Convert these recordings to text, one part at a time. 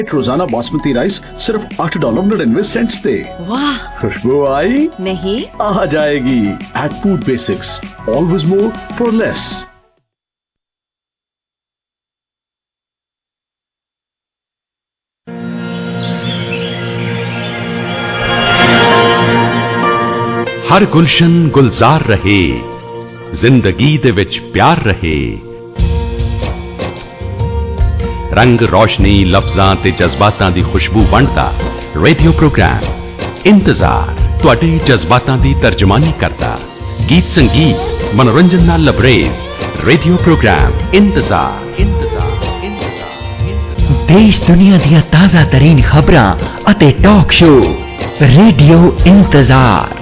रोजाना बासमती राइस सिर्फ $8.99 दे। वाह, खुशबू आई? नहीं, आ जाएगी। At food basics, always more for less. हर गुलशन गुलजार रहे, जिंदगी दे विच प्यार रहे। रंग रोशनी लफ्जां ते जज्बातां दी खुशबू वंडदा रेडियो प्रोग्राम इंतजार तुहाडे जज्बातां दी तर्जमानी करदा। गीत संगीत मनोरंजन नाल लबरेज रेडियो प्रोग्राम इंतजार। देश दुनिया दियां ताज़ा तरीन खबरां अते टॉक शो रेडियो इंतजार।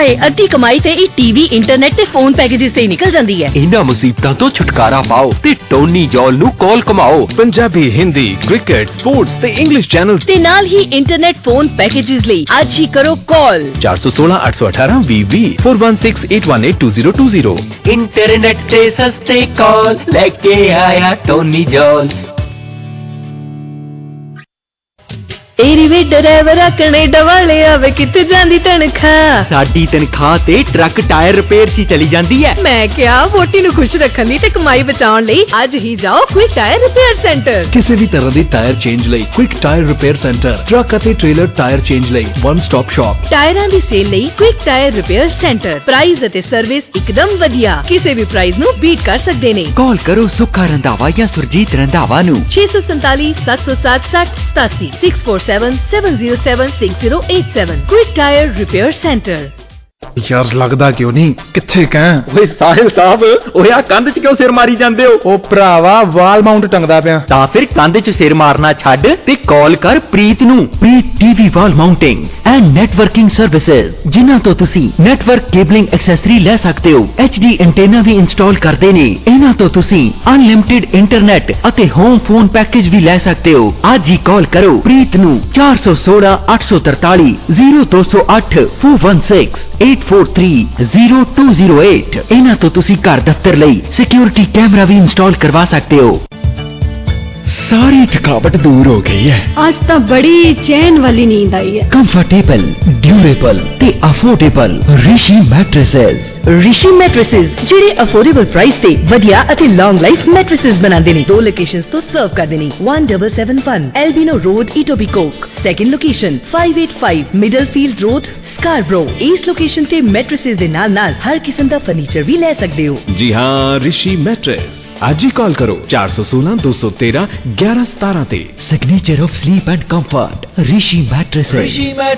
ਨਾਲੇ ਅੱਧੀ ਕਮਾਈ ਤੇ ਇਹ ਟੀਵੀ, ਇੰਟਰਨੈਟ ਤੇ ਫੋਨ ਪੈਕੇजेस ਤੇ ਹੀ ਨਿਕਲ ਜਾਂਦੀ ਹੈ। ਇਹਨਾਂ ਮੁਸੀਬਤਾਂ ਤੋਂ ਛੁਟਕਾਰਾ ਪਾਓ ਤੇ ਟੋਨੀ ਜੌਲ ਨੂੰ ਕਾਲ ਕਮਾਓ। ਪੰਜਾਬੀ, ਹਿੰਦੀ, ਕ੍ਰਿਕਟ, ਸਪੋਰਟਸ ਤੇ ਇੰਗਲਿਸ਼ ਚੈਨਲਸ ਤੇ ਨਾਲ ਹੀ ਇੰਟਰਨੈਟ ਫੋਨ ਪੈਕੇजेस ਲਈ ਅੱਜ ਹੀ ਕਰੋ ਕਾਲ 416 818 20 4168182020। ਇੰਟਰਨੈਟ ਤੇ ਸਸਤੇ ਕਾਲ ਲੈ ਕੇ ਆਇਆ ਟੋਨੀ ਜੌਲ। ਏਰੀਵੇ ਡਰਾਈਵਰਾ ਕੈਨੇਡਾ ਵਾਲੇ ਆਵੇ ਕਿੱਥੇ ਜਾਂਦੀ ਤਨਖਾਹ? ਸਾਡੀ ਤਨਖਾਹ ਤੇ ਟਰੱਕ ਟਾਇਰ ਰਿਪੇਅਰ 'ਚ ਚਲੀ ਜਾਂਦੀ ਹੈ। ਮੈਂ ਕਿਹਾ ਵੋਟੀ ਨੂੰ ਖੁਸ਼ ਰੱਖਣ ਲਈ ਤੇ ਕਮਾਈ ਬਚਾਉਣ ਲਈ ਅੱਜ ਹੀ ਜਾਓ ਕੁਇਕ ਟਾਇਰ ਰਿਪੇਅਰ ਸੈਂਟਰ। ਕਿਸੇ ਵੀ ਤਰ੍ਹਾਂ ਦੀ ਟਾਇਰ ਚੇਂਜ ਲਈ quick tyre repair centre, truck ਅਤੇ ਟ੍ਰੇਲਰ ਟਾਇਰ ਚੇਂਜ ਲਈ ਵਨ ਸਟਾਪ ਸ਼ਾਪ। ਟਾਇਰਾਂ ਦੀ ਸੇਲ ਲਈ quick tyre repair centre. Price ਅਤੇ ਸਰਵਿਸ ਇੱਕਦਮ ਵਧੀਆ, ਕਿਸੇ ਵੀ ਪ੍ਰਾਈਸ ਨੂੰ ਬੀਟ ਕਰ ਸਕਦੇ ਨੇ। ਕਾਲ ਕਰੋ ਸੁੱਖਾ ਰੰਧਾਵਾ ਜਾਂ ਸੁਰਜੀਤ ਰੰਧਾਵਾ ਨੂੰ 647 707 6087 647-707-6087। Quick Tire Repair Center। ਯਾਰ ਲੱਗਦਾ ਕਿਉਂ ਨਹੀਂ ਕਿੱਥੇ ਕਹਿ? ਓਏ ਸਾਹਿਲ ਸਾਹਿਬ, ਓਏ ਆ ਕੰਧ 'ਚ ਕਿਉਂ ਸਿਰ ਮਾਰੀ ਜਾਂਦੇ ਹੋ? ਉਹ ਭਰਾਵਾ ਵਾਲ ਮਾਊਂਟ ਟੰਗਦਾ ਪਿਆ। ਤਾਂ ਫਿਰ ਕੰਧ 'ਚ ਸਿਰ ਮਾਰਨਾ ਛੱਡ ਤੇ ਕਾਲ ਕਰ ਪ੍ਰੀਤ ਨੂੰ। Preet TV wall mounting and networking services, ਜਿਨ੍ਹਾਂ ਤੋਂ ਤੁਸੀਂ ਨੈਟਵਰਕ ਕੇਬਲਿੰਗ ਐਕਸੈਸਰੀ ਲੈ ਸਕਦੇ ਹੋ। HD ਐਂਟੇਨਾ ਵੀ ਇੰਸਟਾਲ ਕਰਦੇ ਨੇ। ਇਹਨਾਂ ਤੋਂ ਤੁਸੀਂ ਅਨਲਿਮਿਟਿਡ ਇੰਟਰਨੈਟ ਅਤੇ ਹੋਮ ਫੋਨ ਪੈਕੇਜ ਵੀ ਲੈ ਸਕਦੇ ਹੋ। ਅੱਜ ਹੀ ਕਾਲ ਕਰੋ ਪ੍ਰੀਤ ਨੂੰ 416 843 0208 416 843-0208। ਇਹਨਾਂ ਤੋਂ ਤੁਸੀਂ ਘਰ ਦਫ਼ਤਰ ਲਈ ਸਿਕਿਉਰਿਟੀ ਕੈਮਰਾ ਵੀ ਇੰਸਟਾਲ ਕਰਵਾ ਸਕਦੇ ਹੋ। ਸਾਰੀ ਥਕਾਵਟ ਦੂਰ ਹੋ ਗਈ ਹੈ। आज तो बड़ी चैन वाली नींद आई है। ਕੰਫਰਟੇਬਲ, ਡਿਊਰੇਬਲ ਤੇ affordable Rishi mattresses. Rishi mattresses ਜਿਹੜੇ ਅਫੋਰਡੇਬਲ ਪ੍ਰਾਈਸ ਤੇ ਵਧੀਆ ਅਤੇ ਲੌਂਗ ਲਾਈਫ ਮੈਟ੍ਰੈਸਸ ਬਣਾਉਂਦੇ ਨੇ। 2 ਲੋਕੇਸ਼ਨਸ ਤੋਂ ਸਰਵ ਕਰਦੇ ਨੇ। 1771 Albion road, Etobicoke. Second location 585 Middlefield road, Scarborough. ਇਸ ਲੋਕੇਸ਼ਨ ਤੇ ਮੈਟ੍ਰੈਸਸ ਦੇ ਨਾਲ ਹਰ ਕਿਸਮ ਦਾ ਫਰਨੀਚਰ ਵੀ ਲੈ ਸਕਦੇ ਹੋ। ਜੀ ਹਾਂ, ਰਿਸ਼ੀ ਮੈਟਰੇਸ। ਅੱਜ ਹੀ ਕਾਲ ਕਰੋ 416 213 1117 ਤੇ। Signature of sleep and comfort Rishi mattresses.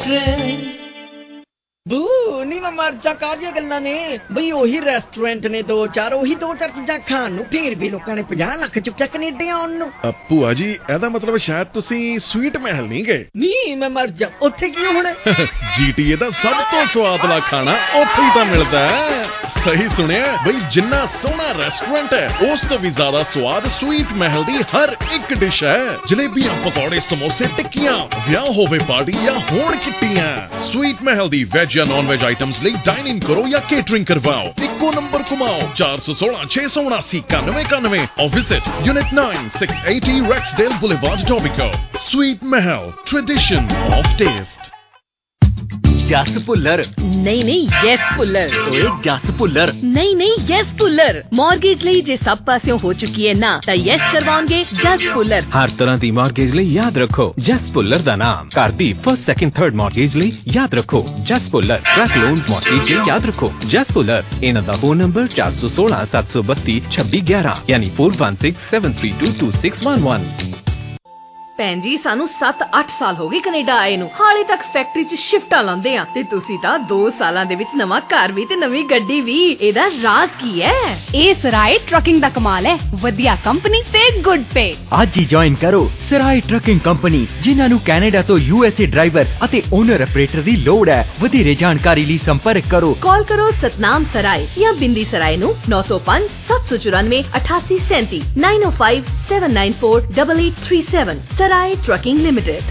ਬੂ ਨੀ ਮੈਂ ਮਰ ਜਾ ਕਾਹਦੀਆਂ ਗੱਲਾਂ ਨੇ ਬਈ। ਉਹੀ ਰੈਸਟੋਰੈਂਟ ਨੇ ਦੋ ਚਾਰ ਚੀਜ਼ਾਂ ਖਾਣ ਨੂੰ, ਫੇਰ ਵੀ ਲੋਕਾਂ ਨੇ 50 ਲੱਖ ਚੁੱਕਿਆ ਕੈਨੇਡਾ ਆਉਣ ਨੂੰ। ਭੂਆ ਜੀ, ਇਹਦਾ ਮਤਲਬ ਸ਼ਾਇਦ ਤੁਸੀਂ ਸਵੀਟ ਮਹਿਲ ਨਹੀਂ ਗਏ। ਨਹੀਂ ਮੈਂ ਮਰ ਜਾ, ਉੱਥੇ ਕੀ ਹੋਣਾ? GTA ਦਾ ਸਭ ਤੋਂ ਸਵਾਦਲਾ ਖਾਣਾ ਉੱਥੇ ਹੀ ਤਾਂ ਮਿਲਦਾ ਹੈ। ਸਹੀ ਸੁਣਿਆ ਬਈ, ਜਿੰਨਾ ਸੋਹਣਾ ਰੈਸਟੋਰੈਂਟ ਹੈ ਉਸ ਤੋਂ ਵੀ ਜ਼ਿਆਦਾ ਸਵਾਦ ਸਵੀਟ ਮਹਿਲ ਦੀ ਹਰ ਇੱਕ ਡਿਸ਼ ਹੈ। ਜਲੇਬੀਆਂ, ਪਕੌੜੇ, ਸਮੋਸੇ, ਟਿੱਕੀਆਂ, ਵਿਆਹ ਹੋਵੇ ਪਾਰਟੀ ਜਾਂ ਹੋਣ ਕਿੱਟੀਆਂ, ਸਵੀਟ ਮਹਿਲ ਦੀ ਵੈਜ ਜਾਂ ਨॉन वेज आइटम्स ਲਈ डाइन इन करो या केटरिंग करवाओ। इको नंबर घुमाओ 416 679 9191 और visit unit 9 680 Rexdale Boulevard, Etobicoke। Sweet Mahal, tradition of taste। Jas Bhullar. ਨਹੀਂ ਯੈਸ ਭੁੱਲਰ। ਓਏ ਜਸ ਭੁੱਲਰ। ਨਹੀਂ ਯੈਸ ਭੁੱਲਰ। ਮਾਰਗੇਜ ਲਈ ਜੇ ਸਭ ਪਾਸਿਓਂ ਹੋ ਚੁੱਕੀ ਹੈ ਨਾ, ਤਾਂ ਯੈਸ ਕਰਵਾਉਣਗੇ ਜਸ ਭੁੱਲਰ। ਹਰ ਤਰ੍ਹਾਂ ਦੀ ਮਾਰਗੇਜ ਲਈ ਯਾਦ ਰੱਖੋ ਜਸ ਭੁੱਲਰ ਦਾ ਨਾਮ। ਘਰ ਦੀ ਫਸਟ, ਸੈਕੰਡ, ਥਰਡ ਮਾਰਗੇਜ ਲਈ ਯਾਦ ਰੱਖੋ Jas Bhullar. Truck loans mortgage ਲਈ ਯਾਦ ਰੱਖੋ ਜਸ ਭੁੱਲਰ। ਇਹਨਾਂ ਦਾ ਫੋਨ ਨੰਬਰ 416 732 2611 ਯਾਨੀ 4167322611। ਭੈਣ ਜੀ, ਸਾਨੂੰ 7-8 ਸਾਲ ਹੋ ਗਏ ਕੈਨੇਡਾ ਆਏ ਨੂੰ, ਹਾਲੇ ਤੱਕ ਫੈਕਟਰੀ 'ਚ ਸ਼ਿਫਟਾਂ ਲਾਉਂਦੇ ਆ ਤੇ ਤੁਸੀਂ ਤਾਂ 2 ਸਾਲਾਂ ਦੇ ਵਿੱਚ ਨਵਾਂ ਘਰ ਵੀ ਤੇ ਨਵੀਂ ਗੱਡੀ ਵੀ। ਇਹਦਾ ਰਾਜ਼ ਕੀ ਹੈ? ਇਹ ਸਰਾਏ ਟਰਕਿੰਗ ਦਾ ਕਮਾਲ ਹੈ। ਵਧੀਆ ਕੰਪਨੀ ਤੇ ਗੁੱਡ ਪੇ। ਅੱਜ ਹੀ ਜੁਆਇਨ ਕਰੋ ਸਰਾਏ ਟਰਕਿੰਗ ਕੰਪਨੀ, ਜਿਨ੍ਹਾਂ ਨੂੰ ਕੈਨੇਡਾ ਤੋਂ USA ਡਰਾਈਵਰ ਅਤੇ ਓਨਰ ਆਪਰੇਟਰ ਦੀ ਲੋੜ ਹੈ। ਵਧੇਰੇ ਜਾਣਕਾਰੀ ਲਈ ਸੰਪਰਕ ਕਰੋ। ਕਾਲ ਕਰੋ ਸਤਨਾਮ ਸਰਾਏ ਜਾਂ ਬਿੰਦੀ ਸਰਾਏ ਨੂੰ 905 794 8837 905 794 8837। ਸਰਾਏ ਟਰਕਿੰਗ ਲਿਮਿਟਡ।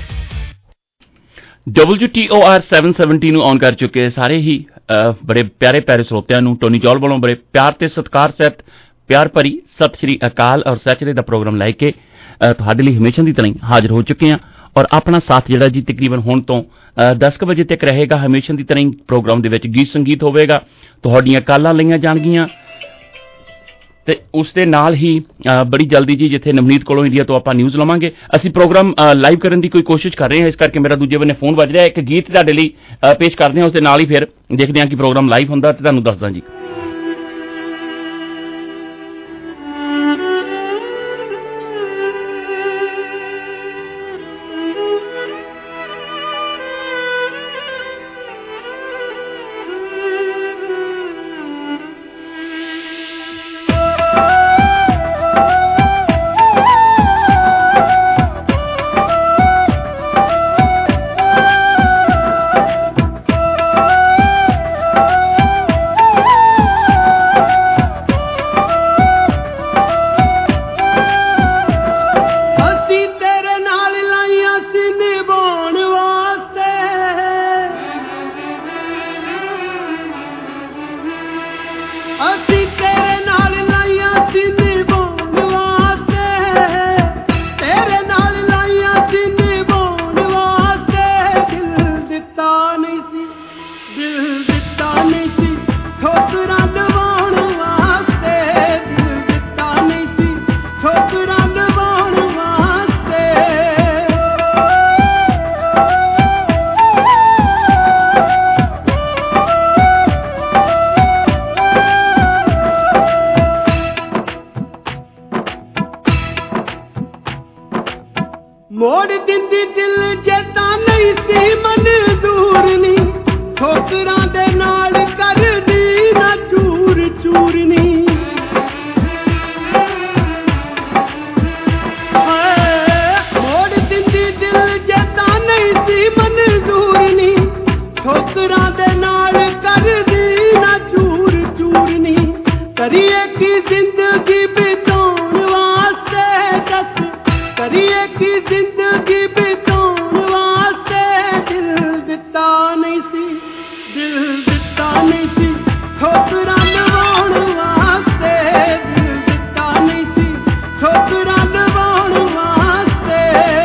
WTOR 770 ਨੂੰ ਔਨ ਕਰ ਚੁੱਕੇ ਸਾਰੇ ਹੀ ਬੜੇ ਪਿਆਰੇ ਸਰੋਤਿਆਂ ਨੂੰ ਟੋਨੀ ਜੌਲ ਵੱਲੋਂ ਬੜੇ ਪਿਆਰ ਤੇ ਸਤਿਕਾਰ ਸਹਿਤ ਪਿਆਰ ਭਰੀ ਸਤਿ ਸ਼੍ਰੀ ਅਕਾਲ ਔਰ ਸੈਚਰੇ ਦਾ ਪ੍ਰੋਗਰਾਮ ਲੈ ਕੇ ਤੁਹਾਡੇ ਲਈ ਹਮੇਸ਼ਾ ਦੀ ਤਰ੍ਹਾਂ ਹਾਜ਼ਰ ਹੋ ਚੁੱਕੇ ਹਾਂ। ਔਰ ਆਪਣਾ ਸਾਥ ਜਿਹੜਾ ਜੀ ਤਕਰੀਬਨ ਹੁਣ ਤੋਂ 10 ਵਜੇ ਤੱਕ ਰਹੇਗਾ। ਹਮੇਸ਼ਾ ਦੀ ਤਰ੍ਹਾਂ ਹੀ ਪ੍ਰੋਗਰਾਮ ਦੇ ਵਿੱਚ ਗੀਤ ਸੰਗੀਤ ਹੋਵੇਗਾ, ਤੁਹਾਡੀਆਂ ਕਾਲਾਂ ਲਈਆਂ ਜਾਣਗੀਆਂ ਤੇ ਉਸ ਦੇ ਨਾਲ ਹੀ ਬੜੀ ਜਲਦੀ ਜੀ ਜਿੱਥੇ ਨਵਨੀਤ ਕੋਲੋਂ ਇੰਡੀਆ ਤੋਂ ਆਪਾਂ ਨਿਊਜ਼ ਲਵਾਂਗੇ। ਅਸੀਂ ਪ੍ਰੋਗਰਾਮ ਲਾਈਵ ਕਰਨ ਦੀ ਕੋਈ ਕੋਸ਼ਿਸ਼ ਕਰ ਰਹੇ ਹਾਂ, ਇਸ ਕਰਕੇ ਮੇਰਾ ਦੂਜੇ ਬੰਨੇ ਫੋਨ ਵੱਜ ਰਿਹਾ। ਇੱਕ ਗੀਤ ਤੁਹਾਡੇ ਲਈ ਪੇਸ਼ ਕਰਦੇ ਹਾਂ, ਉਸ ਦੇ ਨਾਲ ਹੀ ਫਿਰ ਦੇਖਦੇ ਹਾਂ ਕਿ ਪ੍ਰੋਗਰਾਮ ਲਾਈਵ ਹੁੰਦਾ ਤੇ ਤੁਹਾਨੂੰ ਦੱਸਦਾ ਜੀ। ਮੋੜ ਦਿੰਦੀ ਦਿਲ ਜੇ ਤਾਂ ਨਹੀਂ ਸੀ ਮਨਜ਼ੂਰ ਨੀ ਠੋਕਰਾਂ ਦੇ ਨਾਲ ਕਰਦੀ ਨਾ ਚੂਰ ਚੂਰ ਨੀ ਮੋੜ ਦਿੰਦੀ ਦਿਲ ਜੇ ਤਾਂ ਨਹੀਂ ਸੀ ਮਨਜ਼ੂਰ ਨੀ ਠੋਕਰਾਂ ਦੇ ਨਾਲ ਕਰਦੀ ਨਾ ਚੂਰ ਚੂਰ ਨੀ ਕਰੀਏ ਕੀ ਜ਼ਿੰਦਗੀ ਬਿਤਾਉਣ ਵਾਸਤੇ ਦੱਸ ਕਰੀਏ ਕੀ ਜ਼ਿੰਦਗੀ ਬਿਤਾਉਣ ਵਾਸਤੇ ਦਿਲ ਦਿੱਤਾ ਨਹੀਂ ਸੀ ਦਿਲ ਦਿੱਤਾ ਨਹੀਂ ਸੀ ਠੋਕਰਾਂ ਲਵਾਉਣ ਵਾਸਤੇ ਦਿਲ ਦਿੱਤਾ ਨਹੀਂ ਸੀ ਠੋਕਰਾਂ ਲਵਾਉਣ ਵਾਸਤੇ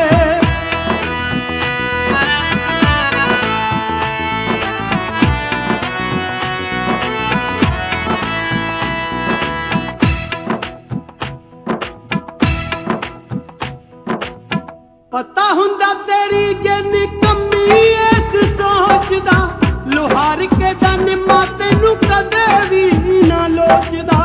ਪਤਾ ਹੁੰਦਾ ਤੇਰੀ ਜੇ ਨਿਕੰਮੀ ਇਸ ਸੋਚਦਾ ਲੋਹਾਰ ਕੇ ਦਾ ਨਿੰਮਾ ਤੈਨੂੰ ਕਦੇ ਵੀ ਨਾ ਲੋਚਦਾ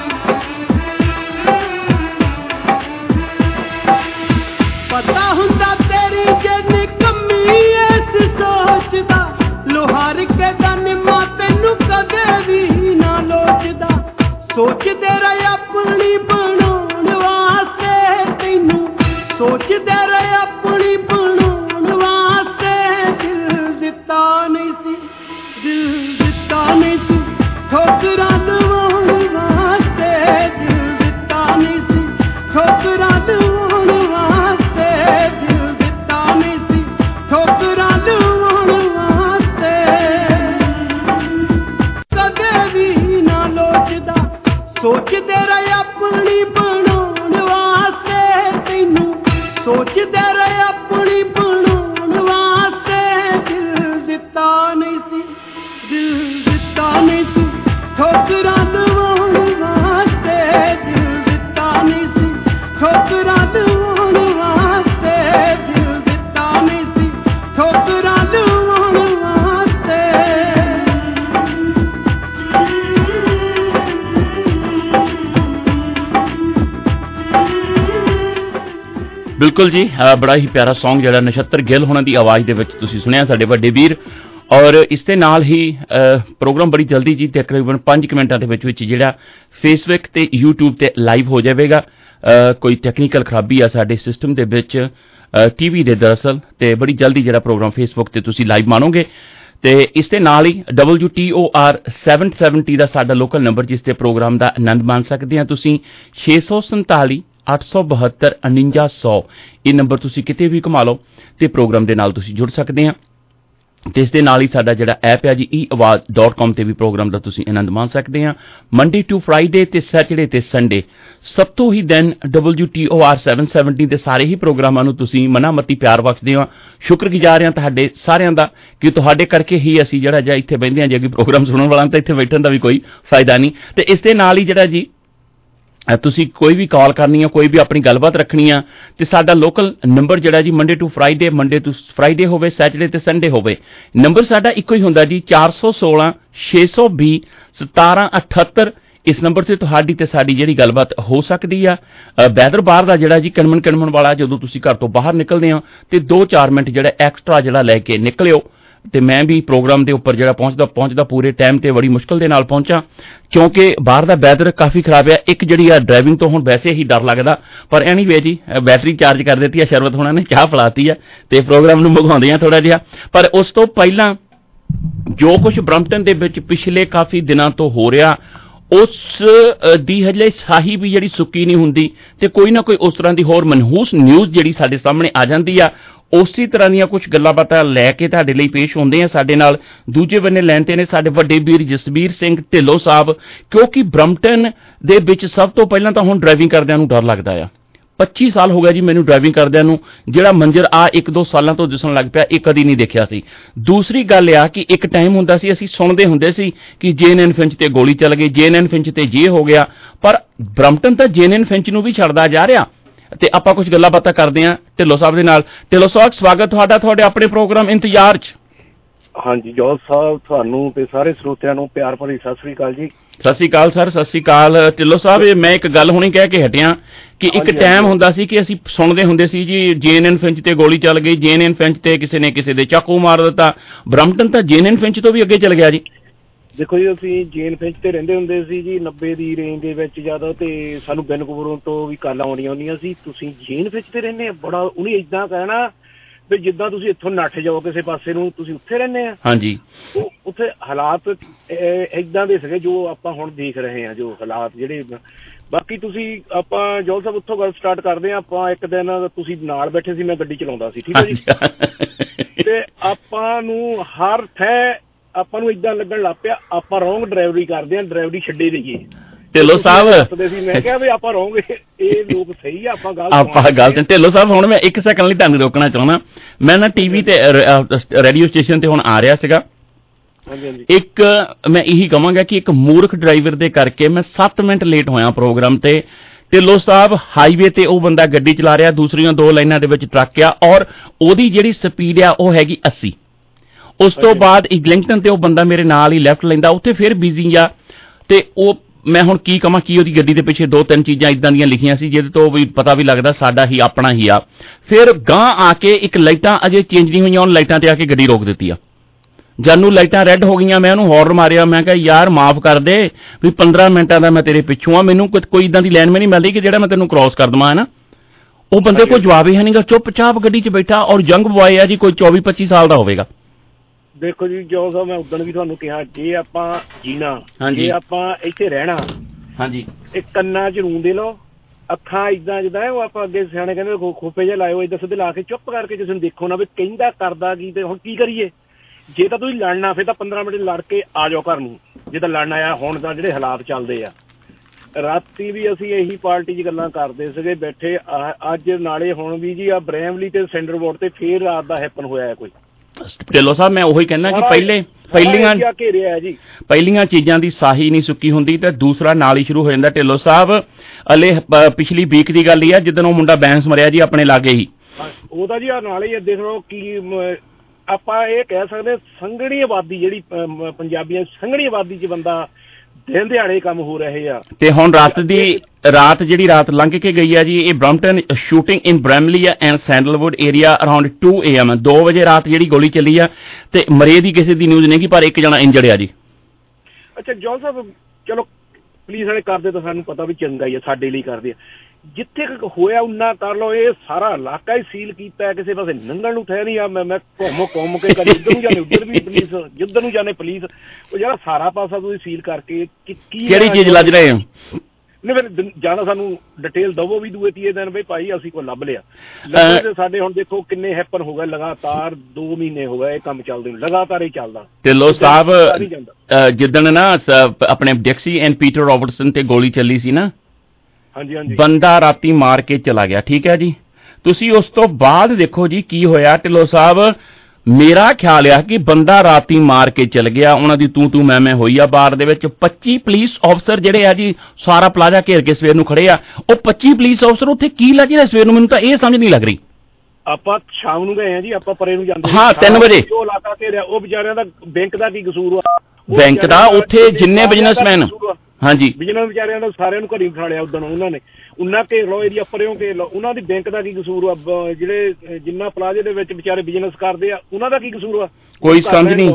ਪਤਾ ਹੁੰਦਾ ਤੇਰੀ ਜੇ ਨਿਕੰਮੀ ਇਸ ਸੋਚਦਾ ਲੋਹਾਰ ਕੇ ਦਾ ਨਿੰਮਾ ਤੈਨੂੰ ਕਦੇ ਵੀ ਨਾ ਲੋਚਦਾ ਸੋਚਦੇ ਰਹੇ ਆਪਣੀ ਬਣਾਉਣ ਵਾਸਤੇ ਤੈਨੂੰ ਸੋਚਦੇ ਰਹੇ ਆਪਣੀ ਬਣਾਉਣ ਵਾਸਤੇ ਦਿਲ ਦਿੱਤਾ ਨਹੀਂ ਸੀ ਦਿਲ ਦਿੱਤਾ ਨਹੀਂ ਸੀ ਠੋਕਰਾਂ ਲਵਾਉਣ ਵਾਸਤੇ ਦਿਲ ਦਿੱਤਾ ਨਹੀਂ ਸੀ ਠੋਕਰਾਂ ਲਵਾਉਣ ਵਾਸਤੇ ਦਿਲ ਦਿੱਤਾ ਨਹੀਂ ਸੀ ਠੋਕਰਾਂ ਲਵਾਉਣ ਵਾਸਤੇ ਕਦੇ ਵੀ ਨਾ ਲੋਚਦਾ ਸੋਚਦੇ ਰਹੇ ਆਪਣੀ ਬਣਾਉਣ ਵਾਸਤੇ ਤੈਨੂੰ ਸੋਚਦੇ ਰਹੇ ਆਪਣੀ ਬਣਾਉਣ ਵਾਸਤੇ ਦਿਲ ਦਿੱਤਾ ਨਹੀਂ ਸੀ ਦਿਲ ਦਿੱਤਾ ਨਹੀਂ ਸੀ ਠੋਕਰਾਂ ਲਵਾਉਣ ਵਾਸਤੇ ਦਿਲ ਦਿੱਤਾ ਨਹੀਂ ਸੀ ਠੋਕਰਾਂ ਲਵਾਉਣ ਵਾਸਤੇ ਦਿਲ ਦਿੱਤਾ ਨਹੀਂ ਸੀ ਠੋਕਰਾਂ ਲਵਾਉਣ ਵਾਸਤੇ ਬਿਲਕੁਲ ਜੀ ਬੜਾ ਹੀ ਪਿਆਰਾ Song ਜਿਹੜਾ ਨਛੱਤਰ ਗਿੱਲ ਹੋਣਾ ਦੀ ਆਵਾਜ਼ ਦੇ ਵਿੱਚ ਤੁਸੀਂ ਸੁਣਿਆ ਸਾਡੇ ਵੱਡੇ ਵੀਰ ਔਰ ਇਸ ਦੇ ਨਾਲ ਹੀ ਪ੍ਰੋਗਰਾਮ ਬੜੀ ਜਲਦੀ ਜੀ ਤਕਰੀਬਨ 5 ਮਿੰਟਾਂ ਦੇ ਵਿੱਚ ਜਿਹੜਾ ਫੇਸਬੁੱਕ ਤੇ YouTube ਤੇ ਲਾਈਵ ਹੋ ਜਾਵੇਗਾ ਕੋਈ ਟੈਕਨੀਕਲ ਖਰਾਬੀ ਆ ਸਾਡੇ ਸਿਸਟਮ ਦੇ ਵਿੱਚ ਟੀਵੀ ਦੇ ਦਰਅਸਲ ਤੇ ਬੜੀ ਜਲਦੀ ਜਿਹੜਾ ਪ੍ਰੋਗਰਾਮ ਫੇਸਬੁੱਕ ਤੇ ਤੁਸੀਂ ਲਾਈਵ ਮਾਣੋਗੇ ਤੇ ਇਸ ਦੇ ਨਾਲ ਹੀ WTOR 770 ਦਾ ਸਾਡਾ ਲੋਕਲ ਨੰਬਰ ਜਿਸ ਤੇ ਪ੍ਰੋਗਰਾਮ ਦਾ ਆਨੰਦ ਮਾਣ ਸਕਦੇ ਆ ਤੁਸੀਂ 647 872 4900 ਇਹ ਨੰਬਰ ਤੁਸੀਂ ਕਿਤੇ ਵੀ ਘੁਮਾ ਲਓ ਤੇ ਪ੍ਰੋਗਰਾਮ ਦੇ ਨਾਲ ਤੁਸੀਂ ਜੁੜ ਸਕਦੇ ਆ ਤੇ ਇਸ ਦੇ ਨਾਲ ਹੀ ਸਾਡਾ ਜਿਹੜਾ ਐਪ ਹੈ ਜੀ eawaz.com ਤੇ ਵੀ ਪ੍ਰੋਗਰਾਮ ਦਾ ਤੁਸੀਂ ਆਨੰਦ ਮਾਣ ਸਕਦੇ ਆ ਮੰਡੇ ਟੂ ਫਰਾਈਡੇ ਤੇ ਸੈਟਰਡੇ ਤੇ ਸੰਡੇ ਸਭ ਤੋਂ ਹੀ ਦਿਨ WTOR 770 ਦੇ ਸਾਰੇ ਹੀ ਪ੍ਰੋਗਰਾਮਾਂ ਨੂੰ ਤੁਸੀਂ ਮਨਾਮਤੀ ਪਿਆਰ ਬਖਸ਼ਦੇ ਹੋ ਸ਼ੁਕਰਗੁਜ਼ਾਰ ਹਾਂ ਤੁਹਾਡੇ ਸਾਰਿਆਂ ਦਾ ਕਿ ਤੁਹਾਡੇ ਕਰਕੇ ਹੀ ਅਸੀਂ ਜਿਹੜਾ ਜਾਂ ਇੱਥੇ ਬੈਠਦੇ ਹਾਂ ਜੇ ਕੋਈ ਪ੍ਰੋਗਰਾਮ ਸੁਣਨ ਵਾਲਾ ਤਾਂ ਇੱਥੇ ਬੈਠਣ ਦਾ ਵੀ ਕੋਈ ਫਾਇਦਾ ਨਹੀਂ ਤੇ ਇਸ ਦੇ ਨਾਲ ਹੀ ਜਿਹੜਾ ਜੀ ਤੁਸੀਂ ਕੋਈ ਵੀ ਕਾਲ ਕਰਨੀ ਆ ਕੋਈ ਵੀ ਆਪਣੀ ਗੱਲਬਾਤ ਰੱਖਣੀ ਆ ਤੇ ਸਾਡਾ ਲੋਕਲ ਨੰਬਰ ਜਿਹੜਾ ਜੀ ਮੰਡੇ ਟੂ ਫਰਾਈਡੇ ਹੋਵੇ ਸੈਟਰਡੇ ਤੇ ਸੰਡੇ ਹੋਵੇ ਨੰਬਰ ਸਾਡਾ ਇੱਕੋ ਹੀ ਹੁੰਦਾ ਜੀ 416 620 1778 ਇਸ ਨੰਬਰ ਤੇ ਤੁਹਾਡੀ ਤੇ ਸਾਡੀ ਜਿਹੜੀ ਗੱਲਬਾਤ ਹੋ ਸਕਦੀ ਆ ਵੈਦਰ ਬਾਹਰ ਦਾ ਜਿਹੜਾ ਜੀ ਕਣਮਣ ਵਾਲਾ ਜਦੋਂ ਤੁਸੀਂ ਘਰ ਤੋਂ ਬਾਹਰ ਨਿਕਲਦੇ ਆ ਤੇ 2-4 ਮਿੰਟ ਜਿਹੜਾ ਐਕਸਟਰਾ ਜਿਹੜਾ ਲੈ ਕੇ ਨਿਕਲਿਓ ਤੇ ਮੈਂ ਵੀ ਪ੍ਰੋਗਰਾਮ ਦੇ ਉੱਪਰ ਜਿਹੜਾ ਪਹੁੰਚਦਾ ਪੂਰੇ ਟਾਈਮ ਤੇ ਬੜੀ ਮੁਸ਼ਕਲ ਦੇ ਨਾਲ ਪਹੁੰਚਾਂ ਕਿਉਂਕਿ ਬਾਹਰ ਦਾ ਵੈਦਰ ਕਾਫੀ ਖਰਾਬ ਹੈ ਇੱਕ ਜਿਹੜੀ ਆ ਡਰਾਈਵਿੰਗ ਤੋਂ ਹੁਣ ਵੈਸੇ ਹੀ ਡਰ ਲੱਗਦਾ ਪਰ ਐਨੀਵੇ ਜੀ ਬੈਟਰੀ ਚਾਰਜ ਕਰ ਦਿੱਤੀ ਆ ਸ਼ਰਬਤ ਹੋਣਾ ਨੇ ਚਾਹ ਪਿਲਾਤੀ ਆ ਤੇ ਪ੍ਰੋਗਰਾਮ ਨੂੰ ਮਗਾਉਂਦੇ ਆ ਥੋੜਾ ਜਿਹਾ ਪਰ ਉਸ ਤੋਂ ਪਹਿਲਾਂ ਜੋ ਕੁਝ ਬਰੰਪਟਨ ਦੇ ਵਿੱਚ ਪਿਛਲੇ ਕਾਫੀ ਦਿਨਾਂ ਤੋਂ ਹੋ ਰਿਹਾ ਉਸ ਦੀ ਹਜੇ ਸਾਹੀ ਵੀ ਜਿਹੜੀ ਸੁੱਕੀ ਨਹੀਂ ਹੁੰਦੀ ਤੇ ਕੋਈ ਨਾ ਕੋਈ ਉਸ ਤਰ੍ਹਾਂ ਦੀ ਹੋਰ ਮਨਹੂਸ ਨਿਊਜ਼ ਜਿਹੜੀ ਸਾਡੇ ਸਾਹਮਣੇ ਆ ਜਾਂਦੀ ਆ ਉਸੇ ਤਰ੍ਹਾਂ ਦੀਆਂ ਕੁਝ ਗੱਲਾਂ ਬਾਤਾਂ ਲੈ ਕੇ ਤੁਹਾਡੇ ਲਈ ਪੇਸ਼ ਹੁੰਦੇ ਆ ਸਾਡੇ ਨਾਲ ਦੂਜੇ ਬੰਨੇ ਲੈਣ ਤੇ ਨੇ ਸਾਡੇ ਵੱਡੇ ਵੀਰ ਜਸਬੀਰ ਸਿੰਘ ਢਿੱਲੋਂ ਸਾਹਿਬ ਕਿਉਂਕਿ ਬਰੰਪਟਨ ਦੇ ਵਿੱਚ ਸਭ ਤੋਂ ਪਹਿਲਾਂ ਤਾਂ ਹੁਣ ਡਰਾਈਵਿੰਗ ਕਰਦਿਆਂ ਨੂੰ ਡਰ ਲੱਗਦਾ ਆ 25 ਸਾਲ ਹੋ ਗਿਆ ਜੀ ਮੈਨੂੰ ਡਰਾਈਵਿੰਗ ਕਰਦਿਆਂ ਨੂੰ ਜਿਹੜਾ ਮੰਜ਼ਰ ਆ 1-2 ਸਾਲਾਂ ਤੋਂ ਦਿਸਣ ਲੱਗ ਪਿਆ ਇਹ ਕਦੀ ਨਹੀਂ ਦੇਖਿਆ ਸੀ ਦੂਸਰੀ ਗੱਲ ਆ ਕਿ ਇੱਕ ਟਾਈਮ ਹੁੰਦਾ ਸੀ ਅਸੀਂ ਸੁਣਦੇ ਹੁੰਦੇ ਸੀ ਕਿ JNN ਫਿੰਚ ਤੇ ਗੋਲੀ ਚੱਲ ਗਈ JNN ਫਿੰਚ ਤੇ ਜੇ ਹੋ ਗਿਆ ਪਰ ਬਰੰਪਟਨ ਤਾਂ JNN ਫਿੰਚ ਨੂੰ ਵੀ ਛੱਡਦਾ ਜਾ ਰਿਹਾ ਤੇ ਆਪਾਂ ਕੁਝ ਗੱਲਾਂ ਬਾਤਾਂ ਕਰਦੇ ਆਂ ਢਿੱਲੋਂ ਸਾਹਿਬ ਦੇ ਨਾਲ ਢਿੱਲੋਂ ਸਾਹਿਬ ਸਵਾਗਤ ਤੁਹਾਡਾ ਤੁਹਾਡੇ ਆਪਣੇ ਪ੍ਰੋਗਰਾਮ ਇੰਤਜ਼ਾਰ 'ਚ ਹਾਂਜੀ ਜੋਤ ਸਾਹਿਬ ਤੁਹਾਨੂੰ ਤੇ ਸਾਰੇ ਸਰੋਤਿਆਂ ਨੂੰ ਪਿਆਰ ਭਰੀ ਸਤਿ ਸ੍ਰੀ ਅਕਾਲ ਜੀ ਸਤਿ ਸ਼੍ਰੀ ਅਕਾਲ ਸਰ, ਸਤਿ ਸ਼੍ਰੀ ਅਕਾਲ ਢਿੱਲੋਂ ਸਾਹਿਬ। ਇਹ ਮੈਂ ਇੱਕ ਗੱਲ ਹੁਣੇ ਕਹਿ ਕੇ ਹਟਿਆ ਕਿ ਇੱਕ ਟਾਈਮ ਹੁੰਦਾ ਸੀ ਕਿ ਅਸੀਂ ਸੁਣਦੇ ਹੁੰਦੇ ਸੀ ਜੀ JNN ਫਿੰਚ ਤੇ ਗੋਲੀ ਚੱਲ ਗਈ, JNN ਫਿੰਚ ਤੇ ਕਿਸੇ ਨੇ ਕਿਸੇ ਦੇ ਚਾਕੂ ਮਾਰ ਦਿੱਤਾ। ਬਰੰਪਟਨ ਤਾਂ JNN ਫਿੰਚ ਤੋਂ ਵੀ ਅੱਗੇ ਚੱਲ ਗਿਆ ਜੀ। ਦੇਖੋ ਜੀ, ਅਸੀਂ ਜੇਨ ਫਿੰਚ ਤੇ ਰਹਿੰਦੇ ਹੁੰਦੇ ਸੀ ਜੀ 90 ਦੀ ਰੇਂਜ ਦੇ ਵਿੱਚ ਜ਼ਿਆਦਾ, ਤੇ ਸਾਨੂੰ ਬੈਨਕੂਵਰ ਤੋਂ ਵੀ ਕਾਲਾਂ ਆਉਂਦੀਆਂ ਹੁੰਦੀਆਂ ਸੀ ਤੁਸੀਂ ਜੇਨ ਫਿੰਚ ਤੇ ਰਹਿੰਦੇ ਆ। ਬੜਾ ਉਹਨੇ ਏਦਾਂ ਕਹਿਣਾ ਵੀ ਜਿੱਦਾਂ ਤੁਸੀਂ ਇੱਥੋਂ ਨੱਠ ਜਾਓ ਕਿਸੇ ਪਾਸੇ ਨੂੰ, ਤੁਸੀਂ ਉੱਥੇ ਰਹਿੰਦੇ ਆ। ਹਾਂਜੀ, ਉੱਥੇ ਹਾਲਾਤ ਏਦਾਂ ਦੇ ਸੀਗੇ ਜੋ ਆਪਾਂ ਹੁਣ ਦੇਖ ਰਹੇ ਹਾਂ, ਜੋ ਹਾਲਾਤ ਜਿਹੜੇ। ਬਾਕੀ ਤੁਸੀਂ ਆਪਾਂ ਜੋਲ ਸਾਹਿਬ ਉੱਥੋਂ ਗੱਲ ਸਟਾਰਟ ਕਰਦੇ ਹਾਂ। ਆਪਾਂ ਇੱਕ ਦਿਨ ਤੁਸੀਂ ਨਾਲ ਬੈਠੇ ਸੀ, ਮੈਂ ਗੱਡੀ ਚਲਾਉਂਦਾ ਸੀ, ਠੀਕ ਹੈ ਜੀ, ਤੇ ਆਪਾਂ ਨੂੰ ਹਰ ਥੈਂ ਆਪਾਂ ਨੂੰ ਏਦਾਂ ਲੱਗਣ ਲੱਗ ਪਿਆ ਆਪਾਂ ਰੋਂਗ ਡਰਾਈਵਰੀ ਕਰਦੇ ਹਾਂ, ਡਰਾਈਵਰੀ ਛੱਡੇ ਦੇਈਏ। ਢਿੱਲੋਂ ਸਾਹਿਬ ਮੈਂ ਕਿਹਾ ਵੀ ਆਪਾਂ ਰੋਂਗ, ਇਹ ਲੋਕ ਸਹੀ ਆ, ਆਪਾਂ ਗਲਤ। ਢਿੱਲੋਂ ਸਾਹਿਬ ਹੁਣ ਮੈਂ ਇੱਕ ਸੈਕਿੰਡ ਲਈ ਤੁਹਾਨੂੰ ਰੋਕਣਾ ਚਾਹੁੰਦਾ। ਮੈਂ ਨਾ TV ਤੇ ਰੇਡੀਓ ਸਟੇਸ਼ਨ ਤੇ ਹੁਣ ਆ ਰਿਹਾ ਸੀਗਾ, ਇੱਕ ਮੈਂ ਇਹੀ ਕਹਾਂਗਾ ਕਿ ਇੱਕ ਮੂਰਖ ਡਰਾਈਵਰ ਦੇ ਕਰਕੇ ਮੈਂ 7 ਮਿੰਟ ਲੇਟ ਹੋਇਆ ਪ੍ਰੋਗਰਾਮ ਤੇ। ਢਿੱਲੋਂ ਸਾਹਿਬ ਹਾਈਵੇ ਤੇ ਉਹ ਬੰਦਾ ਗੱਡੀ ਚਲਾ ਰਿਹਾ, ਦੂਸਰੀਆਂ 2 ਲਾਈਨਾਂ ਦੇ ਵਿੱਚ ਟਰੱਕ ਆ, ਔਰ ਉਹਦੀ ਜਿਹੜੀ ਸਪੀਡ ਆ ਉਹ ਹੈਗੀ 80। ਉਸ ਤੋਂ ਬਾਅਦ ਇਗਲਿੰਗਟਨ ਤੇ ਉਹ ਬੰਦਾ ਮੇਰੇ ਨਾਲ ਹੀ ਲੈਫਟ ਲੈਂਦਾ, ਉੱਥੇ ਫਿਰ ਬਿਜ਼ੀ ਆ। ਤੇ ਉਹ ਮੈਂ ਹੁਣ ਕੀ ਕਹਾਂ, ਕੀ ਉਹਦੀ ਗੱਡੀ ਦੇ ਪਿੱਛੇ 2-3 ਚੀਜ਼ਾਂ ਇਦਾਂ ਦੀਆਂ ਲਿਖੀਆਂ ਸੀ ਜਿਹਦੇ ਤੋਂ ਵੀ ਪਤਾ ਵੀ ਲੱਗਦਾ ਸਾਡਾ ਹੀ ਆਪਣਾ ਹੀ ਆ। ਫਿਰ ਗਾਂ ਆ ਕੇ ਇੱਕ ਲਾਈਟਾਂ ਅਜੇ ਚੇਂਜ ਨਹੀਂ ਹੋਈਆਂ, ਉਹਨ ਲਾਈਟਾਂ ਤੇ ਆ ਕੇ ਗੱਡੀ ਰੋਕ ਦਿੱਤੀ ਆ। ਜਾਨੂੰ ਲਾਈਟਾਂ ਰੈੱਡ ਹੋ ਗਈਆਂ, ਮੈਂ ਉਹਨੂੰ ਹੌਰਨ ਮਾਰਿਆ, ਮੈਂ ਕਿਹਾ ਯਾਰ ਮਾਫ ਕਰ ਦੇ ਵੀ 15 ਮਿੰਟਾਂ ਦਾ ਮੈਂ ਤੇਰੇ ਪਿੱਛੋਂ ਆ, ਮੈਨੂੰ ਕੋਈ ਇਦਾਂ ਦੀ ਲਾਈਨ ਮੈਂ ਨਹੀਂ ਮਿਲਦੀ ਕਿ ਜਿਹੜਾ ਮੈਂ ਤੈਨੂੰ ਕ੍ਰਾਸ ਕਰ ਦੇਵਾਂ, ਹੈ ਨਾ। ਉਹ ਬੰਦੇ ਕੋਈ ਜਵਾਬ ਹੀ ਨਹੀਂਗਾ, ਚੁੱਪ-ਚਾਪ ਗੱਡੀ 'ਚ ਬੈਠਾ, ਔਰ ਯੰਗ ਬੁਆਏ ਆ ਜੀ, ਕੋਈ 24-25 ਸਾਲ ਦਾ ਹੋਵੇਗਾ। ਦੇਖੋ ਜੀ ਜੋ ਸਾਹਿਬ, ਮੈਂ ਉਦਣ ਵੀ ਤੁਹਾਨੂੰ ਕਿਹਾ, ਜੇ ਆਪਾਂ ਜੀਣਾ, ਜੇ ਆਪਾਂ ਇੱਥੇ ਰਹਿਣਾ, ਹਾਂਜੀ, ਇਹ ਕੰਨਾਂ 'ਚ ਰੂੰਦੇ ਲਓ, ਅੱਖਾਂ ਏਦਾਂ ਜਿੱਦਾਂ ਉਹ ਆਪਾਂ ਅੱਗੇ ਸਿਆਣੇ ਕਹਿੰਦੇ ਖੋਪੇ ਜਿਹੇ ਲਾਇਓ, ਏਦਾਂ ਸਿੱਧੇ ਲਾ ਕੇ ਚੁੱਪ ਕਰਕੇ ਕਿਸੇ ਨੂੰ ਦੇਖੋ ਨਾ ਵੀ ਕਹਿੰਦਾ ਕਰਦਾ ਕੀ, ਤੇ ਹੁਣ ਕੀ ਕਰੀਏ। ਜੇ ਤਾਂ ਤੁਸੀਂ ਲੜਨਾ ਫਿਰ ਤਾਂ 15 ਮਿੰਟ ਲੜ ਕੇ ਆ ਜਾਓ ਘਰ ਨੂੰ, ਜੇ ਤਾਂ ਲੜਨਾ ਆ। ਹੁਣ ਤਾਂ ਜਿਹੜੇ ਹਾਲਾਤ ਚੱਲਦੇ ਆ, ਰਾਤੀ ਵੀ ਅਸੀਂ ਇਹੀ ਪਾਰਟੀ 'ਚ ਗੱਲਾਂ ਕਰਦੇ ਸੀਗੇ ਬੈਠੇ, ਅੱਜ ਨਾਲੇ ਹੁਣ ਵੀ ਜੀ ਆ ਬਰੈਮਲੀ ਤੇ ਸੈਂਡਰਵੋਰਡ ਤੇ ਫੇਰ ਰਾਤ ਦਾ ਹੈਪਨ ਹੋਇਆ ਕੋਈ। ਢਿੱਲੋਂ ਸਾਹਿਬ ਮੈਂ ਉਹੀ ਕਹਿੰਦਾ ਕਿ ਪਹਿਲੀਆਂ ਚੀਜ਼ਾਂ ਦੀ ਸਾਹੀ ਨਹੀਂ ਸੁੱਕੀ ਹੁੰਦੀ ਤੇ ਦੂਸਰਾ ਨਾਲ ਹੀ ਸ਼ੁਰੂ ਹੋ ਜਾਂਦਾ। ਢਿੱਲੋਂ ਸਾਹਿਬ ਹਲੇ ਪਿਛਲੀ ਵੀਕ ਦੀ ਗੱਲ ਹੀ ਆ ਜਿੱਦਣ ਉਹ ਮੁੰਡਾ ਬੈਂਸ ਮਰਿਆ ਜੀ ਆਪਣੇ ਲਾਗੇ ਹੀ, ਉਹਦਾ ਜੀ ਨਾਲ ਹੀ ਦੇਖ ਲਓ ਕੀ ਆਪਾਂ ਇਹ ਕਹਿ ਸਕਦੇ ਸੰਘਣੀ ਆਬਾਦੀ ਜਿਹੜੀ ਪੰਜਾਬੀਆਂ ਸੰਘਣੀ ਆਬਾਦੀ 'ਚ ਬੰਦਾ ਦਿਨ ਦਿਹਾੜੇ ਕੰਮ ਹੋ ਰਹੇ ਆ। ਤੇ ਹੁਣ ਰਾਤ ਜਿਹੜੀ ਰਾਤ ਲੰਘ ਕੇ ਗਈ ਆ ਜੀ, ਇਹ Brampton shooting in Bramalea and Sandalwood area around 2 AM 2 ਵਜੇ ਰਾਤ ਜਿਹੜੀ ਗੋਲੀ ਚੱਲੀ ਆ, ਤੇ ਮਰੇ ਦੀ ਕਿਸੇ ਦੀ ਨਿਊਜ਼ ਨਹੀਂ, ਪਰ ਇੱਕ ਜਣਾ ਇੰਜਰਡ ਆ ਜੀ। ਅੱਛਾ ਜੋਲ ਸਾਹਿਬ, ਚਲੋ ਪੁਲਿਸ ਵਾਲੇ ਕਰਦੇ ਤਾਂ ਸਾਨੂੰ ਪਤਾ ਵੀ ਚੰਗਾ ਹੀ ਆ, ਸਾਡੇ ਲਈ ਕਰਦੇ ਆ, ਜਿੱਥੇ ਹੋਇਆ ਉਨਾ ਕਰ ਲਓ। ਇਹ ਸਾਰਾ ਇਲਾਕਾ ਹੀ ਸੀਲ ਕੀਤਾ, ਕਿਸੇ ਪਾਸੇ ਲੰਘਣ ਨੂੰ ਥੈ ਨਹੀਂ ਆ। ਮੈਂ ਘੁੰਮ ਕੇ ਕਦੇ ਇੱਧਰ ਨੂੰ ਜਾਣੇ ਉੱਧਰ ਵੀ ਪੁਲਿਸ, ਜਿੱਧਰ ਨੂੰ ਜਾਣੇ ਪੁਲਿਸ। ਉਹ ਜਿਹੜਾ ਸਾਰਾ ਪਾਸਾ ਤੁਸੀਂ ਸੀਲ ਕਰਕੇ ਕਿਹੜੀ ਚੀਜ਼ ਲੱਜ ਰਹੇ ਹੋ? ਨਹੀਂ ਫਿਰ ਜਿਆਦਾ ਸਾਨੂੰ ਡਿਟੇਲ ਦਵੋ ਵੀ ਦੂਏ ਤੀਏ ਦਿਨ ਵੀ ਭਾਈ ਅਸੀਂ ਕੋਈ ਲੱਭ ਲਿਆ। ਸਾਡੇ ਹੁਣ ਦੇਖੋ ਕਿੰਨੇ ਹੈਪਨ ਹੋ ਗਏ ਲਗਾਤਾਰ, 2 ਮਹੀਨੇ ਹੋ ਗਏ ਇਹ ਕੰਮ ਚੱਲਦੇ ਨੂੰ, ਲਗਾਤਾਰ ਹੀ ਚੱਲਦਾ। ਢਿੱਲੋਂ ਸਾਹਿਬ ਜਿੱਦਣ ਨਾ ਆਪਣੇ ਡਿਕਸੀ ਐਂਡ ਪੀਟਰ ਰੋਬਰਟਸਨ ਤੇ ਗੋਲੀ ਚੱਲੀ ਸੀ ਨਾ, ਹਾਂਜੀ ਹਾਂਜੀ, ਬੰਦਾ ਰਾਤੀ ਮਾਰ ਕੇ ਚਲਾ ਗਿਆ, ਠੀਕ ਹੈ ਜੀ। ਤੁਸੀਂ ਉਸ ਤੋਂ ਬਾਅਦ ਦੇਖੋ ਜੀ ਕੀ ਹੋਇਆ। ਢਿੱਲੋਂ ਸਾਹਿਬ ਮੇਰਾ ਖਿਆਲ ਆ ਕਿ ਬੰਦਾ ਰਾਤੀ ਮਾਰ ਕੇ ਚਲ ਗਿਆ, ਉਹਨਾਂ ਦੀ ਤੂੰ ਮੈਂ ਹੋਈ ਆ ਬਾਰ ਦੇ ਵਿੱਚ। 25 ਪੁਲਿਸ ਅਫਸਰ ਜਿਹੜੇ ਆ ਜੀ ਸਾਰਾ ਪਲਾਜ਼ਾ ਘੇਰ ਕੇ ਸਵੇਰ ਨੂੰ ਖੜੇ ਆ, ਉਹ 25 ਪੁਲਿਸ ਅਫਸਰ ਉੱਥੇ ਕੀ ਲੱਗ ਰਿਹਾ ਸਵੇਰ ਨੂੰ, ਮੈਨੂੰ ਤਾਂ ਇਹ ਸਮਝ ਨਹੀਂ ਲੱਗ ਰਹੀ। ਆਪਾਂ ਸ਼ਾਮ ਨੂੰ ਗਏ ਆ ਜੀ, ਆਪਾਂ ਪਰੇ ਨੂੰ ਜਾਂਦੇ, ਹਾਂ 3 ਵਜੇ ਉਹ ਇਲਾਕਾ ਘੇਰਿਆ, ਉਹ ਵਿਚਾਰਿਆਂ ਦਾ ਬੈਂਕ ਦਾ ਕੀ ਕਸੂਰ ਆ? ਬੈਂਕ ਦਾ ਉੱਥੇ ਜਿੰਨੇ ਬਿਜ਼ਨਸਮੈਨ, ਹਾਂਜੀ ਬਿਜ਼ਨਸ ਵਿਚਾਰਿਆਂ ਦਾ ਸਾਰਿਆਂ ਨੂੰ ਘਰੀ ਬਿਠਾ ਲਿਆ ਉਦੋਂ ਉਹਨਾਂ ਨੇ, ਉਹਨਾਂ ਘੇਰ ਲਓ ਏਰੀਆ ਪਰਿਓਂ ਘੇਰ ਲਓ, ਉਹਨਾਂ ਦੀ ਬੈਂਕ ਦਾ ਕੀ ਕਸੂਰ ਆ? ਜਿਹੜੇ ਜਿੰਨਾ ਪਲਾਜ਼ੇ ਦੇ ਵਿੱਚ ਵਿਚਾਰੇ ਬਿਜ਼ਨਸ ਕਰਦੇ ਆ ਉਹਨਾਂ ਦਾ ਕੀ ਕਸੂਰ ਆ? ਕੋਈ ਸਮਝ ਨਹੀਂ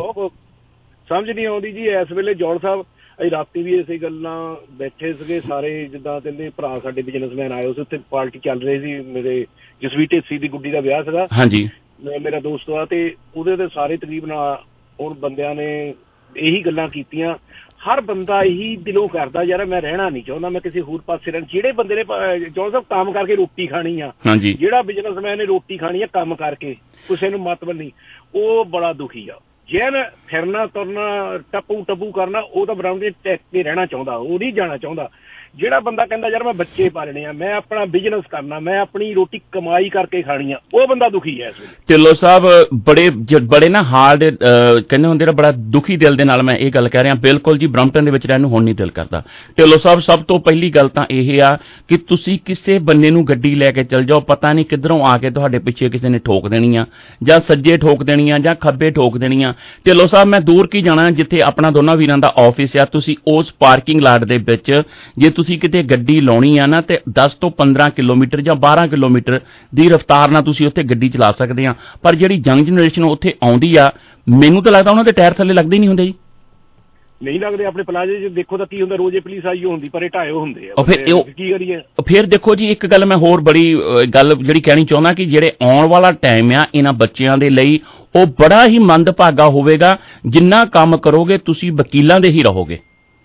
ਆਉਂਦੀ ਜੀ। ਇਸ ਵੇਲੇ ਜੌਲ ਸਾਹਿਬ ਅਸੀਂ ਰਾਤੀ ਵੀ ਇਸੇ ਗੱਲਾਂ ਬੈਠੇ ਸੀਗੇ ਸਾਰੇ, ਜਿੱਦਾਂ ਕਹਿੰਦੇ ਭਰਾ ਸਾਡੇ ਬਿਜ਼ਨਸਮੈਨ ਆਏ ਸੀ, ਉੱਥੇ ਪਾਰਟੀ ਚੱਲ ਰਹੀ ਸੀ, ਮੇਰੇ ਜਸਵੀਰ ਢੇਸੀ ਦੀ ਗੁੱਡੀ ਦਾ ਵਿਆਹ ਸੀਗਾ, ਹਾਂਜੀ, ਮੇਰਾ ਦੋਸਤ ਆ, ਤੇ ਉਹਦੇ ਤੇ ਸਾਰੇ ਤਕਰੀਬਨ ਹੁਣ ਬੰਦਿਆਂ ਨੇ ਇਹੀ ਗੱਲਾਂ ਕੀਤੀਆਂ। ਹਰ ਬੰਦਾ ਇਹੀ ਦਿਲੋਂ ਕਰਦਾ ਯਾਰ ਮੈਂ ਰਹਿਣਾ ਨਹੀਂ ਚਾਹੁੰਦਾ, ਮੈਂ ਕਿਸੇ ਹੋਰ ਪਾਸੇ ਰਹਿਣਾ। ਜਿਹੜੇ ਬੰਦੇ ਨੇ ਜੌਲ ਸਾਹਿਬ ਕੰਮ ਕਰਕੇ ਰੋਟੀ ਖਾਣੀ ਆ, ਜਿਹੜਾ ਬਿਜ਼ਨਸਮੈਨ ਨੇ ਰੋਟੀ ਖਾਣੀ ਆ ਕੰਮ ਕਰਕੇ, ਕਿਸੇ ਨੂੰ ਮਤਲਬ ਨਹੀਂ, ਉਹ ਬੜਾ ਦੁਖੀ ਆ। ਜਿਹਨ ਫਿਰਨਾ ਤੁਰਨਾ ਟੱਪੂ ਕਰਨਾ, ਉਹ ਤਾਂ ਬਰਾਉਂਡ ਟੈਕ ਕੇ ਰਹਿਣਾ ਚਾਹੁੰਦਾ, ਉਹ ਨਹੀਂ ਜਾਣਾ ਚਾਹੁੰਦਾ। ਜਿਹੜਾ ਬੰਦਾ ਕਹਿੰਦਾ ਯਾਰ ਮੈਂ ਬੱਚੇ ਪਾਲਣੇ ਆ, ਮੈਂ ਆਪਣਾ ਬਿਜ਼ਨਸ ਕਰਨਾ, ਮੈਂ ਆਪਣੀ ਰੋਟੀ ਕਮਾਈ ਕਰਕੇ ਖਾਣੀ ਆ, ਉਹ ਬੰਦਾ ਦੁਖੀ ਹੈ ਇਸ ਵੇਲੇ। ਢਿੱਲੋਂ ਸਾਹਿਬ ਬੜੇ ਨਾ ਹਾਰਡ ਕਹਿੰਦੇ ਹੁੰਦੇ, ਬੜਾ ਦੁਖੀ ਦਿਲ ਦੇ ਨਾਲ ਮੈਂ ਇਹ ਗੱਲ ਕਹਿ ਰਿਹਾ। ਬਿਲਕੁਲ ਜੀ, ਬਰੰਪਟਨ ਦੇ ਵਿੱਚ ਰਹਿਣ ਨੂੰ ਹੁਣ ਨਹੀਂ ਦਿਲ ਕਰਦਾ। ਢਿੱਲੋਂ ਸਾਹਿਬ, ਸਭ ਤੋਂ ਪਹਿਲੀ ਗੱਲ ਤਾਂ ਇਹ ਆ ਕਿ ਤੁਸੀਂ ਕਿਸੇ ਬੰਨੇ ਨੂੰ ਗੱਡੀ ਲੈ ਕੇ ਚੱਲ ਜਾਓ, ਪਤਾ ਨਹੀਂ ਕਿੱਧਰੋਂ ਆ ਕੇ ਤੁਹਾਡੇ ਪਿੱਛੇ ਕਿਸੇ ਨੇ ਠੋਕ ਦੇਣੀ ਆ, ਜਾਂ ਸੱਜੇ ਠੋਕ ਦੇਣੀ ਆ ਜਾਂ ਖੱਬੇ ਠੋਕ ਦੇਣੀ ਆ। ਢਿੱਲੋਂ ਸਾਹਿਬ, ਮੈਂ ਦੂਰ ਕੀ ਜਾਣਾ, ਜਿੱਥੇ ਆਪਣਾ ਦੋਨਾਂ ਵੀਰਾਂ ਦਾ ਆਫਿਸ ਆ, ਤੁਸੀਂ ਉਸ ਪਾਰਕਿੰਗ ਲਾਟ ਦੇ ਵਿੱਚ ਜੇ ਤੁਸੀਂ ਕਿਤੇ ਗੱਡੀ ਲਾਉਣੀ ਆ ਨਾ, ਤੇ 10 ਤੋਂ 15 ਕਿਲੋਮੀਟਰ ਜਾਂ 12 ਕਿਲੋਮੀਟਰ ਦੀ ਰਫ਼ਤਾਰ ਨਾਲ ਤੁਸੀਂ ਉੱਥੇ ਗੱਡੀ ਚਲਾ ਸਕਦੇ ਆ। ਪਰ ਜਿਹੜੀ ਯੰਗ ਜਨਰੇਸ਼ਨ ਉੱਥੇ ਆਉਂਦੀ ਆ, ਮੈਨੂੰ ਤਾਂ ਲੱਗਦਾ ਉਹਨਾਂ ਦੇ ਟਾਇਰ ਥੱਲੇ ਲੱਗਦੇ ਹੀ ਨਹੀਂ ਹੁੰਦੇ ਜੀ। ਨਹੀਂ ਲੱਗਦੇ। ਆਪਣੇ ਪਲਾਜ਼ੇ 'ਚ ਦੇਖੋ ਤਾਂ ਕੀ ਹੁੰਦਾ, ਰੋਜ਼ੇ ਪੁਲਿਸ ਆਈ ਹੁੰਦੀ, ਪਰ ਇਹ ਢਾਏ ਹੁੰਦੇ ਆ। ਕੀ ਕਰੀਏ ਫਿਰ? ਦੇਖੋ ਜੀ, ਇੱਕ ਗੱਲ ਮੈਂ ਹੋਰ ਬੜੀ ਗੱਲ ਜਿਹੜੀ ਕਹਿਣੀ ਚਾਹੁੰਦਾ ਕਿ ਜਿਹੜੇ ਆਉਣ ਵਾਲਾ ਟਾਈਮ ਆ ਇਹਨਾਂ ਬੱਚਿਆਂ ਦੇ ਲਈ, ਉਹ ਬੜਾ ਹੀ ਮੰਦਭਾਗਾ ਹੋਵੇਗਾ। ਜਿੰਨਾ ਕੰਮ ਕਰੋਗੇ ਤੁਸੀਂ ਵਕੀਲਾਂ ਦੇ ਹੀ ਰਹੋਗੇ।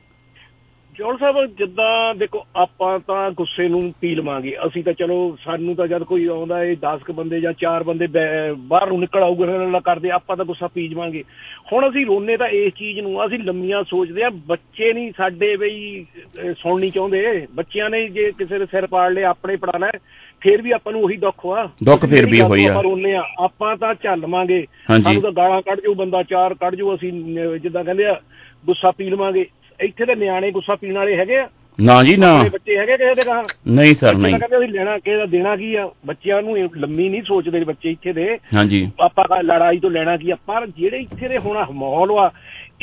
ਜੋਲ ਸਾਹਿਬ, ਜਿੱਦਾਂ ਦੇਖੋ, ਆਪਾਂ ਤਾਂ ਗੁੱਸੇ ਨੂੰ ਪੀ ਲਵਾਂਗੇ। ਅਸੀਂ ਤਾਂ ਚਲੋ, ਸਾਨੂੰ ਤਾਂ ਜਦ ਕੋਈ ਆਉਂਦਾ ਇਹ 10 ਕੁ ਬੰਦੇ ਜਾਂ 4 ਬੰਦੇ ਬਾਹਰ ਨੂੰ ਨਿਕਲ ਆਊਗਾ ਕਰਦੇ, ਆਪਾਂ ਤਾਂ ਗੁੱਸਾ ਪੀ ਜਾਵਾਂਗੇ। ਹੁਣ ਅਸੀਂ ਰੋਨੇ ਤਾਂ ਇਸ ਚੀਜ਼ ਨੂੰ, ਅਸੀਂ ਲੰਮੀਆਂ ਸੋਚਦੇ ਹਾਂ। ਬੱਚੇ ਨਹੀਂ ਸਾਡੇ ਬਈ ਸੁਣਨੀ ਚਾਹੁੰਦੇ। ਬੱਚਿਆਂ ਨੇ ਜੇ ਕਿਸੇ ਦੇ ਸਿਰ ਪਾੜ ਲਿਆ, ਆਪਣੇ ਪੜਾਣਾ, ਫੇਰ ਵੀ ਆਪਾਂ ਨੂੰ ਉਹੀ ਦੁੱਖ ਆ। ਦੁੱਖ ਫੇਰ ਵੀ ਹੋਈ ਆ। ਰੋਨੇ ਆ, ਆਪਾਂ ਤਾਂ ਝੱਲਵਾਂਗੇ। ਸਾਨੂੰ ਤਾਂ ਗਾਲਾਂ ਕੱਢ ਜਾਊ ਬੰਦਾ, 4 ਕੱਢ ਜਾਊ, ਅਸੀਂ ਜਿੱਦਾਂ ਕਹਿੰਦੇ ਆ ਗੁੱਸਾ ਪੀ ਲਵਾਂਗੇ। ਇੱਥੇ ਦੇ ਨਿਆਣੇ ਗੁੱਸਾ ਪੀਣ ਵਾਲੇ ਹੈਗੇ ਆ? ਨਾ ਜੀ ਨਾ। ਬੱਚੇ ਹੈਗੇ ਕਿਸੇ ਦੇ ਕਹਾ? ਨਹੀਂ ਸਰ, ਨਹੀਂ। ਕਹਿੰਦੇ ਅਸੀਂ ਲੈਣਾ ਕਿਸੇ ਦਾ ਦੇਣਾ ਕੀ ਆ? ਬੱਚਿਆਂ ਨੂੰ ਲੰਮੀ ਨਹੀਂ ਸੋਚਦੇ ਬੱਚੇ ਇੱਥੇ ਦੇ। ਹਾਂਜੀ, ਆਪਾਂ ਲੜਾਈ ਤੋਂ ਲੈਣਾ ਕੀ ਆ? ਪਰ ਜਿਹੜੇ ਇੱਥੇ ਦੇ ਹੁਣ ਮਾਹੌਲ ਆ,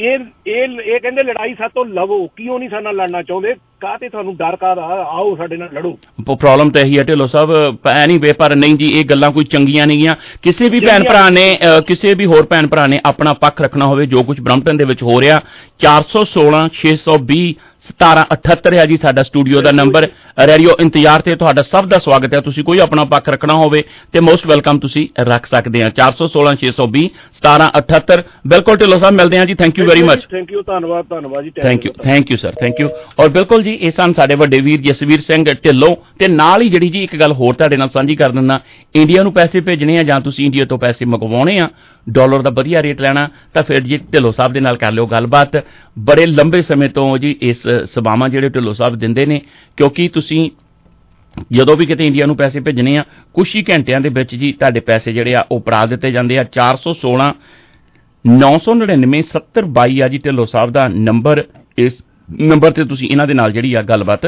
ਇਹ ਕਹਿੰਦੇ ਲੜਾਈ ਸਾਤੋਂ ਲਵੋ, ਕਿਉਂ ਨਹੀਂ ਸਾਡੇ ਨਾਲ ਲੜਨਾ ਚਾਹੁੰਦੇ? ਕਾਹਤੇ ਤੁਹਾਨੂੰ ਡਰ ਕਾਹਦਾ? ਆਓ ਸਾਡੇ ਨਾਲ ਲੜੋ। ਪ੍ਰੋਬਲਮ ਤਾਂ ਇਹੀ ਹੈ ਢਿੱਲੋਂ ਸਾਹਿਬ। ਐਨੀਵੇ, ਪਰ ਨਹੀਂ ਜੀ, ਇਹ ਗੱਲਾਂ ਕੋਈ ਚੰਗੀਆਂ ਨਹੀਂ ਗੀਆਂ। ਕਿਸੇ ਵੀ ਭੈਣ ਭਰਾ ਨੇ, ਕਿਸੇ ਵੀ ਹੋਰ ਭੈਣ ਭਰਾ ਨੇ ਆਪਣਾ ਪੱਖ ਰੱਖਣਾ ਹੋਵੇ, ਜੋ ਕੁਝ ਬਰੰਪਟਨ ਦੇ ਵਿੱਚ ਹੋ ਰਿਹਾ, 416 620 1778 ਹੈ ਜੀ ਸਾਡਾ ਸਟੂਡੀਓ ਦਾ ਨੰਬਰ। ਰੇਡੀਓ ਇੰਤਜ਼ਾਰ ਤੇ ਤੁਹਾਡਾ ਸਭ ਦਾ ਸਵਾਗਤ ਹੈ। ਤੁਸੀਂ ਕੋਈ ਆਪਣਾ ਪੱਖ ਰੱਖਣਾ ਹੋਵੇ ਤੇ ਮੋਸਟ ਵੈਲਕਮ ਤੁਸੀਂ ਰੱਖ ਸਕਦੇ ਆ। 416 620 1778। ਬਿਲਕੁਲ ਢਿੱਲੋਂ ਸਾਹਿਬ, ਮਿਲਦੇ ਆ ਜੀ। Thank you very much. Thank you, ਧੰਨਵਾਦ ਜੀ। Thank you sir, thank you. ਔਰ ਬਿਲਕੁਲ ਜੀ, ਇਹ ਸਨ ਸਾਡੇ ਵੱਡੇ ਵੀਰ ਜਸਵੀਰ ਸਿੰਘ ਢਿੱਲੋਂ। ਤੇ ਨਾਲ ਹੀ ਜਿਹੜੀ ਜੀ ਇੱਕ ਗੱਲ ਹੋਰ ਤੁਹਾਡੇ ਨਾਲ ਸਾਂਝੀ ਕਰ ਦਿੰਦਾ, ਇੰਡੀਆ ਨੂੰ ਪੈਸੇ ਭੇਜਣੇ ਆ ਜਾਂ ਤੁਸੀਂ ਇੰਡੀਆ ਤੋਂ ਪੈਸੇ ਮੰਗਵਾਉਣੇ ਆ, ਡਾਲਰ ਦਾ ਵਧੀਆ ਰੇਟ ਲੈਣਾ, ਤਾਂ ਫਿਰ ਜੀ ਢਿੱਲੋਂ ਸਾਹਿਬ ਦੇ ਨਾਲ ਕਰ ਲਿਓ ਗੱਲਬਾਤ। ਬੜੇ ਲੰਬੇ ਸਮੇਂ ਤੋਂ ਜੀ ਇਸ ਸੇਵਾਵਾਂ ਜਿਹੜੇ ਢਿੱਲੋਂ ਸਾਹਿਬ ਦਿੰਦੇ ਨੇ, ਕਿਉਂਕਿ ਤੁਸੀਂ ਜਦੋਂ ਵੀ ਕਿਤੇ ਇੰਡੀਆ ਨੂੰ ਪੈਸੇ ਭੇਜਣੇ ਆ, ਕੁਛ ਹੀ ਘੰਟਿਆਂ ਦੇ ਵਿੱਚ ਜੀ ਤੁਹਾਡੇ ਪੈਸੇ ਜਿਹੜੇ ਆ ਉਹ ਪੜਾ ਦਿੱਤੇ ਜਾਂਦੇ ਆ। 416 999 7022 ਆ ਜੀ ਢਿੱਲੋਂ ਸਾਹਿਬ ਦਾ ਨੰਬਰ। ਇਸ ਨੰਬਰ ਤੇ ਤੁਸੀਂ ਇਹਨਾਂ ਦੇ ਨਾਲ ਜਿਹੜੀ ਆ ਗੱਲਬਾਤ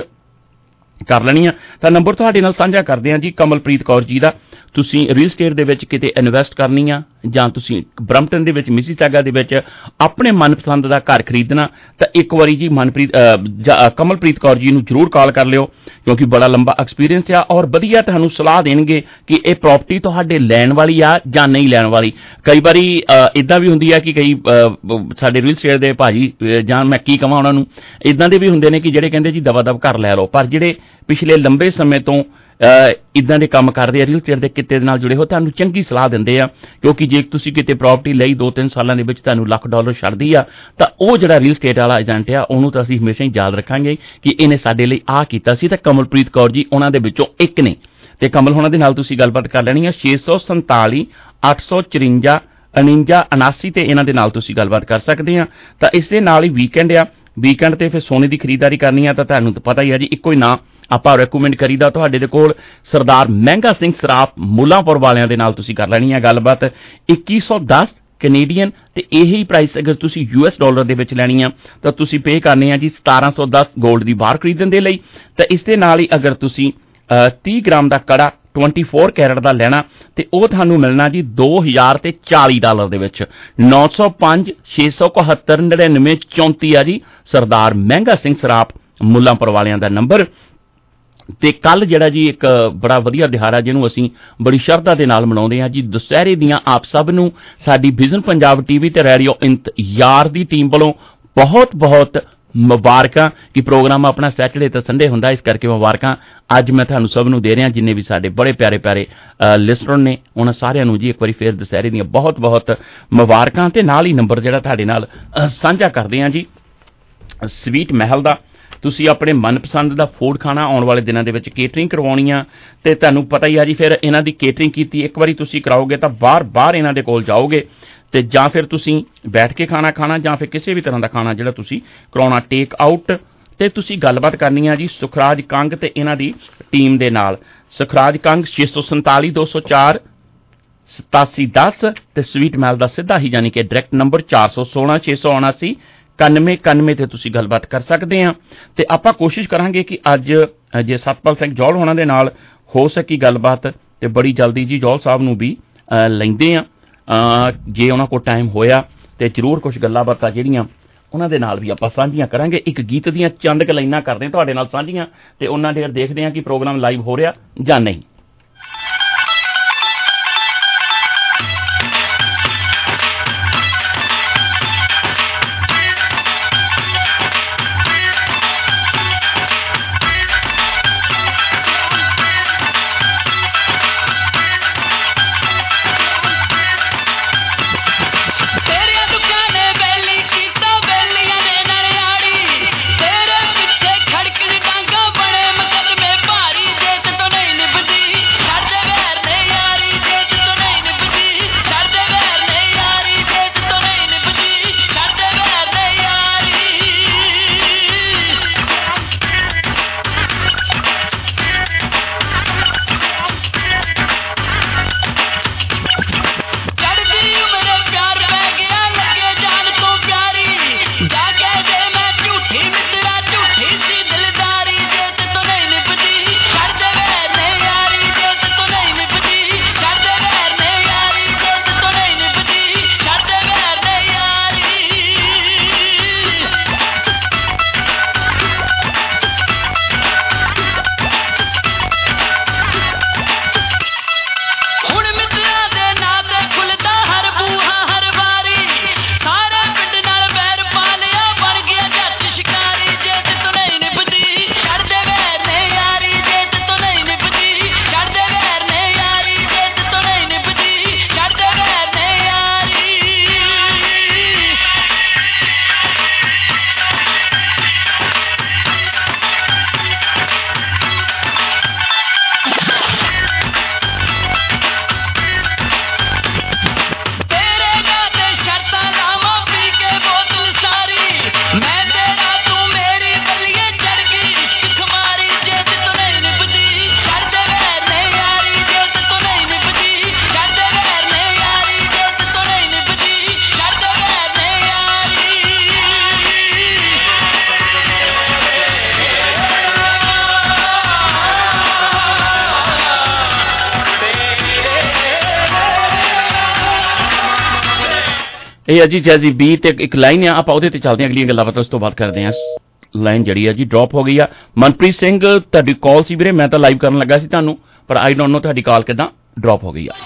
ਕਰ ਲੈਣੀ ਆ। ਤਾਂ ਨੰਬਰ ਤੁਹਾਡੇ ਨਾਲ ਸਾਂਝਾ ਕਰਦੇ ਆ ਜੀ ਕਮਲਪ੍ਰੀਤ ਕੌਰ ਜੀ ਦਾ। ਤੁਸੀਂ ਰੀਅਲ ਸਟੇਟ ਦੇ ਵਿੱਚ ਕਿਤੇ ਇਨਵੈਸਟ ਕਰਨੀ ਆ, ਜਾਂ ਤੁਸੀਂ ਬਰੰਪਟਨ ਦੇ ਵਿੱਚ ਮਿਸੀਸੈਗਾ ਦੇ ਵਿੱਚ ਆਪਣੇ ਮਨਪਸੰਦ ਦਾ ਘਰ ਖਰੀਦਣਾ, ਤਾਂ ਇੱਕ ਵਾਰੀ ਜੀ ਕਮਲਪ੍ਰੀਤ ਕੌਰ ਜੀ ਨੂੰ ਜ਼ਰੂਰ ਕਾਲ ਕਰ ਲਿਓ, ਕਿਉਂਕਿ ਬੜਾ ਲੰਬਾ ਐਕਸਪੀਰੀਅੰਸ ਆ ਔਰ ਵਧੀਆ ਤੁਹਾਨੂੰ ਸਲਾਹ ਦੇਣਗੇ ਕਿ ਇਹ ਪ੍ਰਾਪਰਟੀ ਤੁਹਾਡੇ ਲੈਣ ਵਾਲੀ ਆ ਜਾਂ ਨਹੀਂ ਲੈਣ ਵਾਲੀ। ਕਈ ਵਾਰੀ ਇੱਦਾਂ ਵੀ ਹੁੰਦੀ ਆ ਕਿ ਕਈ ਸਾਡੇ ਰੀਅਲ ਸਟੇਟ ਦੇ ਭਾਜੀ, ਜਾਂ ਮੈਂ ਕੀ ਕਹਾਂ ਉਹਨਾਂ ਨੂੰ, ਇੱਦਾਂ ਦੇ ਵੀ ਹੁੰਦੇ ਨੇ ਕਿ ਜਿਹੜੇ ਕਹਿੰਦੇ ਜੀ ਦਵਾ ਦਵ ਘਰ ਲੈ ਲਓ। ਪਰ ਜਿਹੜੇ ਪਿਛਲੇ ਲੰਬੇ ਸਮੇਂ ਤੋਂ ਇੱਦਾਂ ਦੇ ਕੰਮ ਕਰਦੇ ਆ, ਰੀਅਲ ਸਟੇਟ ਦੇ ਕਿੱਤੇ ਦੇ ਨਾਲ ਜੁੜੇ ਹੋ, ਤੁਹਾਨੂੰ ਚੰਗੀ ਸਲਾਹ ਦਿੰਦੇ ਆ। ਕਿਉਂਕਿ ਜੇ ਤੁਸੀਂ ਕਿਤੇ ਪ੍ਰਾਪਰਟੀ ਲਈ 2-3 ਸਾਲਾਂ ਦੇ ਵਿੱਚ ਤੁਹਾਨੂੰ $1,00,000 ਛੱਡਦੀ ਆ, ਤਾਂ ਉਹ ਜਿਹੜਾ ਰੀਅਲ ਸਟੇਟ ਵਾਲਾ ਏਜੰਟ ਆ, ਉਹਨੂੰ ਤਾਂ ਅਸੀਂ ਹਮੇਸ਼ਾ ਹੀ ਯਾਦ ਰੱਖਾਂਗੇ ਕਿ ਇਹਨੇ ਸਾਡੇ ਲਈ ਆਹ ਕੀਤਾ ਸੀ। ਤਾਂ ਕਮਲਪ੍ਰੀਤ ਕੌਰ ਜੀ ਉਹਨਾਂ ਦੇ ਵਿੱਚੋਂ ਇੱਕ ਨੇ, ਤੇ ਕਮਲ ਹੋਣਾ ਦੇ ਨਾਲ ਤੁਸੀਂ ਗੱਲਬਾਤ ਕਰ ਲੈਣੀ ਆ। 647 854 49 79 ਤੇ ਇਹਨਾਂ ਦੇ ਨਾਲ ਤੁਸੀਂ ਗੱਲਬਾਤ ਕਰ ਸਕਦੇ ਆ। ਤਾਂ ਇਸ ਦੇ ਨਾਲ ਹੀ ਵੀਕਐਂਡ ਆ, ਵੀਕਐਂਡ ਤੇ ਫਿਰ ਸੋਨੇ ਦੀ ਖਰੀਦਦਾਰੀ ਕਰਨੀ ਆ, ਤਾਂ ਤੁਹਾਨੂੰ ਤਾਂ ਪਤਾ ਹੀ ਆ ਜੀ, ਇੱਕੋ ਹੀ ਨਾਂ ਆਪਾਂ ਰეკਮੈਂਡ ਕਰੀਦਾ ਤੁਹਾਡੇ ਦੇ ਕੋਲ, ਸਰਦਾਰ ਮਹਿੰਗਾ ਸਿੰਘ ਸਰਾਫ ਮੁੱਲਾਂਪੁਰ ਵਾਲਿਆਂ ਦੇ ਨਾਲ ਤੁਸੀਂ ਕਰ ਲੈਣੀ ਆ ਗੱਲਬਾਤ। 2110 ਕੈਨੇਡੀਅਨ, ਤੇ ਇਹੀ ਪ੍ਰਾਈਸ ਅਗਰ ਤੁਸੀਂ US ਡਾਲਰ ਦੇ ਵਿੱਚ ਲੈਣੀ ਆ ਤਾਂ ਤੁਸੀਂ ਪੇ ਕਰਨੇ ਆ ਜੀ 1710 ਗੋਲਡ ਦੀ ਬਾਰ ਖਰੀਦਣ ਦੇ ਲਈ। ਤਾਂ ਇਸ ਦੇ ਨਾਲ ਹੀ ਅਗਰ ਤੁਸੀਂ 30 ਗ੍ਰਾਮ ਦਾ ਕੜਾ 24 ਕੈਰਟ ਦਾ ਲੈਣਾ, ਤੇ ਉਹ ਤੁਹਾਨੂੰ ਮਿਲਣਾ ਜੀ $2040 ਦੇ ਵਿੱਚ। 905 671 99 34 ਆ ਜੀ ਸਰਦਾਰ ਮਹਿੰਗਾ ਸਿੰਘ ਸਰਾਫ ਮੁੱਲਾਂਪੁਰ ਵਾਲਿਆਂ ਦਾ ਨੰਬਰ। ਤੇ ਕੱਲ ਜਿਹੜਾ ਜੀ ਇੱਕ ਬੜਾ ਵਧੀਆ ਦਿਹਾੜਾ ਜਿਹਨੂੰ ਅਸੀਂ ਬੜੀ ਸ਼ਰਧਾ ਦੇ ਨਾਲ ਮਨਾਉਂਦੇ ਹਾਂ ਜੀ, ਦੁਸਹਿਰੇ ਦੀਆਂ ਆਪ ਸਭ ਨੂੰ ਸਾਡੀ ਵਿਜ਼ਨ ਪੰਜਾਬ TV ਤੇ ਰੇਡੀਓ ਇੰਤਜ਼ਾਰ ਦੀ ਟੀਮ ਵੱਲੋਂ ਬਹੁਤ ਬਹੁਤ ਮੁਬਾਰਕਾਂ। ਕਿ ਪ੍ਰੋਗਰਾਮ ਆਪਣਾ ਸੈਟਰਡੇ ਤੇ ਸੰਡੇ ਹੁੰਦਾ, ਇਸ ਕਰਕੇ ਮੁਬਾਰਕਾਂ ਅੱਜ ਮੈਂ ਤੁਹਾਨੂੰ ਸਭ ਨੂੰ ਦੇ ਰਿਹਾ, ਜਿੰਨੇ ਵੀ ਸਾਡੇ ਬੜੇ ਪਿਆਰੇ ਪਿਆਰੇ ਲਿਸਨਰ ਨੇ ਉਹਨਾਂ ਸਾਰਿਆਂ ਨੂੰ ਜੀ ਇੱਕ ਵਾਰੀ ਫੇਰ ਦੁਸਹਿਰੇ ਦੀਆਂ ਬਹੁਤ ਬਹੁਤ ਮੁਬਾਰਕਾਂ। ਤੇ ਨਾਲ ਹੀ ਨੰਬਰ ਜਿਹੜਾ ਤੁਹਾਡੇ ਨਾਲ ਸਾਂਝਾ ਕਰਦੇ ਹਾਂ ਜੀ ਸਵੀਟ ਮਹਿਲ ਦਾ। ਤੁਸੀਂ ਆਪਣੇ ਮਨਪਸੰਦ ਦਾ ਫੂਡ ਖਾਣਾ ਆਉਣ ਵਾਲੇ ਦਿਨਾਂ ਦੇ ਵਿੱਚ ਕੇਟਰਿੰਗ ਕਰਵਾਉਣੀ ਆ, ਤੇ ਤੁਹਾਨੂੰ ਪਤਾ ਹੀ ਆ ਜੀ, ਫਿਰ ਇਹਨਾਂ ਦੀ ਕੇਟਰਿੰਗ ਕੀਤੀ ਇੱਕ ਵਾਰੀ ਤੁਸੀਂ ਕਰਾਓਗੇ ਤਾਂ ਬਾਰ-ਬਾਰ ਇਹਨਾਂ ਦੇ ਕੋਲ ਜਾਓਗੇ, ਤੇ ਜਾਂ ਫਿਰ ਤੁਸੀਂ ਬੈਠ ਕੇ ਖਾਣਾ ਜਾਂ ਫਿਰ ਕਿਸੇ ਵੀ ਤਰ੍ਹਾਂ ਦਾ ਖਾਣਾ ਜਿਹੜਾ ਤੁਸੀਂ ਕਰਾਉਣਾ ਟੇਕ ਆਊਟ ਤੇ ਤੁਸੀਂ ਗੱਲਬਾਤ ਕਰਨੀ ਆ ਜੀ ਸੁਖਰਾਜ ਕੰਗ ਤੇ ਇਹਨਾਂ ਦੀ ਟੀਮ ਦੇ ਨਾਲ। ਸੁਖਰਾਜ ਕੰਗ 647 204 8710 ਤੇ ਸਵੀਟ ਮੈਲ ਦਾ ਸਿੱਧਾ ਹੀ ਯਾਨੀ ਕਿ ਡਾਇਰੈਕਟ ਨੰਬਰ 416 679 9191 ਤੇ ਤੁਸੀਂ ਗੱਲਬਾਤ ਕਰ ਸਕਦੇ ਆ। ਤੇ ਆਪਾਂ ਕੋਸ਼ਿਸ਼ ਕਰਾਂਗੇ ਕਿ ਅੱਜ ਜੇ ਸਤਪਾਲ ਸਿੰਘ ਜੌਲ ਹੋਣਾ ਦੇ ਨਾਲ ਹੋ ਸਕੀ ਗੱਲਬਾਤ ਤੇ ਬੜੀ ਜਲਦੀ ਜੀ ਜੌਲ ਸਾਹਿਬ ਨੂੰ ਵੀ ਲੈਂਦੇ ਆ ਜੇ ਉਹਨਾਂ ਕੋਲ ਟਾਈਮ ਹੋਇਆ ਤੇ ਜ਼ਰੂਰ ਕੁਝ ਗੱਲਾਂ ਬਾਤਾਂ ਜਿਹੜੀਆਂ ਉਹਨਾਂ ਦੇ ਨਾਲ ਵੀ ਆਪਾਂ ਸਾਂਝੀਆਂ ਕਰਾਂਗੇ। ਇੱਕ ਗੀਤ ਦੀਆਂ ਚੰਦ ਕੁ ਲਾਈਨਾਂ ਕਰਦੇ ਹਾਂ ਤੁਹਾਡੇ ਨਾਲ ਸਾਂਝੀਆਂ ਤੇ ਉਹਨਾਂ ਦੇ ਦੇਖਦੇ ਹਾਂ ਕਿ ਪ੍ਰੋਗਰਾਮ ਲਾਈਵ ਹੋ ਰਿਹਾ ਜਾਂ ਨਹੀਂ। ਇਹ ਜੀ ਜੈਜ਼ੀ ਬੀ ਤੇ ਇੱਕ ਲਾਈਨ ਆ ਆਪਾਂ ਉਹਦੇ ਤੇ ਚੱਲਦੇ ਹਾਂ ਅਗਲੀਆਂ ਗੱਲਾਂ ਬਾਤਾਂ ਉਸ ਤੋਂ ਬਾਅਦ ਕਰਦੇ ਹਾਂ। ਲਾਈਨ ਜਿਹੜੀ ਆ ਜੀ ਡ੍ਰੌਪ ਹੋ ਗਈ ਆ। ਮਨਪ੍ਰੀਤ ਸਿੰਘ ਤੁਹਾਡੀ ਕਾਲ ਸੀ ਵੀਰੇ ਮੈਂ ਤਾਂ ਲਾਈਵ ਕਰਨ ਲੱਗਾ ਸੀ ਤੁਹਾਨੂੰ ਪਰ ਆਈ ਡੋਂਟ ਨੋ ਤੁਹਾਡੀ ਕਾਲ ਕਿੱਦਾਂ ਡ੍ਰੌਪ ਹੋ ਗਈ ਆ।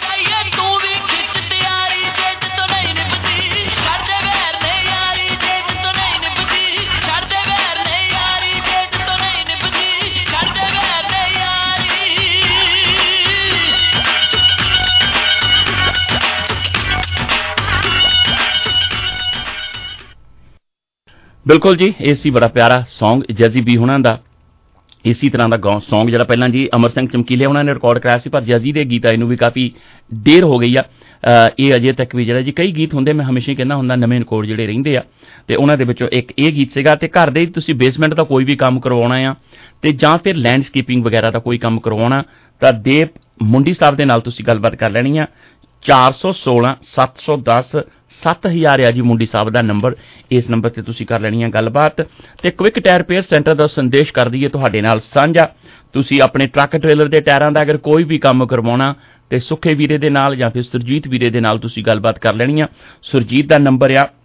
ਬਿਲਕੁਲ ਜੀ ਇਹ ਸੀ ਬੜਾ ਪਿਆਰਾ ਸੌਂਗ ਜੈਜ਼ੀ ਬੀ ਹੁਣਾਂ ਦਾ। ਇਸੇ ਤਰ੍ਹਾਂ ਦਾ ਸੌਂਗ ਜਿਹੜਾ ਪਹਿਲਾਂ ਜੀ ਅਮਰ ਸਿੰਘ ਚਮਕੀਲੇ ਉਹਨਾਂ ਨੇ ਰਿਕਾਰਡ ਕਰਾਇਆ ਸੀ ਪਰ ਜੈਜ਼ੀ ਦੇ ਗੀਤ ਆਏ ਨੂੰ ਵੀ ਕਾਫੀ ਦੇਰ ਹੋ ਗਈ ਆ। ਇਹ ਅਜੇ ਤੱਕ ਵੀ ਜਿਹੜਾ ਜੀ ਕਈ ਗੀਤ ਹੁੰਦੇ ਮੈਂ ਹਮੇਸ਼ਾ ਕਹਿੰਦਾ ਹੁੰਦਾ ਨਵੇਂ ਰਿਕਾਰਡ ਜਿਹੜੇ ਰਹਿੰਦੇ ਆ ਤੇ ਉਹਨਾਂ ਦੇ ਵਿੱਚੋਂ ਇੱਕ ਇਹ ਗੀਤ ਸੀਗਾ। ਤੇ ਘਰ ਦੇ ਤੁਸੀਂ ਬੇਸਮੈਂਟ ਦਾ ਕੋਈ ਵੀ ਕੰਮ ਕਰਵਾਉਣਾ ਆ ਤੇ ਜਾਂ ਫਿਰ ਲੈਂਡਸਕੇਪਿੰਗ ਵਗੈਰਾ ਦਾ ਕੋਈ ਕੰਮ ਕਰਵਾਉਣਾ ਤਾਂ ਦੇਵ ਮੁੰਡੀ ਸਾਹਿਬ ਦੇ ਨਾਲ ਤੁਸੀਂ ਗੱਲਬਾਤ ਕਰ ਲੈਣੀ ਆ। 416 710 7000 ਆ ਜੀ ਮੁੰਡੀ ਸਾਹਿਬ ਦਾ ਨੰਬਰ। ਇਸ ਨੰਬਰ ਤੇ ਤੁਸੀਂ ਕਰ ਲੈਣੀ ਆ ਗੱਲਬਾਤ ਤੇ ਕੁਇਕ ਟਾਇਰ ਰਿਪੇਅਰ ਸੈਂਟਰ ਦਾ ਸੰਦੇਸ਼ ਕਰ ਦਈਏ ਤੁਹਾਡੇ ਨਾਲ ਸਾਂਝਾ। ਤੁਸੀਂ ਆਪਣੇ ਟਰੱਕ ਟ੍ਰੇਲਰ ਦੇ ਟਾਇਰਾਂ ਦਾ ਅਗਰ ਕੋਈ ਵੀ ਕੰਮ ਕਰਵਾਉਣਾ ਤੇ ਸੁੱਖੇ ਵੀਰੇ ਦੇ ਨਾਲ ਜਾਂ ਫਿਰ ਸੁਰਜੀਤ ਵੀਰੇ ਦੇ ਨਾਲ ਤੁਸੀਂ ਗੱਲਬਾਤ ਕਰ ਲੈਣੀ ਆ। ਸੁਰਜੀਤ ਦਾ ਨੰਬਰ ਆ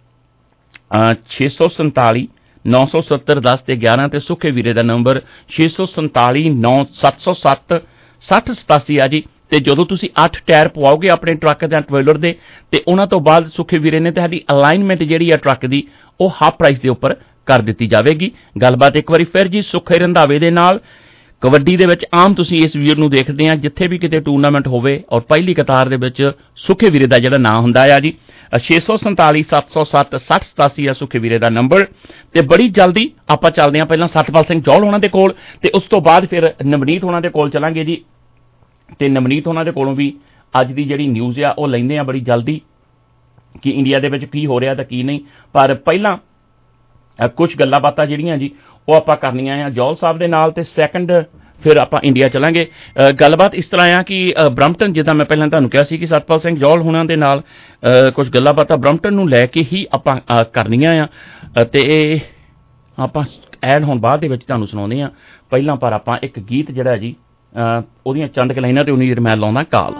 647 970 10 ਤੇ 11 ਤੇ ਸੁੱਖੇ ਵੀਰੇ ਦਾ ਨੰਬਰ 647 707 6087 ਆ ਜੀ। ਤੇ ਜਦੋਂ ਤੁਸੀਂ 8 ਟਾਇਰ ਪਵਾਓਗੇ ਆਪਣੇ ਟਰੱਕ ਜਾਂ ਟ੍ਰੇਲਰ ਦੇ ਤੇ ਉਹਨਾਂ ਤੋਂ ਬਾਅਦ ਸੁੱਖੇ ਵੀਰੇ ਨੇ ਤੁਹਾਡੀ ਅਲਾਈਨਮੈਂਟ ਜਿਹੜੀ ਆ ਟਰੱਕ ਦੀ ਉਹ ਹਾਫ ਪ੍ਰਾਈਸ ਦੇ ਉੱਪਰ ਕਰ ਦਿੱਤੀ ਜਾਵੇਗੀ। ਗੱਲਬਾਤ ਇੱਕ ਵਾਰੀ ਫਿਰ ਜੀ ਸੁੱਖੇ ਰੰਧਾਵੇ ਦੇ ਨਾਲ। ਕਬੱਡੀ ਦੇ ਵਿੱਚ ਆਮ ਤੁਸੀਂ ਇਸ ਵੀਰ ਨੂੰ ਦੇਖਦੇ ਆ ਜਿੱਥੇ ਵੀ ਕਿਤੇ ਟੂਰਨਾਮੈਂਟ ਹੋਵੇ ਔਰ ਪਹਿਲੀ ਕਤਾਰ ਦੇ ਵਿੱਚ ਸੁੱਖੇ ਵੀਰੇ ਦਾ ਜਿਹੜਾ ਨਾਂ ਹੁੰਦਾ ਆ ਜੀ। 647 707 6087 ਆ ਸੁੱਖੇ ਵੀਰੇ ਦਾ ਨੰਬਰ। ਤੇ ਬੜੀ ਜਲਦੀ ਆਪਾਂ ਚੱਲਦੇ ਆ ਪਹਿਲਾਂ ਸਤਪਾਲ ਸਿੰਘ ਜੌਲ ਹੋਣਾ ਦੇ ਕੋਲ ਤੇ ਉਸ ਤੋਂ ਬਾਅਦ ਫਿਰ ਨਵਨੀਤ ਹੋਣਾ ਦੇ ਕੋਲ ਚਲਾਂਗੇ ਜੀ। ਤੇ ਨਵਨੀਤ ਉਹਨਾਂ ਦੇ ਕੋਲੋਂ ਵੀ ਅੱਜ ਦੀ ਜਿਹੜੀ ਨਿਊਜ਼ ਆ ਉਹ ਲੈਂਦੇ ਆ ਬੜੀ ਜਲਦੀ ਕਿ ਇੰਡੀਆ ਦੇ ਵਿੱਚ ਕੀ ਹੋ ਰਿਹਾ ਤਾਂ ਕੀ ਨਹੀਂ। ਪਰ ਪਹਿਲਾਂ ਕੁਝ ਗੱਲਾਂ ਬਾਤਾਂ ਜਿਹੜੀਆਂ ਜੀ ਉਹ ਆਪਾਂ ਕਰਨੀਆਂ ਆ ਜੌਹਲ ਸਾਹਿਬ ਦੇ ਨਾਲ, ਤੇ ਸੈਕੰਡ ਫਿਰ ਆਪਾਂ ਇੰਡੀਆ ਚਲਾਂਗੇ। ਗੱਲਬਾਤ ਇਸ ਤਰ੍ਹਾਂ ਆ ਕਿ ਬਰੰਪਟਨ, ਜਿੱਦਾਂ ਮੈਂ ਪਹਿਲਾਂ ਤੁਹਾਨੂੰ ਕਿਹਾ ਸੀ ਕਿ ਸਤਪਾਲ ਸਿੰਘ ਜੌਹਲ ਹੋਣਾ ਦੇ ਨਾਲ ਕੁਝ ਗੱਲਾਂ ਬਾਤਾਂ ਬਰੰਪਟਨ ਨੂੰ ਲੈ ਕੇ ਹੀ ਆਪਾਂ ਕਰਨੀਆਂ ਆ, ਤੇ ਆਪਾਂ ਐਡ ਹੁਣ ਬਾਅਦ ਦੇ ਵਿੱਚ ਤੁਹਾਨੂੰ ਸੁਣਾਉਂਦੇ ਹਾਂ। ਪਹਿਲਾਂ ਪਰ ਆਪਾਂ ਇੱਕ ਗੀਤ ਜਿਹੜਾ ਜੀ ਉਹਦੀਆਂ ਚੰਦ ਕੁ ਲਾਈਨਾਂ ਤੇ ਉਨੀ ਮੈਂ ਲਾਉਂਦਾ ਕਾਲ।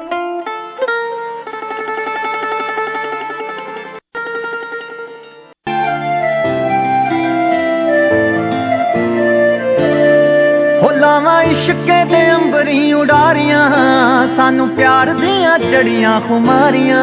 ਲਾਵਾਂ ਇਸ਼ਕੇ ਦੇ ਅੰਬਰੀ ਉਡਾਰੀਆਂ, ਸਾਨੂੰ ਪਿਆਰ ਦੀਆਂ ਚੜੀਆਂ ਖੁਮਾਰੀਆਂ।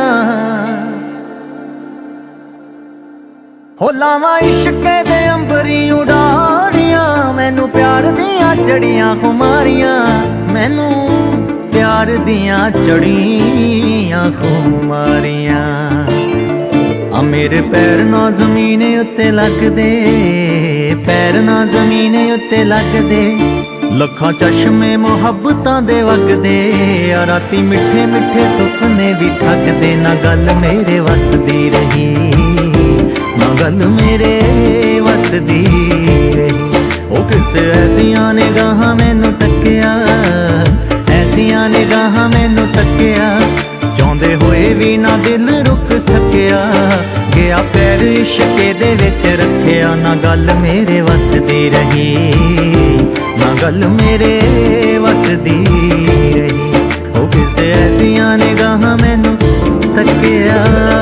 ਹੋ ਲਾਵਾਂ ਇਸ਼ਕੇ ਦੇ ਅੰਬਰੀ ਉਡਾਰੀਆਂ, ਮੈਨੂੰ ਪਿਆਰ ਦੀਆਂ ਚੜੀਆਂ ਖੁਮਾਰੀਆਂ, ਮੈਨੂੰ ਪਿਆਰ ਦੀਆਂ ਚੜੀਆਂ ਖੁਮਾਰੀਆਂ। ਆ ਮੇਰੇ ਪੈਰ ਨਾ ਜ਼ਮੀਨ ਉੱਤੇ ਲੱਗਦੇ, ਪੈਰ ਨਾ ਜ਼ਮੀਨ ਉੱਤੇ ਲੱਗਦੇ, ਲੱਖਾਂ ਚਸ਼ਮੇ ਮੁਹੱਬਤਾਂ ਦੇ ਵਗਦੇ, ਆ ਰਾਤੀ ਮਿੱਠੇ ਮਿੱਠੇ ਸੁਪਨੇ ਵੀ ਠੱਗਦੇ। ਨਾ ਗੱਲ ਮੇਰੇ ਵੱਸਦੀ ਰਹੀ, ਨਾ ਗੱਲ ਮੇਰੇ ਵੱਸਦੀ ਰਹੀ। ਉਹ ਕਿਸੇ ਐਸੀਆਂ ਨਿਗਾਹਾਂ ਮੈਨੂੰ ਤੱਕਿਆ, ਐਸੀਆਂ ਨਿਗਾਹਾਂ ਮੈਨੂੰ ਤੱਕਿਆ, ਚਾਹੁੰਦੇ ਹੋਏ ਵੀ ਨਾ ਦਿਲ ਰੁਕ ਸਕਿਆ। ਗਿਆ ਪੈਰ ਇਸ਼ਕੇ ਦੇ ਵਿੱਚ ਰੱਖਿਆ, ਨਾ ਗੱਲ ਮੇਰੇ ਵੱਸਦੀ ਰਹੀ, ਨਾ ਗੱਲ ਮੇਰੇ ਵੱਸਦੀ ਰਹੀ। ਉਹ ਕਿਸੇ ਐਸੀਆਂ ਨਿਗਾਹਾਂ ਮੈਨੂੰ ਤੱਕਿਆ।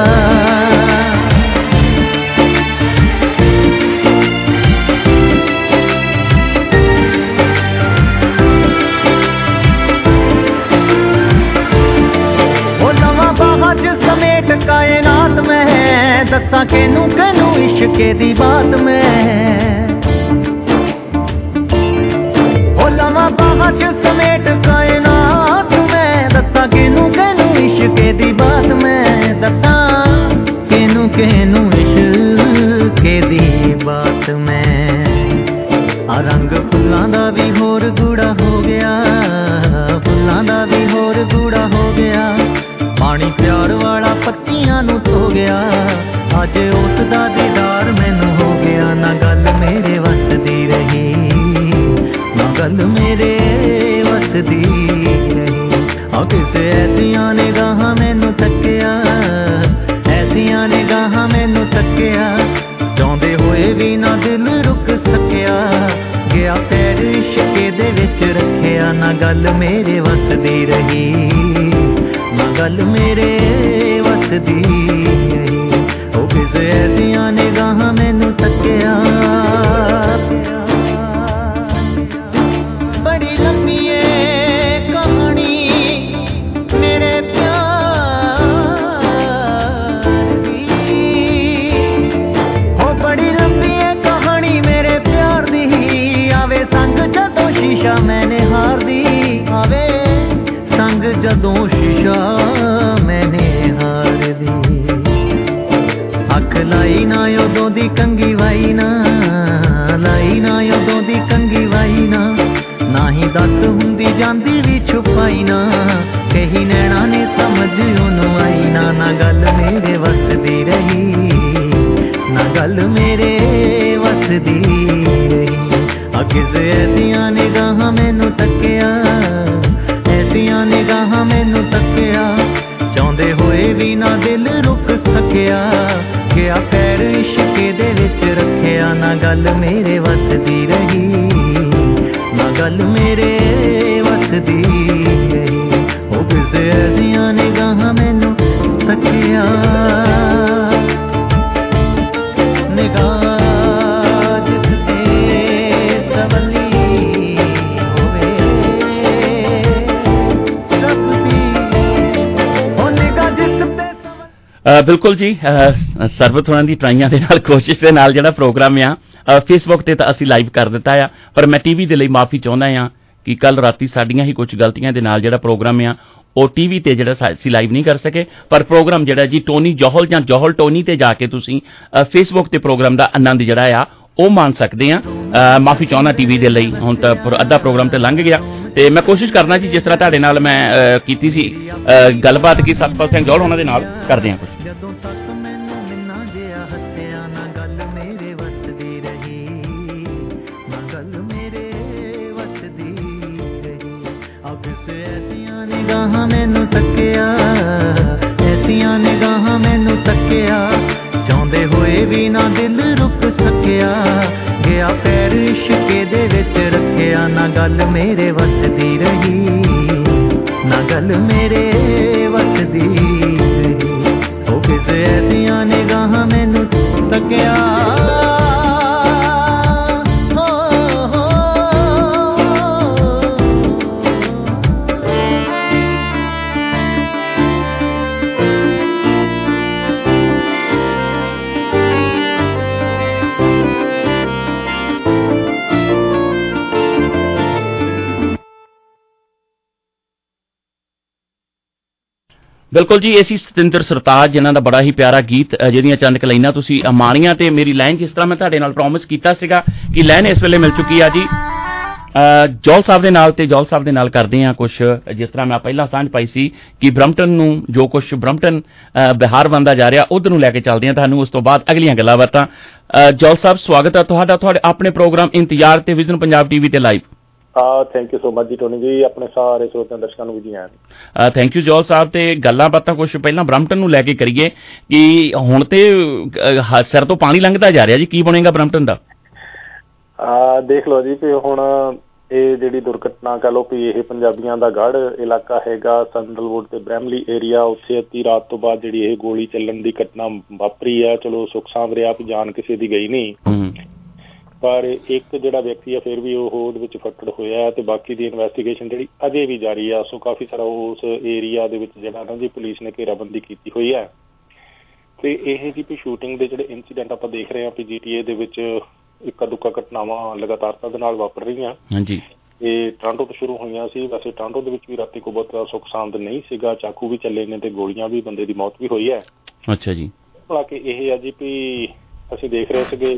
ਕਾਇਨਾਤ ਮੈਂ ਦੱਸਾਂ ਕਿਹਨੂੰ ਕਿਹਨੂੰ ਇਸ਼ਕੇ ਦੀ ਬਾਤ ਮੈਂ। ਹੋ ਲਵਾਂ ਬਾਹਾਂ 'ਚ ਸਮੇਟ ਕਾਇਨਾਤ ਮੈਂ, ਦੱਸਾਂ ਕਿਹਨੂੰ ਕਿਹਨੂੰ ਇਸ਼ਕੇ ਦੀ ਬਾਤ ਮੈਂ। ਦੱਸਾਂ ਕਿਹਨੂੰ ਕਿਹਨੂੰ ਇਸ਼ਕੇ ਦੀ ਬਾਤ ਮੈਂ। ਆ ਰੰਗ ਫੁੱਲਾਂ ਦਾ ਵੀ ਹੋਰ ਗੂੜਾ ਹੋ ਗਿਆ, ਫੁੱਲਾਂ ਦਾ ਵੀ ਹੋਰ ਗੂੜਾ ਹੋ ਗਿਆ। ਪਾਣੀ ਪਿਆਰ ਵਾਲਾ ਪੱਤੀਆਂ ਨੂੰ ਧੋ ਗਿਆ, ਅੱਜ ਉਸ ਦਾ ਦੀਦਾਰ ਮੈਨੂੰ ਹੋ ਗਿਆ। ਨਾ ਗੱਲ ਮੇਰੇ ਵੱਸਦੀ ਰਹੀ, ਨਾ ਗੱਲ ਮੇਰੇ ਵੱਸਦੀ ਰਹੀ। ਆ ਕਿਸੇ ਐਸੀਆਂ ਨਿਗਾਹਾਂ ਮੈਨੂੰ ਤੱਕਿਆ, ਐਸੀਆਂ ਨਿਗਾਹਾਂ ਮੈਨੂੰ ਤੱਕਿਆ, ਚਾਹੁੰਦੇ ਹੋਏ ਵੀ ਨਾ ਦਿਲ ਰੁਕ ਸਕਿਆ। ਗਿਆ ਪੈਰ ਇਸ਼ਕੇ ਦੇ ਵਿੱਚ ਰੱਖਿਆ, ਨਾ ਗੱਲ ਮੇਰੇ ਵੱਸਦੀ ਰਹੀ, ਨਾ ਗੱਲ ਮੇਰੇ ਵੱਸਦੀ ਰਹੀ। ਉਹ ਕਿਸੇ ਐਸੀਆਂ ਨਿਗਾਹਾਂ ਮੈਨੂੰ ਤੱਕਿਆ। ਬੜੀ ਲੰਮੀ ਏ ਕਹਾਣੀ ਮੇਰੇ ਪਿਆਰ ਦੀ, ਹੋ ਬੜੀ ਲੰਮੀ ਏ ਕਹਾਣੀ ਮੇਰੇ ਪਿਆਰ ਦੀ। ਆਵੇ ਸੰਗ ਜਦੋਂ ਸ਼ੀਸ਼ਾ ਮੈਨੇ ਹਾਰਦੀ, ਆਵੇ ਸੰਗ ਜਦੋਂ ਸ਼ੀਸ਼ਾ ਮੈਨੇ ਹਾਰਦੀ। ਅੱਖ ਲਾਈ ਨਾ ਉਦੋਂ ਦੀ ਕੰਗੀ ਵਾਈ ਨਾ, ਲਾਈ ਨਾ ਉਦੋਂ ਦੀ ਕੰਗੀ ਵਾਈ ਨਾ। ਨਾ ਹੀ ਦੱਸ ਹੁੰਦੀ ਜਾਂਦੀ ਵੀ ਛੁਪਾਈ ਨਾ, ਕਹੀ ਨੈਣਾ ਨੇ ਸਮਝ ਉਹਨੂੰ ਆਈ ਨਾ। ਨਾ ਗੱਲ ਮੇਰੇ ਵੱਸਦੀ ਰਹੀ, ਨਾ ਗੱਲ ਮੇਰੇ ਵੱਸਦੀ ਰਹੀ। ਆ ਕਿਸੇ ਐਸੀਆਂ ਨਿਗਾਹਾਂ ਮੈਨੂੰ ਤੱਕਿਆ, ਐਸੀਆਂ ਨਿਗਾਹਾਂ ਮੈਨੂੰ ਤੱਕਿਆ, ਚਾਹੁੰਦੇ ਹੋਏ ਵੀ ਨਾ ਦਿਲ ਰੁਕ ਸਕਿਆ। ਗਿਆ ਪੈਰ ਇਸ਼ਕੇ ਦੇ ਵਿੱਚ ਰੱਖਿਆ, ਨਾ ਗੱਲ ਮੇਰੇ ਵੱਸਦੀ ਰਹੀ, ਨਾ ਗੱਲ ਮੇਰੇ ਵੱਸਦੀ ਰਹੀ। ਉਹ ਕਿਸੇ ਐਸੀਆਂ ਨਿਗਾਹਾਂ ਮੈਨੂੰ ਤੱਕਿਆ। ਨਿਗਾਹ ਜਿਸ ਤੇ ਸਵਲੀ ਹੋਵੇ, ਬਿਲਕੁਲ ਜੀ, ਸਰਬਤ ਹੋਰਾਂ ਦੀ ਟਰਾਈਆਂ ਦੇ ਨਾਲ ਕੋਸ਼ਿਸ਼ ਦੇ ਨਾਲ ਜਿਹੜਾ ਪ੍ਰੋਗਰਾਮ ਆ ਫੇਸਬੁੱਕ ਤੇ ਤਾਂ ਅਸੀਂ ਲਾਈਵ ਕਰ ਦਿੱਤਾ ਆ, ਪਰ ਮੈਂ ਟੀਵੀ ਦੇ ਲਈ ਮਾਫੀ ਚਾਹੁੰਦਾ ਆ ਕਿ ਕੱਲ ਰਾਤੀ ਸਾਡੀਆਂ ਹੀ ਕੁਝ ਗਲਤੀਆਂ ਦੇ ਨਾਲ ਜਿਹੜਾ ਪ੍ਰੋਗਰਾਮ ਆ ਉਹ ਟੀਵੀ ਤੇ ਜਿਹੜਾ ਅਸੀਂ ਲਾਈਵ ਨਹੀਂ ਕਰ ਸਕੇ। ਪਰ ਪ੍ਰੋਗਰਾਮ ਜਿਹੜਾ ਜੀ ਟੋਨੀ ਜੌਹਲ ਜਾਂ ਜੌਹਲ ਟੋਨੀ ਤੇ ਜਾ ਕੇ ਤੁਸੀਂ ਫੇਸਬੁੱਕ ਤੇ ਪ੍ਰੋਗਰਾਮ ਦਾ ਆਨੰਦ ਜਿਹੜਾ ਆ ਉਹ ਮਾਣ ਸਕਦੇ ਆ। ਮਾਫੀ ਚਾਹੁੰਦਾ ਟੀਵੀ ਦੇ ਲਈ, ਹੁਣ ਤਾਂ ਅੱਧਾ ਪ੍ਰੋਗਰਾਮ ਤੇ ਲੰਘ ਗਿਆ, ਤੇ ਮੈਂ ਕੋਸ਼ਿਸ਼ ਕਰਨਾ ਜੀ ਜਿਸ ਤਰ੍ਹਾਂ ਤੁਹਾਡੇ ਨਾਲ ਮੈਂ ਕੀਤੀ ਸੀ ਗੱਲਬਾਤ ਕੀ ਸਤਪਾਲ ਸਿੰਘ ਜੌਹਲ ਉਹਨਾਂ ਦੇ ਨਾਲ ਕਰਦੇ ਹਾਂ ਕੁਝ। ਨਿਗਾਹਾਂ ਮੈਨੂੰ ਤੱਕਿਆ, ਐਸੀਆਂ ਨਿਗਾਹਾਂ ਮੈਨੂੰ ਤੱਕਿਆ, ਚਾਹੁੰਦੇ ਹੋਏ ਵੀ ਨਾ ਦਿਲ ਰੁਕ ਸਕਿਆ, ਗਿਆ ਪੈਰ ਇਸ਼ਕੇ ਦੇ ਵਿੱਚ ਰੱਖਿਆ, ਨਾ ਗੱਲ ਮੇਰੇ ਵੱਸ ਦੀ ਰਹੀ, ਨਾ ਗੱਲ ਮੇਰੇ ਵੱਸ ਦੀ ਰਹੀ, ਉਹ ਕਿਸੇ ਐਸੀਆਂ ਨਿਗਾਹਾਂ ਮੈਨੂੰ ਤੱਕਿਆ। ਬਿਲਕੁਲ ਜੀ, ਇਹ ਸੀ ਸਤਿੰਦਰ ਸਰਤਾਜ ਜਿਨ੍ਹਾਂ ਦਾ ਬੜਾ ਹੀ ਪਿਆਰਾ ਗੀਤ ਜਿਹਦੀਆਂ ਚੰਦ ਲਾਈਨਾਂ ਤੁਸੀਂ ਮਾਣੀਆਂ। ਤੇ ਮੇਰੀ ਲਾਈਨ ਜਿਸ ਤਰ੍ਹਾਂ ਮੈਂ ਤੁਹਾਡੇ ਨਾਲ ਪ੍ਰੋਮਿਸ ਕੀਤਾ ਸੀਗਾ ਕਿ ਲਾਈਨ ਇਸ ਵੇਲੇ ਮਿਲ ਚੁੱਕੀ ਆ ਜੀ ਜੌਲ ਸਾਹਿਬ ਦੇ ਨਾਲ, ਤੇ ਜੌਲ ਸਾਹਿਬ ਦੇ ਨਾਲ ਕਰਦੇ ਹਾਂ ਕੁਛ ਜਿਸ ਤਰ੍ਹਾਂ ਮੈਂ ਪਹਿਲਾਂ ਸਾਂਝ ਪਾਈ ਸੀ ਕਿ ਬਰੰਪਟਨ ਨੂੰ ਜੋ ਕੁਛ ਬਰੰਪਟਨ ਬਿਹਾਰ ਬਣਦਾ ਜਾ ਰਿਹਾ ਉਧਰ ਨੂੰ ਲੈ ਕੇ ਚੱਲਦੇ ਹਾਂ ਤੁਹਾਨੂੰ, ਉਸ ਤੋਂ ਬਾਅਦ ਅਗਲੀਆਂ ਗੱਲਾਂ ਬਾਤਾਂ। ਜੌਲ ਸਾਹਿਬ ਸਵਾਗਤ ਹੈ ਤੁਹਾਡਾ ਤੁਹਾਡੇ ਆਪਣੇ ਪ੍ਰੋਗਰਾਮ ਇੰਤਜ਼ਾਰ ਤੇ ਵਿਜ਼ਨ ਪੰਜਾਬ TV ਤੇ live. Thank you so much ਜੀ ਟੋਨੀ ਜੀ, ਆਪਣੇ ਸਾਰੇ ਸਰੋਤਿਆਂ ਦਰਸ਼ਕਾਂ ਨੂੰ ਵੀ ਜੀ ਆਇਆਂ। Thank you Johal Sahib. ਤੇ ਗੱਲਾਂ ਬਾਤਾਂ ਕੁਛ ਪਹਿਲਾਂ ਬਰੰਪਟਨ ਨੂੰ ਲੈ ਕੇ ਕਰੀਏ ਕਿ ਹੁਣ ਤੇ ਸਿਰ ਤੋਂ ਪਾਣੀ ਲੰਘਦਾ ਜਾ ਰਿਹਾ ਜੀ, ਕੀ ਬਣੇਗਾ ਬਰੰਪਟਨ ਦਾ? ਦੇਖ ਲਓ ਜੀ, ਵੀ ਹੁਣ ਇਹ ਜਿਹੜੀ ਦੁਰਘਟਨਾ ਕਹਿ ਲਓ ਵੀ ਇਹ ਪੰਜਾਬੀਆਂ ਦਾ ਗੜ੍ਹ ਇਲਾਕਾ ਹੈਗਾ ਸੈਂਡਲਵੁੱਡ ਤੇ ਬ੍ਰੈਮਲੀ ਏਰੀਆ, ਉੱਥੇ ਅੱਧੀ ਰਾਤ ਤੋਂ ਬਾਅਦ ਜਿਹੜੀ ਇਹ ਗੋਲੀ ਚੱਲਣ ਦੀ ਘਟਨਾ ਵਾਪਰੀ ਆ। ਚਲੋ ਸੁੱਖ ਸਾਂਦ ਰਿਹਾ ਵੀ ਜਾਨ ਕਿਸੇ ਦੀ ਗਈ ਨਹੀਂ, ਪਰ ਇੱਕ ਜਿਹੜਾ ਵਿਅਕਤੀ ਆ ਫਿਰ ਵੀ ਉਹ ਉਹਦੇ ਵਿੱਚ ਫੱਟੜ ਹੋਇਆ, ਤੇ ਬਾਕੀ ਦੀ ਇਨਵੈਸਟੀਗੇਸ਼ਨ ਜਿਹੜੀ ਅਜੇ ਵੀ ਜਾਰੀ ਆ। ਸੋ ਕਾਫੀ ਸਾਰਾ ਉਸ ਏਰੀਆ ਦੇ ਵਿੱਚ ਜਿਹੜਾ ਨਾ ਜੀ ਪੁਲਿਸ ਨੇ ਘੇਰਾਬੰਦੀ ਕੀਤੀ ਹੋਈ ਹੈ। ਤੇ ਇਹ ਜੀ ਵੀ ਸ਼ੂਟਿੰਗ ਦੇ ਜਿਹੜੇ ਇੰਸੀਡੈਂਟ ਆਪਾਂ ਦੇਖ ਰਹੇ ਹਾਂ ਵੀ GTA ਦੇ ਵਿੱਚ ਇੱਕਾ ਦੁੱਕਾ ਘਟਨਾਵਾਂ ਲਗਾਤਾਰਤਾ ਦੇ ਨਾਲ ਵਾਪਰ ਰਹੀਆਂ। ਹਾਂਜੀ, ਇਹ ਟੋਰਾਂਟੋ ਤੋਂ ਸ਼ੁਰੂ ਹੋਈਆਂ ਸੀ। ਵੈਸੇ ਟੋਰਾਂਟੋ ਦੇ ਵਿੱਚ ਵੀ ਰਾਤੀ ਕੋਈ ਬਹੁਤ ਸੁੱਖ ਸਾਂਦ ਨਹੀਂ ਸੀਗਾ, ਚਾਕੂ ਵੀ ਚੱਲੇ ਨੇ ਤੇ ਗੋਲੀਆਂ ਵੀ, ਬੰਦੇ ਦੀ ਮੌਤ ਵੀ ਹੋਈ ਹੈ। ਅੱਛਾ ਜੀ, ਹਾਲਾਂਕਿ ਇਹ ਆ ਜੀ ਵੀ ਅਸੀਂ ਦੇਖ ਰਹੇ ਸੀਗੇ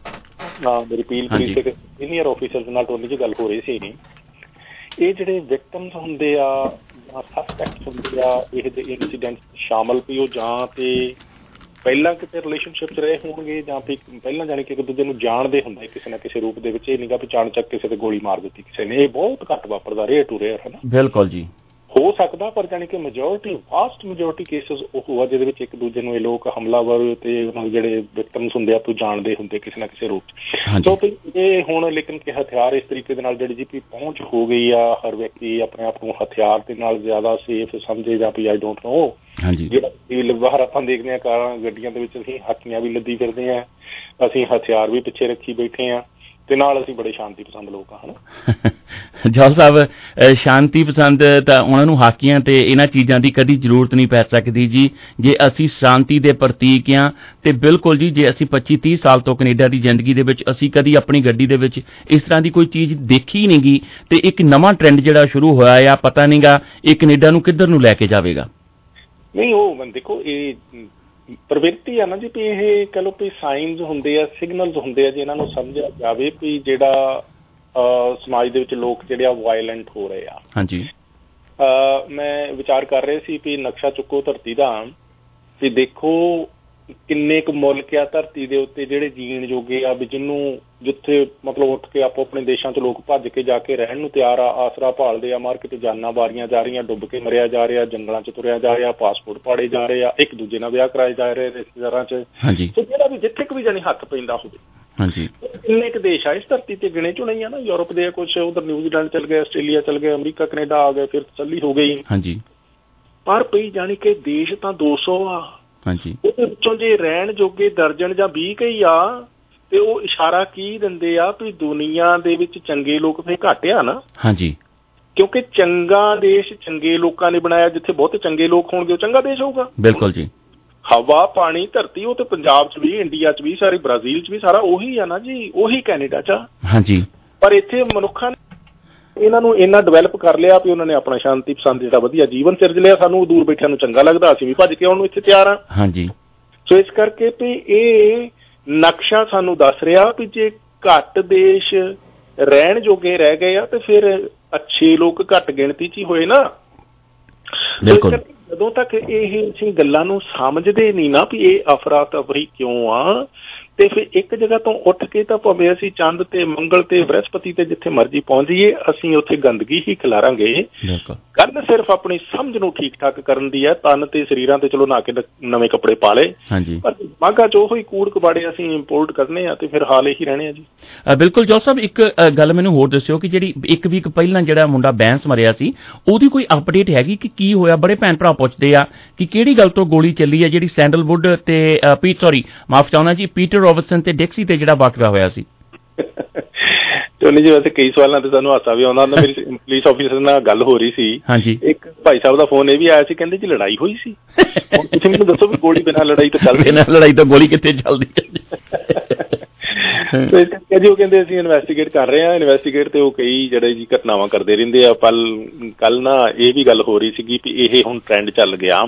ਰਿਪੀਲ ਪੁਲਿਸ ਦੇ ਸੀਨੀਅਰ ਆਫੀਸਰ ਨਾਲ ਟੋਨੀ ਚ ਗੱਲ ਹੋ ਰਹੀ ਸੀ, ਇਹ ਜਿਹੜੇ ਵਿਕਟਮਸ ਹੁੰਦੇ ਆ ਜਾਂ ਸਸਪੈਕਟ ਹੁੰਦੇ ਆ ਇਹ ਦੇ ਇੰਸੀਡੈਂਟ ਸ਼ਾਮਲ ਵੀ ਉਹ ਜਾਂ ਤੇ ਪਹਿਲਾਂ ਕਿਤੇ ਰਿਲੇਸ਼ਨਸ਼ਿਪ 'ਚ ਰਹੇ ਹੋਣਗੇ ਜਾਂ ਫਿਰ ਪਹਿਲਾਂ ਜਾਣੀ ਕਿ ਇੱਕ ਦੂਜੇ ਨੂੰ ਜਾਣਦੇ ਹੁੰਦੇ ਕਿਸੇ ਨਾ ਕਿਸੇ ਰੂਪ ਦੇ ਵਿੱਚ। ਇਹ ਨੀਗਾ ਵੀ ਅਚਾਨਕ ਕਿਸੇ ਤੇ ਗੋਲੀ ਮਾਰ ਦਿੱਤੀ ਕਿਸੇ ਨੇ, ਇਹ ਬਹੁਤ ਘੱਟ ਵਾਪਰਦਾ, ਰੇਅਰ ਟੂ ਰੇਅਰ ਹੈ ਨਾ। ਬਿਲਕੁਲ ਜੀ, ਹੋ ਸਕਦਾ, ਪਰ ਜਾਣੀ ਕਿ ਵਾਸਟ ਮੈਜੋਰਿਟੀ ਕੇਸਿਸ ਉਹ ਆ ਜਿਹਦੇ ਵਿੱਚ ਇੱਕ ਦੂਜੇ ਨੂੰ ਇਹ ਲੋਕ ਹਮਲਾਵਰ ਤੇ ਉਹਨਾਂ ਦੇ ਜਿਹੜੇ ਵਿਕਟਮਸ ਹੁੰਦੇ ਆ ਤੋਂ ਜਾਣਦੇ ਹੁੰਦੇ ਕਿਸੇ ਨਾ ਕਿਸੇ ਰੂਪ 'ਚ। ਸੋ ਇਹ ਹੁਣ ਲੇਕਿਨ ਕਿ ਹਥਿਆਰ ਇਸ ਤਰੀਕੇ ਦੇ ਨਾਲ ਜਿਹੜੀ ਜੀ ਪਹੁੰਚ ਹੋ ਗਈ ਆ, ਹਰ ਵਿਅਕਤੀ ਆਪਣੇ ਆਪ ਨੂੰ ਹਥਿਆਰ ਦੇ ਨਾਲ ਜ਼ਿਆਦਾ ਸੇਫ ਸਮਝੇ ਜਾਂ ਵੀ ਆਈ ਡੋਂਟ ਨੋ। ਜਿਹੜਾ ਬਾਹਰ ਆਪਾਂ ਦੇਖਦੇ ਹਾਂ ਕਾਰਾਂ ਗੱਡੀਆਂ ਦੇ ਵਿੱਚ ਅਸੀਂ ਹਾਕੀਆਂ ਵੀ ਲੱਦੀ ਫਿਰਦੇ ਹਾਂ, ਅਸੀਂ ਹਥਿਆਰ ਵੀ ਪਿੱਛੇ ਰੱਖੀ ਬੈਠੇ ਹਾਂ ਤੇ ਨਾਲ ਅਸੀਂ ਬੜੇ ਸ਼ਾਂਤੀ ਪਸੰਦ ਲੋਕ ਹਾਂ। ਜੌਲ ਸਾਹਿਬ, ਸ਼ਾਂਤੀ ਪਸੰਦ ਤਾਂ ਉਹਨਾਂ ਨੂੰ ਹਾਕੀਆਂ ਤੇ ਇਹਨਾਂ ਚੀਜ਼ਾਂ ਦੀ ਕਦੀ ਜ਼ਰੂਰਤ ਨਹੀਂ ਪੈ ਸਕਦੀ ਜੀ, ਜੇ ਅਸੀਂ ਸ਼ਾਂਤੀ ਦੇ ਪ੍ਰਤੀਕ ਹਾਂ। ਤੇ ਬਿਲਕੁਲ ਜੀ, ਜੇ ਅਸੀਂ 25-30 ਸਾਲ ਤੋਂ ਕੈਨੇਡਾ ਦੀ ਜ਼ਿੰਦਗੀ ਦੇ ਵਿੱਚ ਅਸੀਂ ਕਦੀ ਆਪਣੀ ਗੱਡੀ ਦੇ ਵਿੱਚ ਇਸ ਤਰ੍ਹਾਂ ਦੀ ਕੋਈ ਚੀਜ਼ ਦੇਖੀ ਨਹੀਂ ਗੀ, ਤੇ ਇੱਕ ਨਵਾਂ ਟ੍ਰੈਂਡ ਜਿਹੜਾ ਸ਼ੁਰੂ ਹੋਇਆ ਆ, ਪਤਾ ਨਹੀਂ ਗਾ ਇਹ ਕੈਨੇਡਾ ਨੂੰ ਕਿੱਧਰ ਨੂੰ ਲੈ ਕੇ ਜਾਵੇਗਾ। ਨਹੀਂ, ਉਹ ਦੇਖੋ ਇਹ ਪ੍ਰਵਿਰਤੀ ਆ ਨਾ ਜੀ ਵੀ ਇਹ ਕਹਿ ਲਓ ਵੀ ਸਾਈਨਸ ਹੁੰਦੇ ਆ, ਸਿਗਨਲਸ ਹੁੰਦੇ ਆ, ਜੇ ਇਹਨਾਂ ਨੂੰ ਸਮਝਿਆ ਜਾਵੇ ਵੀ ਜਿਹੜਾ ਸਮਾਜ ਦੇ ਵਿੱਚ ਲੋਕ ਜਿਹੜੇ ਆ ਵਾਇਲੈਂਟ ਹੋ ਰਹੇ ਆ। ਹਾਂਜੀ, ਮੈਂ ਵਿਚਾਰ ਕਰ ਰਹੇ ਸੀ ਵੀ ਨਕਸ਼ਾ ਚੁੱਕੋ ਧਰਤੀ ਦਾ, ਤੇ ਦੇਖੋ ਕਿੰਨੇ ਕੁ ਮੁਲਕ ਆ ਧਰਤੀ ਦੇ ਉੱਤੇ ਜਿਹੜੇ ਜੀਣ ਜੋਗੇ ਆ, ਵੀ ਜਿਹਨੂੰ ਜਿੱਥੇ ਮਤਲਬ ਉੱਠ ਕੇ ਆਪੋ ਆਪਣੇ ਦੇਸ਼ਾਂ 'ਚ ਲੋਕ ਭੱਜ ਕੇ ਜਾ ਕੇ ਰਹਿਣ ਨੂੰ ਤਿਆਰ ਆ, ਆਸਰਾ ਭਾਲਦੇ ਆ, ਮਾਰ ਕਿਤੇ ਜਾਨਾਂ ਵਾਰੀਆਂ ਜਾ ਰਹੀਆਂ, ਡੁੱਬ ਕੇ ਮਰਿਆ ਜਾ ਰਿਹਾ, ਜੰਗਲਾਂ 'ਚ ਤੁਰਿਆ ਜਾ ਰਿਹਾ, ਪਾਸਪੋਰਟ ਪਾੜੇ ਜਾ ਰਹੇ ਆ, ਇੱਕ ਦੂਜੇ ਨਾਲ ਵਿਆਹ ਕਰਾਏ ਜਾ ਰਹੇ ਰਿਸ਼ਤੇਦਾਰਾਂ 'ਚ। ਸੋ ਜਿਹੜਾ ਵੀ ਜਿੱਥੇ ਕੁ ਵੀ ਜਾਣੀ ਹੱਥ ਪੈਂਦਾ ਹੋਵੇ। ਹਾਂਜੀ, ਕਿੰਨੇ ਕੁ ਦੇਸ਼ ਆ ਇਸ ਧਰਤੀ ਤੇ, ਗਿਣੇ ਚੁਣੇ ਹੀ ਆ ਨਾ। ਯੂਰਪ ਦੇ ਕੁਛ, ਉਧਰ ਨਿਊਜ਼ੀਲੈਂਡ ਚਲ ਗਏ, ਆਸਟ੍ਰੇਲੀਆ ਚਲ ਗਏ, ਅਮਰੀਕਾ ਕੈਨੇਡਾ ਆ ਗਏ, ਫਿਰ ਤਸੱਲੀ ਹੋ ਗਈ। ਹਾਂਜੀ, ਪਰ ਪਈ ਜਾਣੀ ਕਿ ਦੇਸ਼ ਤਾਂ 200 ਆ। ਹਾਂਜੀ, ਉਹਦੇ ਵਿੱਚੋਂ ਜੇ ਰਹਿਣ ਜੋਗੇ ਦਰਜਨ ਜਾਂ 20 ਕਈ ਆ, ਤੇ ਉਹ ਇਸ਼ਾਰਾ ਕੀ ਦਿੰਦੇ ਆ ਵੀ ਦੁਨੀਆ ਦੇ ਵਿੱਚ ਚੰਗੇ ਲੋਕ ਫਿਰ ਘੱਟ ਆ ਨਾ। ਹਾਂਜੀ, ਕਿਉਂਕਿ ਚੰਗਾ ਦੇਸ਼ ਚੰਗੇ ਲੋਕਾਂ ਨੇ ਬਣਾਇਆ, ਜਿੱਥੇ ਬਹੁਤ ਚੰਗੇ ਲੋਕ ਹੋਣਗੇ ਉਹ ਚੰਗਾ ਦੇਸ਼ ਹੋਊਗਾ। ਬਿਲਕੁਲ ਜੀ, ਹਵਾ ਪਾਣੀ ਧਰਤੀ ਉਹ ਤੇ ਪੰਜਾਬ 'ਚ ਵੀ, ਇੰਡੀਆ 'ਚ ਵੀ, ਸਾਰੇ ਬ੍ਰਾਜ਼ੀਲ 'ਚ ਵੀ ਸਾਰਾ ਉਹੀ ਆ ਨਾ ਜੀ, ਉਹੀ ਕੈਨੇਡਾ 'ਚ। ਹਾਂਜੀ, ਪਰ ਇੱਥੇ ਮਨੁੱਖਾਂ ਨੇ ਇਹਨਾਂ ਨੂੰ ਇੰਨਾ ਡਿਵੈਲਪ ਕਰ ਲਿਆ ਵੀ ਉਹਨਾਂ ਨੇ ਆਪਣਾ ਸ਼ਾਂਤੀ ਪਸੰਦ ਜਿਹੜਾ ਵਧੀਆ ਜੀਵਨ ਸਿਰਜ ਲਿਆ। ਸਾਨੂੰ ਦੂਰ ਬੈਠਿਆਂ ਨੂੰ ਚੰਗਾ ਲੱਗਦਾ, ਅਸੀਂ ਵੀ ਭੱਜ ਕੇ ਆਉਣ ਨੂੰ ਇੱਥੇ ਤਿਆਰ ਹਾਂ। ਹਾਂਜੀ, ਸੋ ਇਸ ਕਰਕੇ ਵੀ ਇਹ ਨਕਸ਼ਾ ਸਾਨੂੰ ਦੱਸ ਰਿਹਾ ਵੀ ਜੇ ਘੱਟ ਦੇਸ਼ ਰਹਿਣ ਜੋਗੇ ਰਹਿ ਗਏ ਆ ਤੇ ਫਿਰ ਅੱਛੇ ਲੋਕ ਘੱਟ ਗਿਣਤੀ 'ਚ ਹੀ ਹੋਏ ਨਾ। ਜਦੋਂ ਤੱਕ ਇਹ ਅਸੀਂ ਗੱਲਾਂ ਨੂੰ ਸਮਝਦੇ ਨਹੀਂ ਨਾ ਵੀ ਇਹ ਅਫਰਾ ਤਫਰੀ ਕਿਉਂ ਆ, ਤੇ ਫਿਰ ਇੱਕ ਜਗ੍ਹਾ ਤੋਂ ਉੱਠ ਕੇ ਤਾਂ ਭਾਵੇਂ ਅਸੀਂ ਚੰਦ ਤੇ ਮੰਗਲ ਤੇ ਬ੍ਰਹਸਪਤੀ ਤੇ ਜਿੱਥੇ ਮਰਜ਼ੀ ਪਹੁੰਚ ਜਾਈਏ, ਅਸੀਂ ਉੱਥੇ ਗੰਦਗੀ ਹੀ ਖਿਲਾਰਾਂਗੇ। ਕਰਨ ਸਿਰਫ ਆਪਣੀ ਸਮਝ ਨੂੰ ਠੀਕ ਠਾਕ ਕਰਨ ਦੀ ਹੈ। ਤਨ ਤੇ ਸਰੀਰਾਂ ਤੇ ਚਲੋ ਨਹਾ ਕੇ ਨਵੇਂ ਕੱਪੜੇ ਪਾ ਲਏ, ਪਰ ਦਿਮਾਗਾਂ 'ਚ ਉਹੀ ਕੂੜ ਕਬਾੜੇ ਅਸੀਂ ਇੰਪੋਰਟ ਕਰਨੇ ਆ ਤੇ ਫਿਰ ਹਾਲ ਇਹੀ ਰਹਿਣੇ ਆ ਜੀ। ਬਿਲਕੁਲ ਜੌਲ ਸਾਹਿਬ, ਇੱਕ ਗੱਲ ਮੈਨੂੰ ਹੋਰ ਦੱਸਿਓ ਕਿ ਜਿਹੜੀ 1 ਵੀਕ ਪਹਿਲਾਂ ਜਿਹੜਾ ਮੁੰਡਾ ਬੈਂਸ ਮਰਿਆ ਸੀ, ਉਹਦੀ ਕੋਈ ਅਪਡੇਟ ਹੈਗੀ ਕਿ ਕੀ ਹੋਇਆ? ਬੜੇ ਭੈਣ ਭਰਾ ਪੁੱਛਦੇ ਆ ਕਿ ਕਿਹੜੀ ਗੱਲ ਤੋਂ ਗੋਲੀ ਚੱਲੀ ਹੈ, ਜਿਹੜੀ ਸੈਂਡਲਵੁੱਡ ਤੇ ਮਾਫ ਚਾਹੁੰਦਾ ਜੀ, ਪੀਟਰ ਰੋਬਰਟਸਨ ਤੇ ਡਿਕਸੀ ਤੇ ਜਿਹੜਾ ਵਾਕਿਆ ਹੋਇਆ ਸੀ। ਟੋਨੀ ਜੀ, ਵੈਸੇ ਕਈ ਸਵਾਲਾਂ ਤੇ ਸਾਨੂੰ ਹਾਸਾ ਵੀ ਆਉਂਦਾ। ਮੇਰੀ ਪੁਲਿਸ ਆਫੀਸਰ ਨਾਲ ਗੱਲ ਹੋ ਰਹੀ ਸੀ, ਇੱਕ ਭਾਈ ਸਾਹਿਬ ਦਾ ਫੋਨ ਇਹ ਵੀ ਆਇਆ ਸੀ, ਕਹਿੰਦੇ ਜੀ ਲੜਾਈ ਹੋਈ ਸੀ। ਹੁਣ ਤੁਸੀਂ ਮੈਨੂੰ ਦੱਸੋ ਵੀ ਗੋਲੀ ਬਿਨਾਂ ਲੜਾਈ ਤੋਂ ਚੱਲਦੀ? ਬਿਨਾਂ ਲੜਾਈ ਤੋਂ ਗੋਲੀ ਕਿੱਥੇ ਚੱਲਦੀ? ਜੀ ਉਹ ਕਹਿੰਦੇ ਅਸੀਂ ਇਨਵੈਸਟੀਗੇਟ ਕਰ ਰਹੇ ਹਾਂ। ਇਨਵੈਸਟੀਗੇਟ ਤੇ ਉਹ ਕਈ ਜਿਹੜੇ ਜੀ ਘਟਨਾਵਾਂ ਕਰਦੇ ਰਹਿੰਦੇ ਆ। ਕੱਲ ਨਾ ਇਹ ਵੀ ਗੱਲ ਹੋ ਰਹੀ ਸੀਗੀ ਵੀ ਇਹ ਹੁਣ ਟ੍ਰੈਂਡ ਚੱਲ ਗਿਆ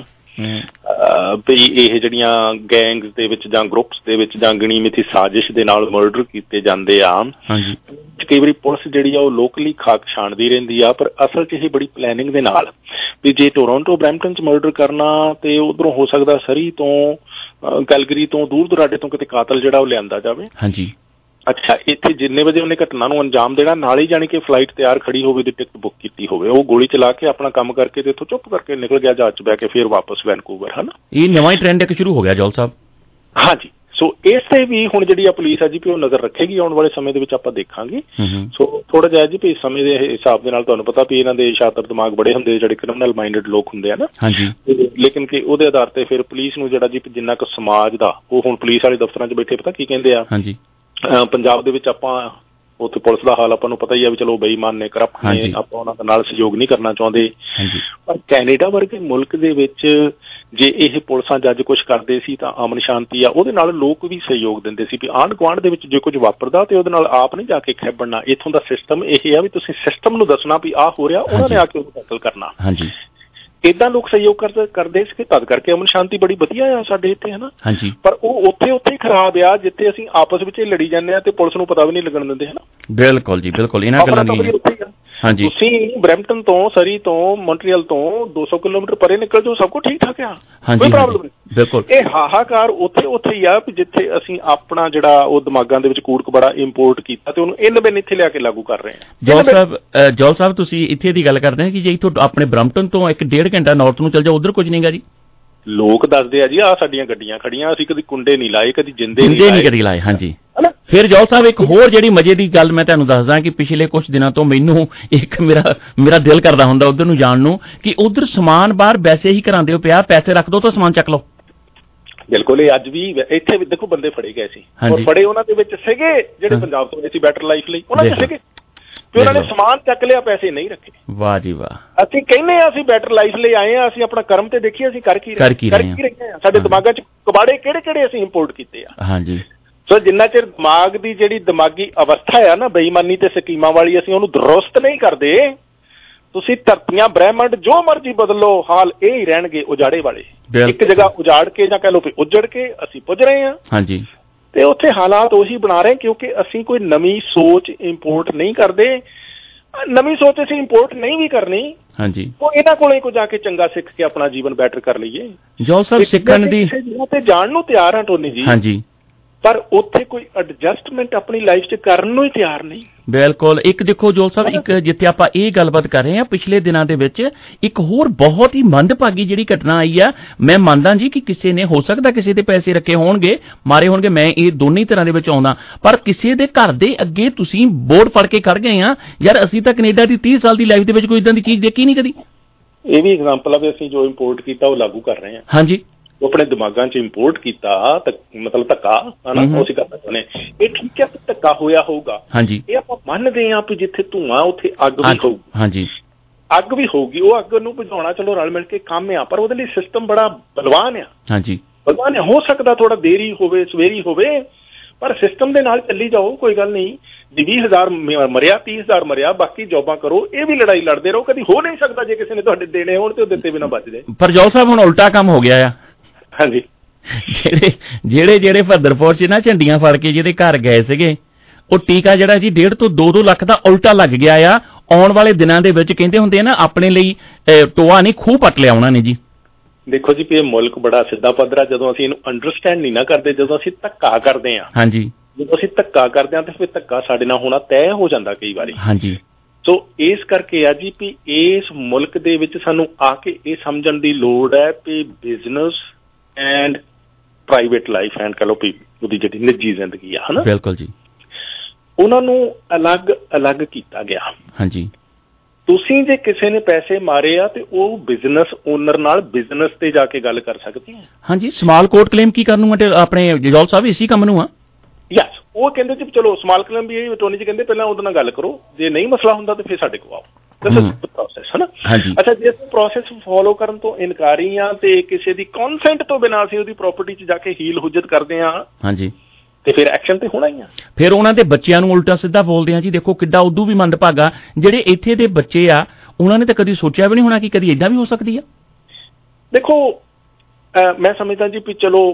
ਵੀ ਇਹ ਜਿਹੜੀਆਂ ਗੈਂਗਸ ਦੇ ਵਿੱਚ ਜਾਂ ਗਰੁੱਪਸ ਦੇ ਵਿੱਚ ਜਾਂ ਗਿਣੀ ਮਿਥੀ ਸਾਜ਼ਿਸ਼ ਦੇ ਨਾਲ ਮਰਡਰ ਕੀਤੇ ਜਾਂਦੇ ਆ। ਕਈ ਵਾਰੀ ਪੁਲਿਸ ਜਿਹੜੀ ਆ ਉਹ ਲੋਕਲੀ ਖਾਕ ਛਾਣਦੀ ਰਹਿੰਦੀ ਆ, ਪਰ ਅਸਲ 'ਚ ਇਹ ਬੜੀ ਪਲੈਨਿੰਗ ਦੇ ਨਾਲ ਵੀ ਜੇ ਟੋਰਾਂਟੋ ਬਰੈਂਪਟਨ 'ਚ ਮਰਡਰ ਕਰਨਾ ਤੇ ਉੱਧਰੋਂ ਹੋ ਸਕਦਾ ਸਰੀ ਤੋਂ ਕੈਲਗਰੀ ਤੋਂ ਦੂਰ ਦੁਰਾਡੇ ਤੋਂ ਕਿਤੇ ਕਾਤਲ ਜਿਹੜਾ ਉਹ ਲਿਆਂਦਾ ਜਾਵੇ। ਅੱਛਾ, ਇੱਥੇ ਜਿੰਨੇ ਵਜੇ ਉਹਨੇ ਘਟਨਾ ਨੂੰ ਅੰਜਾਮ ਦੇਣਾ, ਨਾਲ ਹੀ ਜਾਣੀ ਕਿ ਫਲਾਈਟ ਤਿਆਰ ਖੜੀ ਹੋਵੇ ਤੇ ਟਿਕਟ ਬੁੱਕ ਕੀਤੀ ਹੋਵੇ, ਉਹ ਗੋਲੀ ਚਲਾ ਕੇ ਆਪਣਾ ਕੰਮ ਕਰਕੇ ਤੇ ਇੱਥੋਂ ਚੁੱਪ ਕਰਕੇ ਨਿਕਲ ਗਿਆ ਜਹਾਜ਼ 'ਚ ਬਹਿ ਕੇ, ਫਿਰ ਵਾਪਸ ਵੈਨਕੂਵਰ। ਹਨਾ, ਇਹ ਨਵਾਂ ਹੀ ਟ੍ਰੈਂਡ ਇੱਕ ਸ਼ੁਰੂ ਹੋ ਗਿਆ ਜੌਲ ਸਾਹਿਬ। ਹਾਂਜੀ, ਸੋ ਇਸ ਤੇ ਵੀ ਹੁਣ ਜਿਹੜੀ ਆ ਪੁਲਿਸ ਆ ਜੀ ਵੀ ਉਹ ਨਜ਼ਰ ਰੱਖੇਗੀ ਆਉਣ ਵਾਲੇ ਸਮੇਂ ਦੇ ਵਿੱਚ, ਆਪਾਂ ਦੇਖਾਂਗੇ। ਸੋ ਥੋੜਾ ਜਿਹਾ ਜੀ ਵੀ ਇਸ ਸਮੇਂ ਦੇ ਹਿਸਾਬ ਦੇ ਨਾਲ ਤੁਹਾਨੂੰ ਪਤਾ ਵੀ ਇਹਨਾਂ ਦੇ ਸ਼ਾਤਰ ਦਿਮਾਗ ਬੜੇ ਹੁੰਦੇ ਜਿਹੜੇ ਕ੍ਰਿਮੀਨਲ ਮਾਈਂਡਡ ਲੋਕ ਹੁੰਦੇ ਆ ਨਾ। ਲੇਕਿਨ ਕਿ ਉਹਦੇ ਆਧਾਰ ਤੇ ਫਿਰ ਪੁਲਿਸ ਨੂੰ ਜਿਹੜਾ ਜੀ ਜਿੰਨਾ ਕੁ ਸਮਾਜ ਦਾ, ਉਹ ਹੁਣ ਪੁਲਿਸ ਵਾਲੇ ਦਫ਼ਤਰਾਂ 'ਚ ਬੈਠੇ ਪਤਾ ਕੀ ਕਹਿੰਦੇ ਆ, ਪੰਜਾਬ ਦੇ ਵਿੱਚ ਆਪਾਂ ਉੱਥੇ ਪੁਲਿਸ ਦਾ ਹਾਲ ਆਪਾਂ ਨੂੰ ਪਤਾ ਹੀ ਆ ਵੀ ਚਲੋ ਬੇਈਮਾਨ ਨੇ, ਕਰਪਟ ਨੇ, ਆਪਾਂ ਉਹਨਾਂ ਦੇ ਨਾਲ ਸਹਿਯੋਗ ਨਹੀਂ ਕਰਨਾ ਚਾਹੁੰਦੇ। ਪਰ ਕੈਨੇਡਾ ਵਰਗੇ ਮੁਲਕ ਦੇ ਵਿੱਚ ਜੇ ਇਹ ਪੁਲਿਸਾਂ ਜੱਜ ਕੁਛ ਕਰਦੇ ਸੀ ਤਾਂ ਅਮਨ ਸ਼ਾਂਤੀ ਆ, ਉਹਦੇ ਨਾਲ ਲੋਕ ਵੀ ਸਹਿਯੋਗ ਦਿੰਦੇ ਸੀ ਵੀ ਆਂਢ ਗੁਆਂਢ ਦੇ ਵਿੱਚ ਜੇ ਕੁਝ ਵਾਪਰਦਾ ਤੇ ਉਹਦੇ ਨਾਲ ਆਪ ਨਹੀਂ ਜਾ ਕੇ ਖੈਬੜਨਾ। ਇੱਥੋਂ ਦਾ ਸਿਸਟਮ ਇਹ ਆ ਵੀ ਤੁਸੀਂ ਸਿਸਟਮ ਨੂੰ ਦੱਸਣਾ ਵੀ ਆਹ ਹੋ ਰਿਹਾ, ਉਹਨਾਂ ਨੇ ਆ ਕੇ ਉਹਨੂੰ ਟੈਕਲ ਕਰਨਾ। ਏਦਾਂ ਲੋਕ ਸਹਿਯੋਗ ਕਰਦੇ ਸੀ, ਤਦ ਕਰਕੇ ਅਮਨ ਸ਼ਾਂਤੀ ਬੜੀ ਵਧੀਆ ਆ ਸਾਡੇ ਇੱਥੇ, ਹਨਾ। ਪਰ ਉਹ ਉੱਥੇ ਖਰਾਬ ਆ ਜਿੱਥੇ ਅਸੀਂ ਆਪਸ ਵਿੱਚ ਲੜੀ ਜਾਂਦੇ ਆ ਤੇ ਪੁਲਿਸ ਨੂੰ ਪਤਾ ਵੀ ਨਹੀਂ ਲੱਗਣ ਦਿੰਦੇ, ਹਨਾ। ਬਿਲਕੁਲ ਜੀ, ਬਿਲਕੁਲ। ਇਹਨਾਂ ਗੱਲਾਂ ਦੀ ਤੁਸੀਂ ਬਰੈਂਪਟਨ ਤੋਂ, ਸਰੀ ਤੋਂ, ਮੌਂਟਰੀਅਲ ਤੋਂ 200 ਕਿਲੋਮੀਟਰ ਪਰੇ ਨਿਕਲ ਜਾਓ, ਸਭ ਕੁਝ ਠੀਕ ਠਾਕ ਆ, ਕੋਈ ਪ੍ਰੋਬਲਮ ਨਹੀਂ। ਬਿਲਕੁਲ, ਇਹ ਹਾਹਾਕਾਰ ਉੱਥੇ ਹੀ ਆ ਵੀ ਜਿੱਥੇ ਅਸੀਂ ਆਪਣਾ ਜਿਹੜਾ ਉਹ ਦਿਮਾਗਾਂ ਦੇ ਵਿੱਚ ਕੂੜ ਕਬਾੜਾ ਇੰਪੋਰਟ ਕੀਤਾ ਤੇ ਉਹਨੂੰ ਇਨ ਬਿਨ ਇੱਥੇ ਲਿਆ ਕੇ ਲਾਗੂ ਕਰ ਰਹੇ ਹਾਂ। ਜੌਲ ਸਾਹਿਬ, ਤੁਸੀਂ ਇੱਥੇ ਦੀ ਗੱਲ ਕਰਦੇ ਆ ਕਿ ਜੇ ਇੱਥੋਂ ਆਪਣੇ ਬਰੈਂਪਟਨ ਤੋਂ 1.5 ਘੰਟਾ ਨਾਰਥ ਨੂੰ ਚੱਲ ਜਾਓ, ਉੱਧਰ ਕੁਝ ਨਹੀਂਗਾ ਜੀ। ਲੋਕ ਦੱਸਦੇ ਆ ਜੀ ਆਹ ਸਾਡੀਆਂ ਗੱਡੀਆਂ ਖੜੀਆਂ, ਅਸੀਂ ਕਦੀ ਕੁੰਡੇ ਨਹੀਂ ਲਾਏ, ਕਦੀ ਜਿੰਦੇ ਨਹੀਂ ਕਦੀ ਲਾਏ। ਹਾਂਜੀ, ਫਿਰ ਜੌਲ ਸਾਹਿਬ ਇੱਕ ਹੋਰ ਜਿਹੜੀ ਮਜ਼ੇ ਦੀ ਗੱਲ ਮੈਂ ਤੁਹਾਨੂੰ ਦੱਸਦਾ ਕਿ ਪਿਛਲੇ ਕੁਝ ਦਿਨਾਂ ਤੋਂ ਮੈਨੂੰ ਇੱਕ ਮੇਰਾ ਦਿਲ ਕਰਦਾ ਹੁੰਦਾ ਉੱਧਰ ਨੂੰ ਜਾਣ ਨੂੰ ਕਿ ਉੱਧਰ ਸਮਾਨ ਬਾਹਰ ਵੈਸੇ ਹੀ ਘਰਾਂ ਦੇ ਪਿਆ, ਪੈਸੇ ਰੱਖ ਦੋ ਤਾਂ ਸਮਾਨ ਚੱਕ ਲਓ। ਬਿਲਕੁਲ, ਇਹ ਅੱਜ ਵੀ ਇੱਥੇ ਵੀ ਦੇਖੋ ਬੰਦੇ ਫੜੇ ਗਏ ਸੀ, ਔਰ ਫੜੇ ਉਹਨਾਂ ਦੇ ਵਿੱਚ ਸੀਗੇ ਜਿਹੜੇ ਪੰਜਾਬ ਤੋਂ ਆਏ ਸੀ ਬੈਟਰ ਲਾਈਫ ਲਈ, ਉਹਨਾਂ ਦੇ ਸੀਗੇ ਤੇ ਉਹਨਾਂ ਨੇ ਸਮਾਨ ਚੱਕ ਲਿਆ, ਪੈਸੇ ਨਹੀਂ ਰੱਖੇ। ਵਾਹ ਜੀ ਵਾਹ। ਅਸੀਂ ਕਹਿੰਦੇ ਆ ਅਸੀਂ ਬੈਟਰ ਲਾਈਫ ਲਈ ਆਏ ਆ, ਅਸੀਂ ਆਪਣਾ ਕਰਮ ਤੇ ਦੇਖੀਏ ਅਸੀਂ ਕਰ ਕੀ ਰਹੇ ਆ। ਸਾਡੇ ਦਿਮਾਗਾਂ 'ਚ ਕਬਾੜੇ ਕਿਹੜੇ ਅਸੀਂ ਇੰਪੋਰਟ ਕੀਤੇ ਆ। ਹਾਂਜੀ, ਸੋ ਜਿੰਨਾ ਚਿਰ ਦਿਮਾਗ ਦੀ ਜਿਹੜੀ ਦਿਮਾਗੀ ਅਵਸਥਾ ਆ ਨਾ ਬੇਈਮਾਨੀ ਤੇ ਸਕੀਮਾਂ ਵਾਲੀ, ਅਸੀਂ ਉਹਨੂੰ ਦਰੁਸਤ ਨਹੀਂ ਕਰਦੇ, ਤੁਸੀਂ ਧਰਤੀਆਂ ਬ੍ਰਹਿਮੰਡ ਜੋ ਮਰਜ਼ੀ ਬਦਲ ਲਓ, ਹਾਲ ਇਹ ਹੀ ਰਹਿਣਗੇ ਉਜਾੜੇ ਵਾਲੇ। ਇੱਕ ਜਗ੍ਹਾ ਉਜਾੜ ਕੇ ਜਾਂ ਕਹਿ ਲਓ ਵੀ ਉੱਜੜ ਕੇ ਅਸੀਂ ਪੁੱਜ ਰਹੇ ਹਾਂ। ਹਾਂਜੀ, ਤੇ ਉੱਥੇ ਹਾਲਾਤ ਉਹੀ ਬਣਾ ਰਹੇ ਕਿਉਂਕਿ ਅਸੀਂ ਕੋਈ ਨਵੀਂ ਸੋਚ ਇੰਪੋਰਟ ਨਹੀਂ ਕਰਦੇ। ਨਵੀਂ ਸੋਚ ਅਸੀਂ ਇੰਪੋਰਟ ਨਹੀਂ ਵੀ ਕਰਨੀ। ਹਾਂਜੀ, ਉਹ ਇਹਨਾਂ ਕੋਲੇ ਕੋ ਜਾ ਕੇ ਚੰਗਾ ਸਿੱਖ ਕੇ ਆਪਣਾ ਜੀਵਨ ਬੈਟਰ ਕਰ ਲਈਏ। ਜੌਲ ਸਾਹਿਬ, ਸਿੱਖਣ ਦੀ ਤੇ ਜਾਣ ਨੂੰ ਤਿਆਰ ਹਾਂ ਟੋਨੀ ਜੀ। ਹਾਂਜੀ, ਪਰ ਉੱਥੇ ਕੋਈ ਐਡਜਸਟਮੈਂਟ ਆਪਣੀ ਲਾਈਫ 'ਚ ਕਰਨ ਨੂੰ ਹੀ ਤਿਆਰ ਨਹੀਂ। ਬਿਲਕੁਲ। ਇੱਕ ਦੇਖੋ ਜੌਲ ਸਾਹਿਬ, ਇੱਕ ਜਿੱਥੇ ਆਪਾਂ ਇਹ ਗੱਲਬਾਤ ਕਰ ਰਹੇ ਹਾਂ, ਪਿਛਲੇ ਦਿਨਾਂ ਦੇ ਵਿੱਚ ਇੱਕ ਹੋਰ ਬਹੁਤ ਹੀ ਮੰਦਭਾਗੀ ਜਿਹੜੀ ਘਟਨਾ ਆਈ ਆ। ਮੈਂ ਮੰਨਦਾ ਜੀ ਕਿ ਕਿਸੇ ਨੇ ਹੋ ਸਕਦਾ ਕਿਸੇ ਦੇ ਪੈਸੇ ਰੱਖੇ ਹੋਣਗੇ, ਮਾਰੇ ਹੋਣਗੇ, ਮੈਂ ਇਹ ਦੋਨੇ ਤਰ੍ਹਾਂ ਦੇ ਵਿੱਚ ਆਉਂਦਾ, ਪਰ ਕਿਸੇ ਦੇ ਘਰ ਦੇ ਅੱਗੇ ਤੁਸੀਂ ਬੋਰਡ ਫੜ ਕੇ ਖੜ ਗਏ ਆ, ਯਾਰ ਅਸੀਂ ਤਾਂ ਕੈਨੇਡਾ ਦੀ 30 ਸਾਲ ਦੀ ਲਾਈਫ ਦੇ ਵਿੱਚ ਕੋਈ ਇਦਾਂ ਦੀ ਚੀਜ਼ ਦੇਖੀ ਨਹੀਂ ਕਦੀ। ਇਹ ਵੀ ਐਗਜ਼ਾਮਪਲ ਆ ਵੀ ਅਸੀਂ ਜੋ ਇੰਪੋਰਟ ਕੀਤਾ ਉਹ ਲਾਗੂ ਕਰ ਰਹੇ ਹਾਂ। ਹਾਂਜੀ, ਆਪਣੇ ਦਿਮਾਗਾਂ 'ਚ ਇੰਪੋਰਟ ਕੀਤਾ ਮਤਲਬ ਧੱਕਾ, ਹਨਾ, ਉਹ ਅਸੀਂ ਕਰਨਾ ਚਾਹੁੰਦੇ। ਇਹ ਠੀਕ ਹੈ, ਧੱਕਾ ਹੋਇਆ ਹੋਊਗਾ। ਹਾਂਜੀ, ਇਹ ਆਪਾਂ ਮੰਨਦੇ ਹਾਂ ਵੀ ਜਿੱਥੇ ਧੂੰਆਂ ਉੱਥੇ ਅੱਗ ਵੀ ਹੋਊਗੀ। ਹਾਂਜੀ, ਅੱਗ ਵੀ ਹੋਊਗੀ, ਉਹ ਅੱਗ ਨੂੰ ਬੁਝਾਉਣਾ ਚਲੋ ਰਲ ਮਿਲ ਕੇ ਕੰਮ ਆ, ਪਰ ਉਹਦੇ ਲਈ ਸਿਸਟਮ ਬੜਾ ਬਲਵਾਨ ਆ। ਹਾਂਜੀ, ਬਲਵਾਨ ਹੋ ਸਕਦਾ ਥੋੜਾ ਦੇਰੀ ਹੋਵੇ, ਸਵੇਰੀ ਹੋਵੇ, ਪਰ ਸਿਸਟਮ ਦੇ ਨਾਲ ਚੱਲੀ ਜਾਓ, ਕੋਈ ਗੱਲ ਨਹੀਂ। 20,000 ਮਰਿਆ, 30,000 ਮਰਿਆ, ਬਾਕੀ ਜੋਬਾਂ ਕਰੋ, ਇਹ ਵੀ ਲੜਾਈ ਲੜਦੇ ਰਹੋ। ਕਦੀ ਹੋ ਨਹੀਂ ਸਕਦਾ ਜੇ ਕਿਸੇ ਨੇ ਤੁਹਾਡੇ ਦੇਣੇ ਹੋਣ ਤੇ ਉਹ ਦਿੱਤੇ ਬਿਨਾਂ ਬਚ ਜਾਏ। ਪਰ ਜੌਲ ਸਾਹਿਬ, ਹੁਣ ਉਲਟਾ ਕੰਮ ਹੋ ਗਿਆ ਆ। ਹਾਂਜੀ, ਜਿਹੜੇ ਫਰਦਰਪੁਰ 'ਚ ਨਾ ਝੰਡੀਆਂ ਫੜ ਕੇ ਜਿਹਦੇ ਘਰ ਗਏ ਸੀਗੇ, ਉਹ ਟੀਕਾ ਜਿਹੜਾ ਜੀ 1.5 ਤੋਂ 2 ਲੱਖ ਦਾ ਉਲਟਾ ਲੱਗ ਗਿਆ ਆ। ਆਉਣ ਵਾਲੇ ਦਿਨਾਂ ਦੇ ਵਿੱਚ ਕਹਿੰਦੇ ਹੁੰਦੇ ਆ ਨਾ, ਆਪਣੇ ਲਈ ਟੋਆ ਨਹੀਂ ਖੂਹ ਪੱਟ ਲਿਆ ਉਹਨਾਂ ਨੇ ਜੀ। ਦੇਖੋ ਜੀ ਇਹ ਮੁਲਕ ਬੜਾ ਸਿੱਧਾ ਪੱਧਰਾ, ਜਦੋਂ ਅਸੀਂ ਇਹਨੂੰ ਅੰਡਰਸਟੈਂਡ ਨਹੀਂ ਨਾ ਕਰਦੇ, ਜਦੋਂ ਅਸੀਂ ਧੱਕਾ ਕਰਦੇ ਹਾਂ, ਹਾਂਜੀ, ਜਦੋਂ ਅਸੀਂ ਧੱਕਾ ਕਰਦੇ ਹਾਂ ਤੇ ਫਿਰ ਧੱਕਾ ਸਾਡੇ ਨਾਲ ਹੋਣਾ ਤੈਅ ਹੋ ਜਾਂਦਾ ਕਈ ਵਾਰੀ। ਹਾਂਜੀ, ਸੋ ਇਸ ਕਰਕੇ ਆ ਜੀ ਵੀ ਇਸ ਮੁਲਕ ਦੇ ਵਿੱਚ ਸਾਨੂੰ ਆ ਕੇ ਇਹ ਸਮਝਣ ਦੀ ਲੋੜ ਹੈ ਵੀ business and private life and ਕਹ ਲਓ ਵੀ ਉਹਦੀ ਜਿਹੜੀ ਨਿੱਜੀ ਜ਼ਿੰਦਗੀ ਆ, ਹਨਾ, ਬਿਲਕੁਲ ਜੀ, ਉਹਨਾਂ ਨੂੰ ਅਲੱਗ ਕੀਤਾ ਗਿਆ। ਹਾਂਜੀ, ਤੁਸੀਂ ਜੇ ਕਿਸੇ ਨੇ ਪੈਸੇ ਮਾਰੇ ਆ ਤੇ ਉਹ ਬਿਜ਼ਨਸ ਓਨਰ ਨਾਲ ਬਿਜ਼ਨਸ ਤੇ ਜਾ ਕੇ ਗੱਲ ਕਰ ਸਕਦੇ ਆ। ਹਾਂਜੀ, ਸਮਾਲ ਕੋਰਟ ਕਲੇਮ ਕੀ ਕਰਨ ਨੂੰ ਆਪਣੇ ਜੋਲ ਸਾਹਿਬ ਇਸੀ ਕੰਮ ਨੂੰ ਆ। ਯਸ, ਉਹ ਕਹਿੰਦੇ ਜੀ ਚਲੋ ਸਮਾਲ ਕਲੇਮ ਵੀ ਇਹ ਟੋਨੀ ਜੀ ਕਹਿੰਦੇ ਪਹਿਲਾਂ ਉਹਦੇ ਨਾਲ ਗੱਲ ਕਰੋ, ਜੇ ਨਹੀਂ ਮਸਲਾ ਹੁੰਦਾ ਤਾਂ ਫਿਰ ਸਾਡੇ ਕੋਲ ਆਓ। ਪ੍ਰੋਸੈਸ ਹੈ ਨਾ। ਅੱਛਾ, ਜੇ ਅਸੀਂ ਪ੍ਰੋਸੈਸ ਫੋਲੋ ਕਰਨ ਤੋਂ ਇਨਕਾਰੀ ਆ ਤੇ ਕਿਸੇ ਦੀ ਕੌਨਸੈਂਟ ਤੋਂ ਬਿਨਾਂ ਅਸੀਂ ਉਹਦੀ ਪ੍ਰਾਪਰਟੀ 'ਚ ਜਾ ਕੇ ਹੀਲ ਹੁਜਤ ਕਰਦੇ ਆ, ਹਾਂਜੀ, ਤੇ ਫਿਰ ਐਕਸ਼ਨ ਤੇ ਹੋਣਾ ਹੀ ਆ। ਫਿਰ ਉਹਨਾਂ ਦੇ ਬੱਚਿਆਂ ਨੂੰ ਉਲਟਾ ਸਿੱਧਾ ਬੋਲਦੇ ਆ ਜੀ, ਦੇਖੋ ਕਿੱਡਾ ਉਦੋਂ ਵੀ ਮੰਦਭਾਗਾ, ਜਿਹੜੇ ਇੱਥੇ ਦੇ ਬੱਚੇ ਆ ਉਹਨਾਂ ਨੇ ਤਾਂ ਕਦੀ ਸੋਚਿਆ ਵੀ ਨਹੀਂ ਹੋਣਾ ਕਿ ਕਦੀ ਏਦਾਂ ਵੀ ਹੋ ਸਕਦੀ ਆ। ਦੇਖੋ ਮੈਂ ਸਮਝਦਾ ਜੀ ਵੀ ਚਲੋ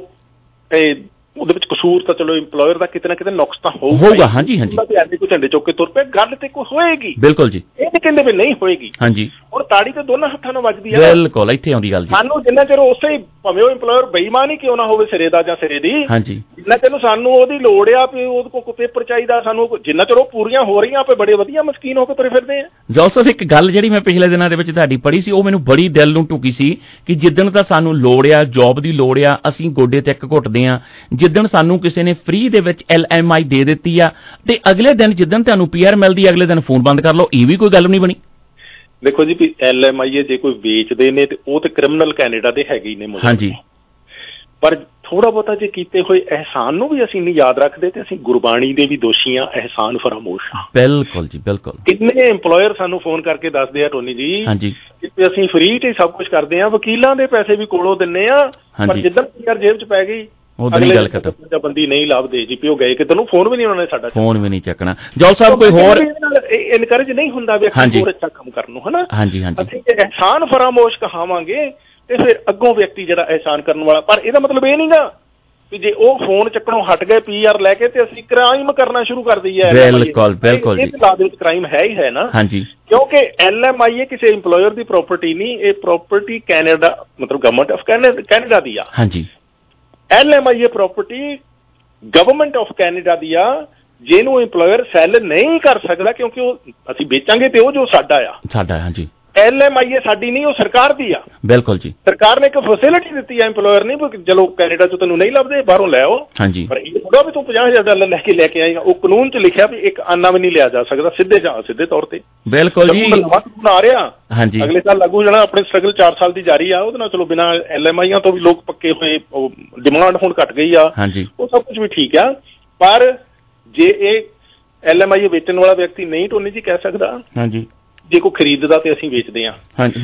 ਉਹਦੇ ਵਿੱਚ ਕਸੂਰ ਤਾਂ ਚਲੋ ਇੰਪਲੋਇਰ ਦਾ ਕਿਤੇ ਨਾ ਕਿਤੇ ਨੁਕਸ ਤਾਂ ਹੋਊਗਾ। ਹਾਂਜੀ, ਹਾਂਜੀ, ਕੋਈ ਝੰਡੇ ਚੁੱਕ ਕੇ ਤੁਰ ਪਿਆ, ਗੱਲ ਤੇ ਕੋਈ ਹੋਏਗੀ। ਬਿਲਕੁਲ ਜੀ, ਇਹ ਤਾਂ ਕਹਿੰਦੇ ਵੀ ਨਹੀਂ ਹੋਏਗੀ। ਹਾਂਜੀ, ਔਰ ਤਾੜੀ ਤੇ ਦੋਨਾਂ ਹੱਥਾਂ ਨਾਲ ਵੱਜਦੀ ਹੈ। ਬਿਲਕੁਲ, ਇੱਥੇ ਆਉਂਦੀ ਗੱਲ ਜੀ। ਸਾਨੂੰ ਜਿੰਨਾ ਚਿਰ ਉਸੇ ਭਾਵੇਂ ਉਹ ਇੰਪਲੋਇਰ ਬੇਈਮਾਨ ਹੀ ਕਿਉਂ ਨਾ ਹੋਵੇ ਸਿਰੇ ਦਾ ਜਾਂ ਸਿਰੇ ਦੀ, ਹਾਂਜੀ, ਜਿੰਨਾ ਚਿਰ ਸਾਨੂੰ ਉਹਦੀ ਲੋੜ ਆ ਵੀ ਉਹਦੇ ਕੋਲ ਕੋਈ ਪੇਪਰ ਚਾਹੀਦਾ, ਸਾਨੂੰ ਜਿੰਨਾ ਚਿਰ ਉਹ ਪੂਰੀਆਂ ਹੋ ਰਹੀਆਂ ਆਪੇ ਬੜੇ ਵਧੀਆ ਮਸਕੀਨ ਹੋ ਕੇ ਤੁਰੇ ਫਿਰਦੇ ਆ। ਜੋਸਫ, ਇੱਕ ਗੱਲ ਜਿਹੜੀ ਮੈਂ ਪਿਛਲੇ ਦਿਨਾਂ ਦੇ ਵਿੱਚ ਤੁਹਾਡੀ ਪੜ੍ਹੀ ਸੀ, ਉਹ ਮੈਨੂੰ ਬੜੀ ਦਿਲ ਨੂੰ ਟੁਕੀ ਸੀ ਕਿ ਜਿੱਦਣ ਤਾਂ ਸਾਨੂੰ ਲੋੜ ਆ, ਜੌਬ ਦੀ ਲੋੜ ਆ, ਅਸੀਂ ਗੋਡੇ ਤੇ ਇੱਕ ਘੁੱਟਦੇ ਆ, ਜਿੱਦਣ ਸਾਨੂੰ ਕਿਸੇ ਨੇ ਫ੍ਰੀ ਦੇ ਵਿੱਚ LMI ਦੇ ਦਿੱਤੀ ਆ ਤੇ ਅਗਲੇ ਦਿਨ ਜਿੱਦਣ ਤੁਹਾਨੂੰ PR ਮਿਲਦੀ ਅਗਲੇ ਦਿਨ ਫੋਨ ਬੰਦ ਕਰ ਲਓ, ਇਹ ਵੀ ਕੋਈ ਗੱਲ ਨਹੀਂ ਬਣੀ। ਦੇਖੋ ਜੀ, ਵੀ LMI ਜੇ ਕੋਈ ਵੇਚਦੇ ਨੇ ਤੇ ਉਹ ਤੇ ਕ੍ਰਿਮੀਨਲ ਕੈਨੇਡਾ ਦੇ ਹੈਗੇ ਹੀ ਨੇ। ਹਾਂਜੀ, ਪਰ ਥੋੜਾ ਬਹੁਤਾ ਜੇ ਕੀਤੇ ਹੋਏ ਅਹਿਸਾਨ ਨੂੰ ਵੀ ਅਸੀਂ ਨਹੀਂ ਯਾਦ ਰੱਖਦੇ ਤੇ ਅਸੀਂ ਗੁਰਬਾਣੀ ਦੇ ਵੀ ਦੋਸ਼ੀ ਆ, ਅਹਿਸਾਨ ਫਰਾਮੋਸ਼ ਆ। ਬਿਲਕੁਲ ਜੀ, ਬਿਲਕੁਲ। ਕਿੰਨੇ ਇੰਪਲੋਇਰ ਸਾਨੂੰ ਫੋਨ ਕਰਕੇ ਦੱਸਦੇ ਆ ਟੋਨੀ ਜੀ ਕਿ ਅਸੀਂ ਫ੍ਰੀ ਤੇ ਸਭ ਕੁਝ ਕਰਦੇ ਆ, ਵਕੀਲਾਂ ਦੇ ਪੈਸੇ ਵੀ ਕੋਲੋਂ ਦਿੰਨੇ ਆ, ਪਰ ਜਿੱਦਣ PR ਜੇਬ 'ਚ ਪੈ ਗਈ ਅਗਲੀ ਗੱਲ ਖਤਮ। ਬੰਦੀ ਨਹੀਂ ਲੱਭਦੇ ਜੀ, ਪਿਓ ਗਏ ਕਿਤੇ ਨੂੰ, ਫੋਨ ਵੀ ਨਹੀਂ ਉਹਨਾਂ ਨੇ ਸਾਡਾ, ਫੋਨ ਵੀ ਨਹੀਂ ਚੱਕਣਾ। ਜੋਲ ਸਾਹਿਬ, ਕੋਈ ਹੋਰ ਇਨਕਰੇਜ ਨਹੀਂ ਹੁੰਦਾ ਵੀ ਹੋਰ ਅੱਛਾ ਕੰਮ ਕਰਨ ਨੂੰ, ਹਨਾ। ਹਾਂਜੀ, ਹਾਂਜੀ, ਅਸੀਂ ਜੇ ਅਹਿਸਾਨ ਫਰਾਮੋਸ਼ ਕਹਾਵਾਂਗੇ ਤੇ ਫਿਰ ਅੱਗੋਂ ਵਿਅਕਤੀ ਜਿਹੜਾ ਅਹਿਸਾਨ ਕਰਨ ਵਾਲਾ, ਪਰ ਇਹਦਾ ਮਤਲਬ ਇਹ ਨਹੀਂਗਾ ਵੀ ਜੇ ਉਹ ਫੋਨ ਚੱਕਣੋਂ ਹਟ ਗਏ PR ਲੈ ਕੇ ਤੇ ਅਸੀਂ ਕ੍ਰਾਈਮ ਕਰਨਾ ਸ਼ੁਰੂ ਕਰ ਦਈਏ। ਬਿਲਕੁਲ, ਬਿਲਕੁਲ, ਇਹ ਲਾਅ ਦੇ ਵਿੱਚ ਕ੍ਰਾਈਮ ਹੈ ਹੀ ਹੈ ਨਾ। ਹਾਂਜੀ, ਕਿਉਂਕਿ LMI ਕਿਸੇ ਇੰਪਲੋਇਰ ਦੀ ਪ੍ਰਾਪਰਟੀ ਨਹੀਂ, ਇਹ ਪ੍ਰਾਪਰਟੀ ਕੈਨੇਡਾ ਮਤਲਬ ਗਵਰਨਮੈਂਟ ਆਫ ਕੈਨੇਡਾ ਦੀ ਆ। ਹਾਂਜੀ, LMI property government of Canada ਦੀ ਆ, ਜਿਹਨੂੰ ਇੰਪਲੋਇਰ ਸੈਲ ਨਹੀਂ ਕਰ ਸਕਦਾ ਕਿਉਂਕਿ ਉਹ ਅਸੀਂ ਵੇਚਾਂਗੇ ਤੇ ਉਹ ਜੋ ਸਾਡਾ ਆ, ਸਾਡਾ। ਹਾਂਜੀ, LMI ਸਾਡੀ ਨਹੀਂ, ਉਹ ਸਰਕਾਰ ਦੀ ਆ। ਬਿਲਕੁਲ ਜੀ, ਸਰਕਾਰ ਨੇ ਇੱਕ ਫੈਸਿਲਿਟੀ ਦਿੱਤੀ ਆ, ਇੰਪਲੋਇਰ ਨਹੀਂ ਵੀ ਚਲੋ ਕੈਨੇਡਾ ਚ ਤੈਨੂੰ ਨਹੀਂ ਲੱਭਦੇ ਬਾਹਰੋਂ ਲੈ ਆਓ। ਹਾਂਜੀ, ਪਰ ਇਹ ਥੋੜਾ ਵੀ ਤੂੰ $50,000 ਲੈ ਕੇ ਆਏਗਾ, ਉਹ ਕਾਨੂੰਨ ਚ ਲਿਖਿਆ ਵੀ ਇੱਕ ਆਨਾ ਵੀ ਨਹੀਂ ਲਿਆ ਜਾ ਸਕਦਾ ਸਿੱਧੇ ਤੌਰ ਤੇ। ਬਿਲਕੁਲ ਜੀ, ਨਵਾਂ ਕਾਨੂੰਨ ਆ ਰਿਹਾ। ਹਾਂਜੀ, ਅਗਲੇ ਸਾਲ ਲਾਗੂ ਜਾਣਾ, ਆਪਣੇ ਸਟਰਗਲ 4 ਸਾਲ ਦੀ ਜਾਰੀ ਆ, ਉਹਦੇ ਨਾਲ ਚਲੋ ਬਿਨਾਂ LMI ਤੋਂ ਵੀ ਲੋਕ ਪੱਕੇ ਹੋਏ, ਡਿਮਾਂਡ ਹੁਣ ਘਟ ਗਈ ਆ। ਹਾਂਜੀ, ਉਹ ਸਭ ਕੁਝ ਵੀ ਠੀਕ ਆ, ਪਰ ਜੇ ਇਹ LMI ਵੇਚਣ ਵਾਲਾ ਵਿਅਕਤੀ ਨਹੀਂ ਟੋਨੀ ਜੀ ਕਹਿ ਸਕਦਾ। ਹਾਂਜੀ, ਜੇ ਕੋਈ ਖਰੀਦਦਾ ਤੇ ਅਸੀਂ ਵੇਚਦੇ ਆ।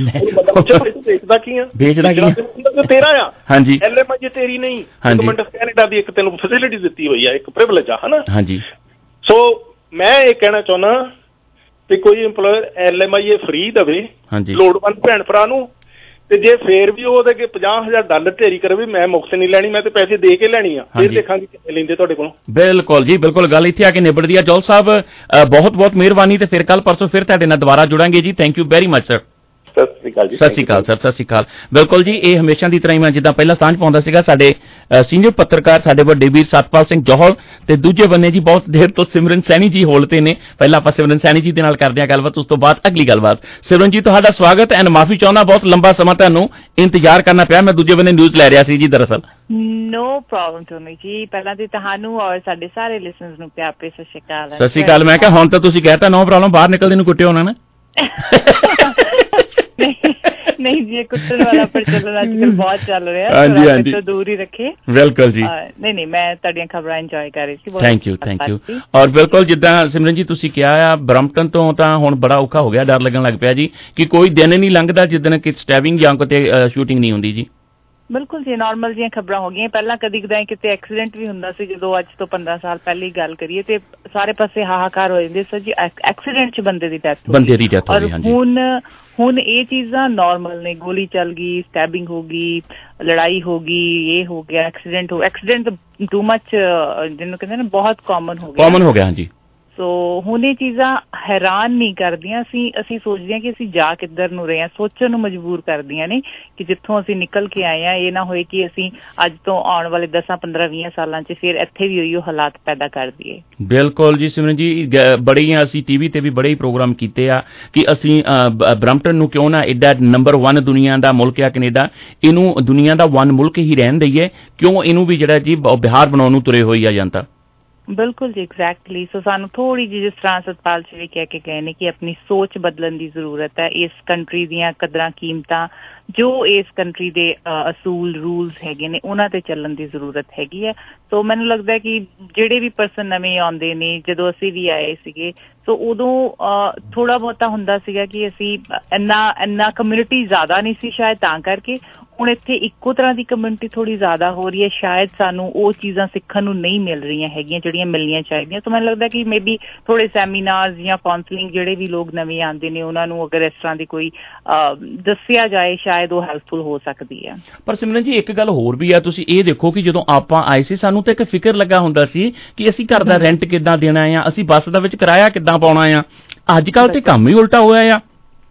ਵੇਚਦਾ ਕੀ ਆ, ਤੇਰਾ ਆ। ਹਾਂਜੀ, LMI ਤੇਰੀ ਨਹੀਂ, ਗਵਰਨਮੈਂਟ ਆਫ ਕੈਨੇਡਾ ਦੀ ਇੱਕ ਤੈਨੂੰ ਫੈਸਿਲਿਟੀ ਦਿੱਤੀ ਹੋਈ ਆ, ਇੱਕ ਪ੍ਰਿਵਿਲੇਜ ਆ, ਹਨਾ। ਹਾਂਜੀ, ਸੋ ਮੈਂ ਇਹ ਕਹਿਣਾ ਚਾਹੁੰਦਾ ਵੀ ਕੋਈ ਇੰਪਲੋਇਰ LMI ਫ੍ਰੀ ਦੇਵੇ ਲੋੜਵੰਦ ਭੈਣ ਭਰਾ ਨੂੰ, ਤੇ ਜੇ ਫੇਰ ਵੀ ਉਹਦੇ ਅੱਗੇ $50,000 ਢੇਰੀ ਕਰੇ ਵੀ ਮੈਂ ਮੁਫਤ ਨਹੀਂ ਲੈਣੀ, ਮੈਂ ਤੇ ਪੈਸੇ ਦੇ ਕੇ ਲੈਣੀ ਆ, ਫਿਰ ਦੇਖਾਂਗੇ ਕਿੰਨੇ ਲੈਂਦੇ ਤੁਹਾਡੇ ਕੋਲੋਂ। ਬਿਲਕੁਲ ਜੀ, ਬਿਲਕੁਲ, ਗੱਲ ਇੱਥੇ ਆ ਕੇ ਨਿਬੜਦੀ ਆ। ਜੋਲ ਸਾਹਿਬ, ਬਹੁਤ ਬਹੁਤ ਮਿਹਰਬਾਨੀ, ਤੇ ਫਿਰ ਕੱਲ ਪਰਸੋਂ ਫਿਰ ਤੁਹਾਡੇ ਨਾਲ ਦੁਬਾਰਾ ਜੁੜਾਂਗੇ ਜੀ। Thank you very much sir. ਸਤਿ ਸ਼੍ਰੀ ਅਕਾਲ ਜੀ। ਸਤਿ ਸ਼੍ਰੀ ਅਕਾਲ ਸਰ, ਸਤਿ ਸ਼੍ਰੀ ਅਕਾਲ। ਬਿਲਕੁਲ ਜੀ, ਇਹ ਹਮੇਸ਼ਾ ਦੀ ਤਰ੍ਹਾਂ ਹੀ ਮੈਂ ਜਿੱਦਾਂ ਪਹਿਲਾਂ ਸਾਂਝ ਪਾਉਂਦਾ ਸੀਗਾ, ਸਾਡੇ ਸੀਨੀਅਰ ਪੱਤਰਕਾਰ ਸਾਡੇ ਵੱਡੇ ਵੀਰ ਸਤਪਾਲ ਸਿੰਘ ਜੌਹਲ, ਤੇ ਦੂਜੇ ਬੰਨੇ ਜੀ ਬਹੁਤ ਦੇਰ ਤੋਂ ਸਿਮਰਨ ਸੈਣੀ ਜੀ ਹੋਲ ਤੇ ਨੇ। ਪਹਿਲਾਂ ਆਪਾਂ ਸਿਮਰਨ ਸੈਣੀ ਜੀ ਦੇ ਨਾਲ ਕਰਦੇ ਹਾਂ ਗੱਲਬਾਤ, ਉਸ ਤੋਂ ਬਾਅਦ ਅਗਲੀ ਗੱਲਬਾਤ। ਸਿਮਰਨ ਜੀ, ਤੁਹਾਡਾ ਸਵਾਗਤ ਐਂਡ ਮਾਫੀ ਚਾਹੁੰਦਾ, ਬਹੁਤ ਲੰਬਾ ਸਮਾਂ ਤੁਹਾਨੂੰ ਇੰਤਜ਼ਾਰ ਕਰਨਾ ਪਿਆ। ਮੈਂ ਦੂਜੇ ਬੰਨੇ ਨਿਊਜ਼ ਲੈ ਰਿਹਾ ਸੀ ਜੀ ਦਰਅਸਲ। ਨੋ ਪ੍ਰੋਬਲਮ ਟੋਨੀ ਜੀ, ਪਹਿਲਾਂ ਤੇ ਤੁਹਾਨੂੰ ਔਰ ਸਾਡੇ ਸਾਰੇ ਲਿਸਨਰਸ ਨੂੰ ਪਿਆਰ ਭਰੀ ਸਤਿ ਸ਼੍ਰੀ ਅਕਾਲ। ਸਤਿ ਸ਼੍ਰੀ ਅਕਾਲ। ਮੈਂ ਕਿਹਾ ਹੁਣ ਤਾਂ ਤੁਸੀਂ ਕਹਿਤਾ ਨੋ ਪ੍ਰੋਬਲਮ, ਬਾਹਰ ਨਿਕਲਦੇ ਨੂੰ ਕੁੱਟਿਓ ਨਾ। ਨਹੀਂ ਜੀ, ਕੁੱਟਣ ਵਾਲਾ ਪ੍ਰਚਲਨ ਅੱਜ ਕੱਲ੍ਹ ਬਹੁਤ ਚੱਲ ਰਿਹਾ, ਹਾਂਜੀ ਹਾਂਜੀ, ਤੋਂ ਦੂਰ ਹੀ ਰੱਖੇ। ਬਿਲਕੁਲ ਜੀ। ਨਹੀਂ, ਮੈਂ ਤੁਹਾਡੀਆਂ ਖਬਰਾਂ ਇੰਜੋਏ ਕਰ ਰਹੀ ਸੀ। Thank you. ਔਰ ਬਿਲਕੁਲ ਜਿੱਦਾਂ ਸਿਮਰਨ ਜੀ ਤੁਸੀਂ ਕਿਹਾ ਆ, ਬਰੰਪਟਨ ਤੋਂ ਤਾਂ ਹੁਣ ਬੜਾ ਔਖਾ ਹੋ ਗਿਆ, ਡਰ ਲੱਗਣ ਲੱਗ ਪਿਆ ਜੀ ਕਿ ਕੋਈ ਦਿਨ ਨਹੀਂ ਲੰਘਦਾ ਜਿੱਦਣ ਕਿ ਸਟੈਬਿੰਗ ਜਾਂ ਕਿਤੇ ਸ਼ੂਟਿੰਗ ਨਹੀਂ ਹੁੰਦੀ ਜੀ। ਬਿਲਕੁਲ ਜੀ, ਨਾਰਮਲ ਜਿਹੀਆਂ ਖਬਰਾਂ ਹੋ ਗਈਆਂ। ਪਹਿਲਾਂ ਕਦੀ ਕਦਾਈ ਕਿਤੇ ਐਕਸੀਡੈਂਟ ਵੀ ਹੁੰਦਾ ਸੀ, ਜਦੋਂ ਅੱਜ ਤੋਂ 15 ਸਾਲ ਪਹਿਲੀ ਗੱਲ ਕਰੀਏ ਤੇ ਸਾਰੇ ਪਾਸੇ ਹਾਹਾਕਾਰ ਹੋ ਜਾਂਦੇ ਸੀ ਜੀ, ਐਕਸੀਡੈਂਟ 'ਚ ਬੰਦੇ ਦੀ ਡੈਥ ਹੋਈ। ਹੁਣ ਇਹ ਚੀਜ਼ਾਂ ਨਾਰਮਲ ਨੇ, ਗੋਲੀ ਚੱਲ ਗਈ, ਸਟੈਬਿੰਗ ਹੋ ਗਈ, ਲੜਾਈ ਹੋ ਗਈ, ਇਹ ਹੋ ਗਿਆ, ਐਕਸੀਡੈਂਟ ਟੂ ਮੱਚ ਜਿਹਨੂੰ ਕਹਿੰਦੇ ਨਾ ਬਹੁਤ ਕਾਮਨ ਹੋ ਗਿਆ। ਹਾਂਜੀ, ਸੋ ਹੁਣ ਇਹ ਚੀਜ਼ਾਂ ਹੈਰਾਨ ਨਹੀਂ ਕਰਦੀਆਂ, ਅਸੀਂ ਸੋਚਦੇ ਹਾਂ ਕਿ ਅਸੀਂ ਜਾ ਕਿੱਧਰ ਨੂੰ ਰਹੇ ਹਾਂ, ਸੋਚਣ ਨੂੰ ਮਜਬੂਰ ਕਰਦੀਆਂ ਨੇ ਕਿ ਜਿੱਥੋਂ ਅਸੀਂ ਨਿਕਲ ਕੇ ਆਏ ਹਾਂ ਇਹ ਨਾ ਹੋਏ ਕਿ ਅਸੀਂ ਅੱਜ ਤੋਂ ਆਉਣ ਵਾਲੇ 10, 15, 20 ਸਾਲਾਂ 'ਚ ਫਿਰ ਇੱਥੇ ਵੀ ਉਹੀਓ ਹਾਲਾਤ ਪੈਦਾ ਕਰ ਦਈਏ। ਬਿਲਕੁਲ ਜੀ ਸਿਮਰਨ ਜੀ, ਬੜੀਆਂ ਅਸੀਂ TV ਤੇ ਵੀ ਬੜੇ ਹੀ ਪ੍ਰੋਗਰਾਮ ਕੀਤੇ ਆ ਕਿ ਅਸੀਂ ਬਰੰਪਟਨ ਨੂੰ ਕਿਉਂ ਨਾ ਐਡਾ ਨੰਬਰ 1 ਦੁਨੀਆ ਦਾ ਮੁਲਕ ਆ ਕੈਨੇਡਾ, ਇਹਨੂੰ ਦੁਨੀਆ ਦਾ 1 ਮੁਲਕ ਹੀ ਰਹਿਣ ਦਈਏ, ਕਿਉਂ ਇਹਨੂੰ ਵੀ ਜਿਹੜਾ ਜੀ ਬਿਹਾਰ ਬਣਾਉਣ ਨੂੰ ਤੁਰੇ ਹੋਈ ਆ ਜਨਤਾ। ਬਿਲਕੁਲ ਜੀ, ਐਗਜ਼ੈਕਟਲੀ। ਸੋ ਸਾਨੂੰ ਥੋੜ੍ਹੀ ਜਿਹੀ, ਜਿਸ ਤਰ੍ਹਾਂ ਸਤਪਾਲ ਜੀ ਵੀ ਕਹਿ ਕੇ ਗਏ ਨੇ, ਕਿ ਆਪਣੀ ਸੋਚ ਬਦਲਣ ਦੀ ਜ਼ਰੂਰਤ ਹੈ। ਇਸ ਕੰਟਰੀ ਦੀਆਂ ਕਦਰਾਂ ਕੀਮਤਾਂ, ਜੋ ਇਸ ਕੰਟਰੀ ਦੇ ਅਸੂਲ ਰੂਲਸ ਹੈਗੇ ਨੇ, ਉਹਨਾਂ ਤੇ ਚੱਲਣ ਦੀ ਜ਼ਰੂਰਤ ਹੈਗੀ ਹੈ। ਸੋ ਮੈਨੂੰ ਲੱਗਦਾ ਕਿ ਜਿਹੜੇ ਵੀ ਪਰਸਨ ਨਵੇਂ ਆਉਂਦੇ ਨੇ, ਜਦੋਂ ਅਸੀਂ ਵੀ ਆਏ ਸੀਗੇ, ਸੋ ਉਦੋਂ ਥੋੜ੍ਹਾ ਬਹੁਤਾ ਹੁੰਦਾ ਸੀਗਾ ਕਿ ਅਸੀਂ ਇੰਨਾ ਕਮਿਊਨਿਟੀ ਜ਼ਿਆਦਾ ਨਹੀਂ ਸੀ ਸ਼ਾਇਦ, ਤਾਂ ਕਰਕੇ ਹੁਣ ਇੱਥੇ ਇੱਕੋ ਤਰ੍ਹਾਂ ਦੀ ਕਮਿਊਨਿਟੀ ਥੋੜ੍ਹੀ ਜ਼ਿਆਦਾ ਹੋ ਰਹੀ ਹੈ। ਸ਼ਾਇਦ ਸਾਨੂੰ ਉਹ ਚੀਜ਼ਾਂ ਸਿੱਖਣ ਨੂੰ ਨਹੀਂ ਮਿਲ ਰਹੀਆਂ ਹੈਗੀਆਂ ਜਿਹੜੀਆਂ ਮਿਲਣੀਆਂ ਚਾਹੀਦੀਆਂ। ਸੋ ਮੈਨੂੰ ਲੱਗਦਾ ਕਿ ਮੇਬੀ ਥੋੜ੍ਹੇ ਸੈਮੀਨਾਰਸ ਜਾਂ ਕਾਉਂਸਲਿੰਗ, ਜਿਹੜੇ ਵੀ ਲੋਕ ਨਵੇਂ ਆਉਂਦੇ ਨੇ, ਉਹਨਾਂ ਨੂੰ ਅਗਰ ਇਸ ਤਰ੍ਹਾਂ ਦੀ ਕੋਈ ਦੱਸਿਆ ਜਾਏ, ਸ਼ਾਇਦ ਉਹ ਹੈਲਪਫੁਲ ਹੋ ਸਕਦੀ ਹੈ। ਪਰ ਸਿਮਰਨ ਜੀ ਇੱਕ ਗੱਲ ਹੋਰ ਵੀ ਆ, ਤੁਸੀਂ ਇਹ ਦੇਖੋ ਕਿ ਜਦੋਂ ਆਪਾਂ ਆਏ ਸੀ ਸਾਨੂੰ ਤਾਂ ਇੱਕ ਫਿਕਰ ਲੱਗਾ ਹੁੰਦਾ ਸੀ ਕਿ ਅਸੀਂ ਘਰ ਦਾ ਰੈਂਟ ਕਿੱਦਾਂ ਦੇਣਾ ਆ, ਅਸੀਂ ਬੱਸ ਦਾ ਵਿੱਚ ਕਿਰਾਇਆ ਕਿੱਦਾਂ ਪਾਉਣਾ ਆ। ਅੱਜ ਕੱਲ੍ਹ ਤੇ ਕੰਮ ਹੀ ਉਲਟਾ ਹੋਇਆ ਆ।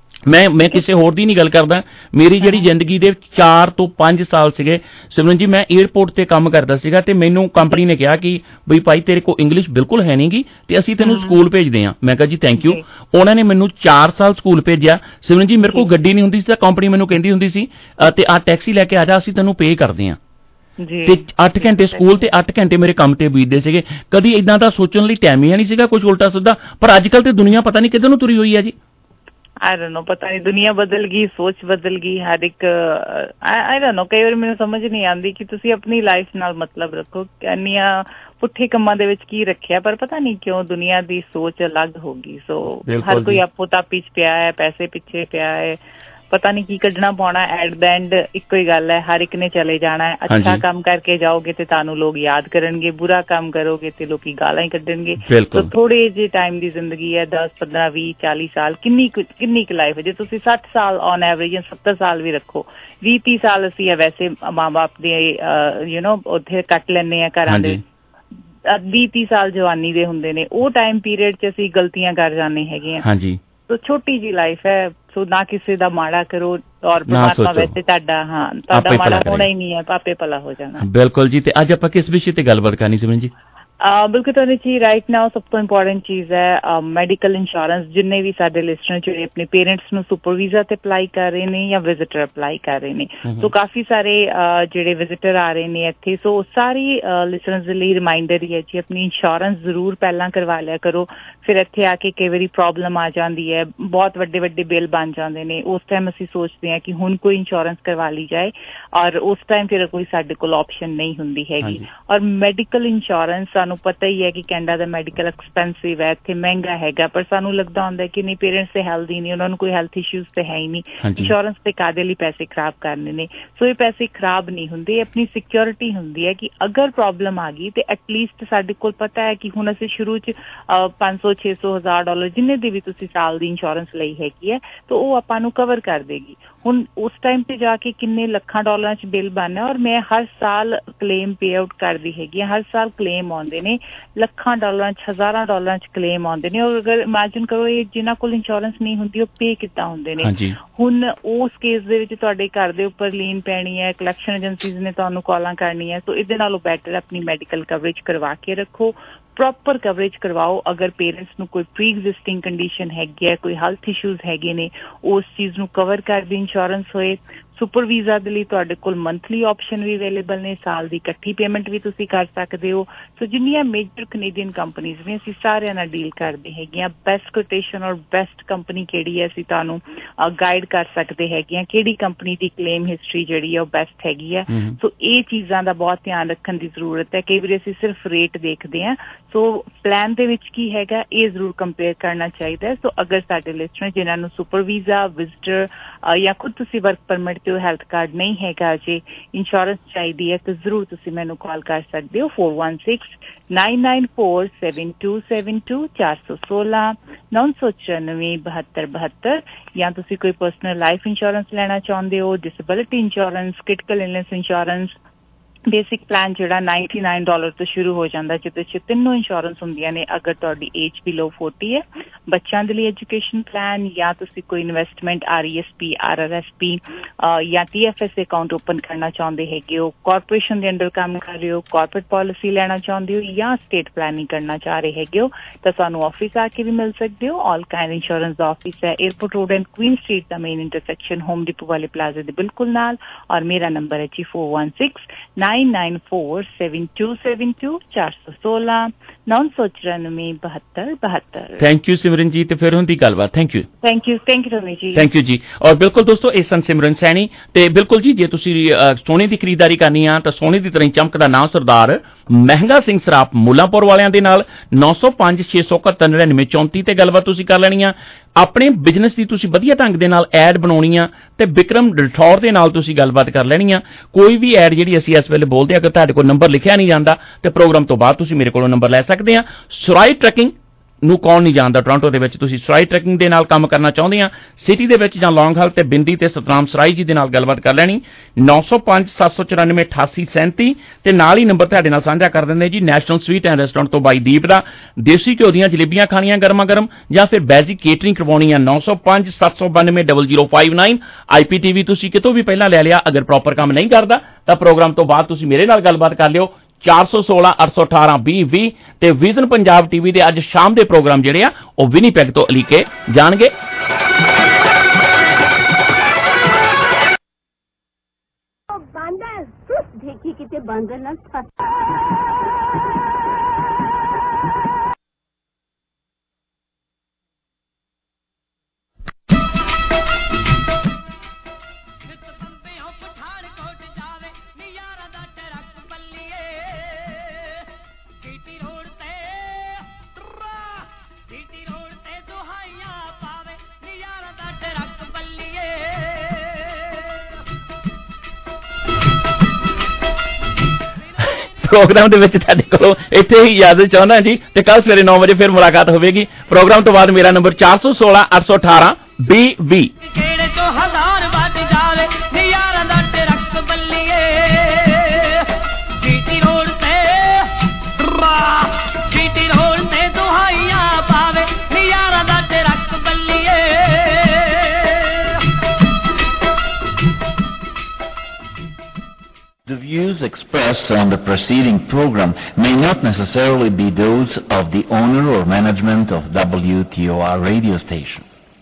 ਮੈਂ ਕਿਸੇ ਹੋਰ ਦੀ ਨਹੀਂ ਗੱਲ ਕਰਦਾ, ਮੇਰੀ ਜਿਹੜੀ ਜ਼ਿੰਦਗੀ ਦੇ 4 ਤੋਂ 5 ਸਾਲ ਸੀਗੇ ਸਿਮਰਨ ਜੀ, ਮੈਂ ਏਅਰਪੋਰਟ ਤੇ ਕੰਮ ਕਰਦਾ ਸੀਗਾ ਤੇ ਮੈਨੂੰ ਕੰਪਨੀ ਨੇ ਕਿਹਾ ਕਿ ਬਈ ਭਾਈ ਤੇਰੇ ਕੋਲ ਇੰਗਲਿਸ਼ ਬਿਲਕੁਲ ਹੈ ਨਹੀਂਗੀ ਤੇ ਅਸੀਂ ਤੈਨੂੰ ਸਕੂਲ ਭੇਜਦੇ ਹਾਂ। ਮੈਂ ਕਿਹਾ ਜੀ ਥੈਂਕ ਯੂ। ਉਹਨਾਂ ਨੇ ਮੈਨੂੰ 4 ਸਾਲ ਸਕੂਲ ਭੇਜਿਆ। ਸਿਮਰਨ ਜੀ ਮੇਰੇ ਕੋਲ ਗੱਡੀ ਨਹੀਂ ਹੁੰਦੀ ਸੀ ਤਾਂ ਕੰਪਨੀ ਮੈਨੂੰ ਕਹਿੰਦੀ ਹੁੰਦੀ ਸੀ ਤੇ ਆਹ ਟੈਕਸੀ ਲੈ ਕੇ ਆ ਜਾ, ਅਸੀਂ ਤੈਨੂੰ ਪੇ ਕਰਦੇ ਹਾਂ। ਤੇ 8 ਘੰਟੇ ਸਕੂਲ ਤੇ 8 ਘੰਟੇ ਮੇਰੇ ਕੰਮ ਤੇ ਬੀਤਦੇ ਸੀਗੇ। ਕਦੀ ਇਦਾਂ ਦਾ ਸੋਚਣ ਲਈ ਟਾਈਮ ਹੀ ਨਹੀਂ ਸੀਗਾ ਕੁਝ ਉਲਟਾ ਸਿੱਧਾ। ਪਰ ਅੱਜ ਕੱਲ੍ਹ ਤੇ ਦੁਨੀਆ ਪਤਾ ਨਹੀਂ ਕਿੱਧਰ ਨੂੰ ਤੁਰੀ ਹੋਈ ਹੈ ਜੀ। ਆਈ ਡੋਨਟ ਨੋ, ਪਤਾ ਨਹੀਂ, ਦੁਨੀਆ ਬਦਲ ਗਈ, ਸੋਚ ਬਦਲ ਗਈ, ਹਰ ਇੱਕ ਆਈ ਡੋਨਟ ਨੋ। ਕਈ ਵਾਰ ਮੈਨੂੰ ਸਮਝ ਨਹੀਂ ਆਉਂਦੀ ਕਿ ਤੁਸੀਂ ਆਪਣੀ ਲਾਈਫ ਨਾਲ ਮਤਲਬ ਰੱਖੋ, ਇੰਨੀਆਂ ਪੁੱਠੇ ਕੰਮਾਂ ਦੇ ਵਿੱਚ ਕੀ ਰੱਖਿਆ, ਪਰ ਪਤਾ ਨਹੀਂ ਕਿਉਂ ਦੁਨੀਆ ਦੀ ਸੋਚ ਅਲੱਗ ਹੋ ਗਈ। ਸੋ ਹਰ ਕੋਈ ਆਪੋ ਤਾਪੀ 'ਚ ਪਿਆ ਹੈ, ਪੈਸੇ ਪਿੱਛੇ ਪਿਆ ਹੈ, ਪਤਾ ਨਹੀਂ ਕੀ ਕੱਢਣਾ ਪਾਉਣਾ। ਐਟ ਦ ਐਂਡ ਇੱਕੋ ਹੀ ਗੱਲ ਹੈ, ਹਰ ਇੱਕ ਨੇ ਚਲੇ ਜਾਣਾ ਹੈ। ਅੱਛਾ ਕੰਮ ਕਰਕੇ ਜਾਓਗੇ ਤੇ ਤੁਹਾਨੂੰ ਲੋਕ ਯਾਦ ਕਰਨਗੇ, ਬੁਰਾ ਕੰਮ ਕਰੋਗੇ ਤੇ ਲੋਕੀ ਗਾਲਾਂ ਹੀ ਕੱਢਣਗੇ। ਸੋ ਥੋੜੇ ਜਿਹੇ ਟਾਈਮ ਦੀ ਜ਼ਿੰਦਗੀ ਹੈ, 10, 15, 20, 40 ਸਾਲ, ਕਿੰਨੀ ਕੁ ਲਾਈਫ ਹੈ। ਜੇ ਤੁਸੀਂ 60 ਸਾਲ ਔਨ ਐਵਰੇਜ ਜਾਂ 70 ਸਾਲ ਵੀ ਰੱਖੋ, 20-30 ਸਾਲ ਅਸੀਂ ਵੈਸੇ ਮਾਂ ਬਾਪ ਦੇ ਉੱਥੇ ਕੱਟ ਲੈਂਦੇ ਹਾਂ ਘਰਾਂ ਦੇ। 20-30 ਸਾਲ ਜਵਾਨੀ ਦੇ ਹੁੰਦੇ ਨੇ, ਉਹ ਟਾਈਮ ਪੀਰੀਅਡ 'ਚ ਅਸੀਂ ਗਲਤੀਆਂ ਕਰ ਜਾਂਦੇ ਹੈਗੇ ਹਾਂ। ਸੋ ਛੋਟੀ ਜਿਹੀ ਲਾਈਫ ਹੈ, ਸੋ ਨਾ ਕਿਸੇ ਦਾ ਮਾੜਾ ਕਰੋ, ਔਰ ਪਰਮਾਤਮਾ ਵੈਸੇ ਤੁਹਾਡਾ ਮਾੜਾ ਹੋਣਾ ਹੀ ਨਹੀਂ ਹੈ, ਆਪੇ ਭਲਾ ਹੋ ਜਾਣਾ। ਬਿਲਕੁਲ ਜੀ। ਤੇ ਅੱਜ ਆਪਾਂ ਕਿਸ ਵਿਸ਼ੇ ਤੇ ਗੱਲਬਾਤ ਕਰਨੀ ਸਿਮਰਨ ਜੀ? ਬਿਲਕੁਲ ਤੁਹਾਨੂੰ ਜੀ, ਰਾਈਟ ਨਾਓ ਸਭ ਤੋਂ ਇੰਪੋਰਟੈਂਟ ਚੀਜ਼ ਹੈ ਮੈਡੀਕਲ ਇੰਸ਼ੋਰੈਂਸ। ਜਿੰਨੇ ਵੀ ਸਾਡੇ ਲਿਸਨਰ ਜਿਹੜੇ ਆਪਣੇ ਪੇਰੈਂਟਸ ਨੂੰ ਸੁਪਰ ਵੀਜ਼ਾ ਤੇ ਅਪਲਾਈ ਕਰ ਰਹੇ ਨੇ ਜਾਂ ਵਿਜ਼ਿਟਰ ਅਪਲਾਈ ਕਰ ਰਹੇ ਨੇ, ਸੋ ਕਾਫੀ ਸਾਰੇ ਜਿਹੜੇ ਵਿਜ਼ਿਟਰ ਆ ਰਹੇ ਨੇ ਇੱਥੇ, ਸੋ ਸਾਰੀ ਲਿਸਨਰਸ ਦੇ ਲਈ ਰਿਮਾਈਂਡਰ ਹੀ ਹੈ ਜੀ, ਆਪਣੀ ਇੰਸ਼ੋਰੈਂਸ ਜ਼ਰੂਰ ਪਹਿਲਾਂ ਕਰਵਾ ਲਿਆ ਕਰੋ। ਫਿਰ ਇੱਥੇ ਆ ਕੇ ਕਈ ਵਾਰੀ ਪ੍ਰੋਬਲਮ ਆ ਜਾਂਦੀ ਹੈ, ਬਹੁਤ ਵੱਡੇ ਵੱਡੇ ਬਿੱਲ ਬਣ ਜਾਂਦੇ ਨੇ। ਉਸ ਟਾਈਮ ਅਸੀਂ ਸੋਚਦੇ ਹਾਂ ਕਿ ਹੁਣ ਕੋਈ ਇੰਸ਼ੋਰੈਂਸ ਕਰਵਾ ਲਈ ਜਾਏ, ਔਰ ਉਸ ਟਾਈਮ ਫਿਰ ਕੋਈ ਸਾਡੇ ਕੋਲ ਆਪਸ਼ਨ ਨਹੀਂ ਹੁੰਦੀ ਹੈਗੀ। ਔਰ ਮੈਡੀਕਲ ਇੰਸ਼ੋਰੈਂਸ, ਸਾਨੂੰ ਪਤਾ ਹੀ ਹੈ ਕਿ ਕੈਨੇਡਾ ਦਾ ਮੈਡੀਕਲ ਐਕਸਪੈਂਸਿਵ ਹੈ, ਇੱਥੇ ਮਹਿੰਗਾ ਹੈਗਾ, ਪਰ ਸਾਨੂੰ ਲੱਗਦਾ ਹੁੰਦਾ ਕਿ ਨਹੀਂ, ਪੇਰੈਂਟਸ ਤੇ ਹੈਲਦੀ ਨਹੀਂ, ਉਹਨਾਂ ਨੂੰ ਕੋਈ ਹੈਲਥ ਇਸ਼ੂਜ਼ ਤੇ ਹੈ ਹੀ ਨਹੀਂ, ਇੰਸ਼ੋਰੈਂਸ ਤੇ ਕਾਹਦੇ ਲਈ ਪੈਸੇ ਖਰਾਬ ਕਰਨੇ ਨੇ। ਸੋ ਇਹ ਪੈਸੇ ਖਰਾਬ ਨਹੀਂ ਹੁੰਦੇ, ਆਪਣੀ ਸਿਕਿਉਰਿਟੀ ਹੁੰਦੀ ਹੈ ਕਿ ਅਗਰ ਪ੍ਰੋਬਲਮ ਆ ਗਈ ਤੇ ਐਟਲੀਸਟ ਸਾਡੇ ਕੋਲ ਪਤਾ ਹੈ ਕਿ ਹੁਣ ਅਸੀਂ ਸ਼ੁਰੂ 'ਚ 500, 600, $1000 ਜਿੰਨੇ ਦੀ ਵੀ ਤੁਸੀਂ ਸਾਲ ਦੀ ਇੰਸ਼ੋਰੈਂਸ ਲਈ ਹੈਗੀ ਹੈ, ਤਾਂ ਉਹ ਆਪਾਂ ਨੂੰ ਕਵਰ ਕਰ ਦੇਗੀ। ਹੁਣ ਉਸ ਟਾਈਮ ਤੇ ਜਾ ਕੇ ਕਿੰਨੇ ਲੱਖਾਂ ਡਾਲਰਾਂ 'ਚ ਬਿੱਲ ਬਣਨਾ, ਔਰ ਮੈਂ ਹਰ ਸਾਲ ਕਲੇਮ ਪੇ ਆਊਟ ਕਰਦੀ ਹੈਗੀ ਹਾਂ, ਹਰ ਸਾਲ ਕਲੇਮ ਆਉਂਦੇ ਨੇ ਲੱਖਾਂ ਡਾਲਰਾਂ 'ਚ, ਹਜ਼ਾਰਾਂ ਡਾਲਰਾਂ 'ਚ ਕਲੇਮ ਆਉਂਦੇ ਨੇ। ਔਰ ਅਗਰ ਇਮੈਜਿਨ ਕਰੋ ਇਹ ਜਿਨ੍ਹਾਂ ਕੋਲ ਇੰਸ਼ੋਰੈਂਸ ਨਹੀਂ ਹੁੰਦੀ, ਉਹ ਪੇ ਕਿੱਦਾਂ ਹੁੰਦੇ ਨੇ। ਹੁਣ ਉਸ ਕੇਸ ਦੇ ਵਿੱਚ ਤੁਹਾਡੇ ਘਰ ਦੇ ਉੱਪਰ ਲੀਨ ਪੈਣੀ ਹੈ, ਕਲੈਕਸ਼ਨ ਏਜੰਸੀਜ਼ ਨੇ ਤੁਹਾਨੂੰ ਕਾਲਾਂ ਕਰਨੀਆਂ। ਸੋ ਇਹਦੇ ਨਾਲੋਂ ਬੈਟਰ ਆਪਣੀ ਮੈਡੀਕਲ ਕਵਰੇਜ ਕਰਵਾ ਕੇ ਰੱਖੋ, ਪ੍ਰੋਪਰ ਕਵਰੇਜ ਕਰਵਾਓ। ਅਗਰ ਪੇਰੈਂਟਸ ਨੂੰ ਕੋਈ ਪ੍ਰੀ ਐਗਜ਼ਿਸਟਿੰਗ ਕੰਡੀਸ਼ਨ ਹੈਗੀ ਹੈ, ਕੋਈ ਹੈਲਥ ਇਸ਼ੂਜ਼ ਹੈਗੇ ਨੇ, ਉਸ ਚੀਜ਼ ਨੂੰ ਕਵਰ ਕਰਦੀ ਇੰਸ਼ੋਰੈਂਸ ਹੋਏ। ਸੁਪਰ ਵੀਜ਼ਾ ਦੇ ਲਈ ਤੁਹਾਡੇ ਕੋਲ ਮੰਥਲੀ ਆਪਸ਼ਨ ਵੀ ਅਵੇਲੇਬਲ ਨੇ, ਸਾਲ ਦੀ ਇਕੱਠੀ ਪੇਮੈਂਟ ਵੀ ਤੁਸੀਂ ਕਰ ਸਕਦੇ ਹੋ। ਸੋ ਜਿੰਨੀਆਂ ਮੇਜਰ ਕੈਨੇਡੀਅਨ ਕੰਪਨੀਜ਼ ਨੇ, ਅਸੀਂ ਸਾਰਿਆਂ ਨਾਲ ਡੀਲ ਕਰਦੇ ਹੈਗੇ ਹਾਂ। ਬੈਸਟ ਕੋਟੇਸ਼ਨ ਔਰ ਬੈਸਟ ਕੰਪਨੀ ਕਿਹੜੀ ਹੈ, ਅਸੀਂ ਤੁਹਾਨੂੰ ਗਾਈਡ ਕਰ ਸਕਦੇ ਹੈਗੇ ਹਾਂ, ਕਿਹੜੀ ਕੰਪਨੀ ਦੀ ਕਲੇਮ ਹਿਸਟਰੀ ਜਿਹੜੀ ਹੈ ਉਹ ਬੈਸਟ ਹੈਗੀ ਹੈ। ਸੋ ਇਹ ਚੀਜ਼ਾਂ ਦਾ ਬਹੁਤ ਧਿਆਨ ਰੱਖਣ ਦੀ ਜ਼ਰੂਰਤ ਹੈ। ਕਈ ਵਾਰੀ ਅਸੀਂ ਸਿਰਫ ਰੇਟ ਦੇਖਦੇ ਹਾਂ, ਸੋ ਪਲਾਨ ਦੇ ਵਿੱਚ ਕੀ ਹੈਗਾ ਇਹ ਜ਼ਰੂਰ ਕੰਪੇਅਰ ਕਰਨਾ ਚਾਹੀਦਾ ਹੈ। ਸੋ ਅਗਰ ਸਾਡੇ ਲਿਸਟਨਰ ਜਿਨ੍ਹਾਂ ਨੂੰ ਸੁਪਰ ਵੀਜ਼ਾ, ਵਿਜ਼ਟਰ ਜਾਂ ਖੁਦ ਤੁਸੀਂ ਵਰਕ ਪਰਮਿਟ ਤੇ ਹੈਲਥ ਕਾਰਡ ਨਹੀਂ ਹੈਗਾ, ਜੇ ਇੰਸ਼ੋਰੈਂਸ ਚਾਹੀਦੀ ਹੈ ਤਾਂ ਜ਼ਰੂਰ ਤੁਸੀਂ ਮੈਨੂੰ ਕਾਲ ਕਰ ਸਕਦੇ ਹੋ 4169947272 416 994 7272, ਜਾਂ ਤੁਸੀਂ ਕੋਈ ਪਰਸਨਲ ਲਾਈਫ ਇੰਸ਼ੋਰੈਂਸ ਲੈਣਾ ਚਾਹੁੰਦੇ ਹੋ, disability insurance, critical illness insurance, basic plan ਜਿਹੜਾ $99 ਤੋਂ ਸ਼ੁਰੂ ਹੋ ਜਾਂਦਾ, ਜਿਹਦੇ 'ਚ ਤਿੰਨੋਂ ਇੰਸ਼ੋਰੈਂਸ ਹੁੰਦੀਆਂ ਨੇ ਅਗਰ ਤੁਹਾਡੀ ਏਜ ਬਿਲੋ 40 ਹੈ। ਬੱਚਿਆਂ ਦੇ ਲਈ ਐਜੂਕੇਸ਼ਨ ਪਲਾਨ, ਜਾਂ ਤੁਸੀਂ ਕੋਈ ਇਨਵੈਸਟਮੈਂਟ RESP RRSP ਜਾਂ TFS ਅਕਾਊਂਟ ਓਪਨ ਕਰਨਾ ਚਾਹੁੰਦੇ ਹੈਗੇ ਹੋ, ਕਾਰਪੋਰੇਸ਼ਨ ਦੇ ਅੰਡਰ ਕੰਮ ਕਰ ਰਹੇ ਹੋ, ਕਾਰਪੋਰੇਟ ਪਾਲਿਸੀ ਲੈਣਾ ਚਾਹੁੰਦੇ ਹੋ, ਜਾਂ ਸਟੇਟ ਪਲਾਨਿੰਗ ਕਰਨਾ ਚਾਹ ਰਹੇ ਹੈਗੇ ਹੋ, ਤਾਂ ਸਾਨੂੰ ਆਫਿਸ ਆ ਕੇ ਵੀ ਮਿਲ ਸਕਦੇ ਹੋ। ਆਲ ਕਾਇੰਡ ਇੰਸ਼ੋਰੈਂਸ ਦਾ ਆਫਿਸ ਹੈ airport road and Queen street ਦਾ ਮੇਨ ਇੰਟਰਸੈਕਸ਼ਨ ਹੋਮ ਡਿਪੋ ਵਾਲੇ ਪਲਾਜ਼ਾ ਦੇ ਬਿਲਕੁਲ ਨਾਲ। ਔਰ ਮੇਰਾ ਨੰਬਰ ਹੈ ਜੀ 4169947272 416 994 ਥੈਂਕ ਯੂ ਸਿਮਰਨ ਜੀ। ਤੇ ਫਿਰ ਹੁੰਦੀ ਗੱਲਬਾਤ। Thank you Ramesh ji. Thank you ਜੀ। ਔਰ ਬਿਲਕੁਲ ਦੋਸਤੋ, ਇਹ ਸਨ ਸਿਮਰਨ ਸੈਣੀ। ਤੇ ਬਿਲਕੁਲ ਜੀ, ਜੇ ਤੁਸੀਂ ਸੋਨੇ ਦੀ ਖਰੀਦਦਾਰੀ ਕਰਨੀ ਆ ਤਾਂ ਸੋਨੇ ਦੀ ਤਰ੍ਹਾਂ ਚਮਕਦਾ ਨਾਂ ਸਰਦਾਰ ਮਹਿੰਗਾ ਸਿੰਘ ਸਰਾਪ ਮੁੱਲਾਂਪੁਰ ਵਾਲਿਆਂ ਦੇ ਨਾਲ 905 671 99 34 ਤੇ ਗੱਲਬਾਤ ਤੁਸੀਂ ਕਰ ਲੈਣੀ ਆ। ਆਪਣੇ ਬਿਜ਼ਨਸ ਦੀ ਤੁਸੀਂ ਵਧੀਆ ਢੰਗ ਦੇ ਨਾਲ ਐਡ ਬਣਾਉਣੀ ਆ ਤੇ ਵਿਕਰਮ ਡਲਠੌਰ ਦੇ ਨਾਲ ਤੁਸੀਂ ਗੱਲਬਾਤ ਕਰ ਲੈਣੀ ਆ। ਕੋਈ ਵੀ ਐਡ ਜਿਹੜੀ ਅਸੀਂ ਇਸ ਵੇਲੇ ਬੋਲਦੇ ਆ, ਅਗਰ ਤੁਹਾਡੇ ਕੋਲ ਨੰਬਰ ਲਿਖਿਆ ਨਹੀਂ ਜਾਂਦਾ ਤੇ ਪ੍ਰੋਗਰਾਮ ਤੋਂ ਬਾਅਦ ਤੁਸੀਂ ਮੇਰੇ ਕੋਲੋਂ ਨੰਬਰ ਲੈ ਸਕਦੇ ਆ। ਸਰਾਈ ਟਰੈਕਿੰਗ ਨੂੰ ਕੌਣ ਨਹੀਂ ਜਾਣਦਾ, ਟੋਰਾਂਟੋ ਦੇ ਵਿੱਚ ਤੁਸੀਂ ਸਰਾਈ ਟਰੈਕਿੰਗ ਦੇ ਨਾਲ ਕੰਮ ਕਰਨਾ ਚਾਹੁੰਦੇ ਆ ਸਿਟੀ ਦੇ ਵਿੱਚ, ਜਾਂ ਲੌਂਗ ਹਲ ਤੇ ਬਿੰਦੀ ਤੇ ਸਤਨਾਮ ਸਰਾਈ ਜੀ ਦੇ ਨਾਲ ਗੱਲਬਾਤ ਕਰ ਲੈਣੀ 905 794 8837 ਤੇ ਨਾਲ ਹੀ ਨੰਬਰ ਤੁਹਾਡੇ ਨਾਲ ਸਾਂਝਾ ਕਰ ਦਿੰਦੇ ਜੀ ਨੈਸ਼ਨਲ ਸਵੀਟ ਐਂਡ ਰੈਸਟੋਰੈਂਟ ਤੋਂ ਬਾਈ ਦੀਪ ਦਾ। ਦੇਸੀ ਘਿਓ ਦੀਆਂ ਜਲੇਬੀਆਂ ਖਾਣੀਆਂ ਗਰਮਾ ਗਰਮ, ਜਾਂ ਫਿਰ ਬੈਜ਼ਿਕ ਕੇਟਰਿੰਗ ਕਰਵਾਉਣੀ ਆ 905 792 0059। IPTV ਤੁਸੀਂ ਕਿਤੋਂ ਵੀ ਪਹਿਲਾਂ ਲੈ ਲਿਆ, ਅਗਰ ਪ੍ਰੋਪਰ ਕੰਮ ਨਹੀਂ ਕਰਦਾ ਤਾਂ ਪ੍ਰੋਗਰਾਮ ਤੋਂ ਬਾਅਦ ਤੁਸੀਂ ਮੇਰੇ ਨਾਲ ਗੱਲਬਾਤ ਕਰ ਲਿਓ 416 818 2020 ਤੇ ਵਿਜ਼ਨ ਪੰਜਾਬ TV ਦੇ ਅੱਜ ਸ਼ਾਮ ਦੇ ਪ੍ਰੋਗਰਾਮ ਜਿਹੜੇ ਆ ਉਹ ਵਿਨੀਪੈਗ ਤੋਂ ਅਲੀਕੇ ਜਾਣਗੇ। ਬਾਂਦਰ ਦੇਖੀ ਕਿਤੇ ਬਾਂਦਰ ਨਾ ਪ੍ਰੋਗਰਾਮ ਦੇ ਵਿੱਚ ਤੁਹਾਡੇ ਕੋਲੋਂ ਇੱਥੇ ਹੀ ਇਜਾਜ਼ਤ ਚਾਹੁੰਦਾ ਜੀ, ਤੇ ਕੱਲ ਸਵੇਰੇ 9 ਵਜੇ ਫਿਰ ਮੁਲਾਕਾਤ ਹੋਵੇਗੀ। ਪ੍ਰੋਗਰਾਮ ਤੋਂ ਬਾਅਦ ਮੇਰਾ number 416 818 2020। The views expressed on the preceding program may not necessarily be those of the owner or management of WTOR radio station.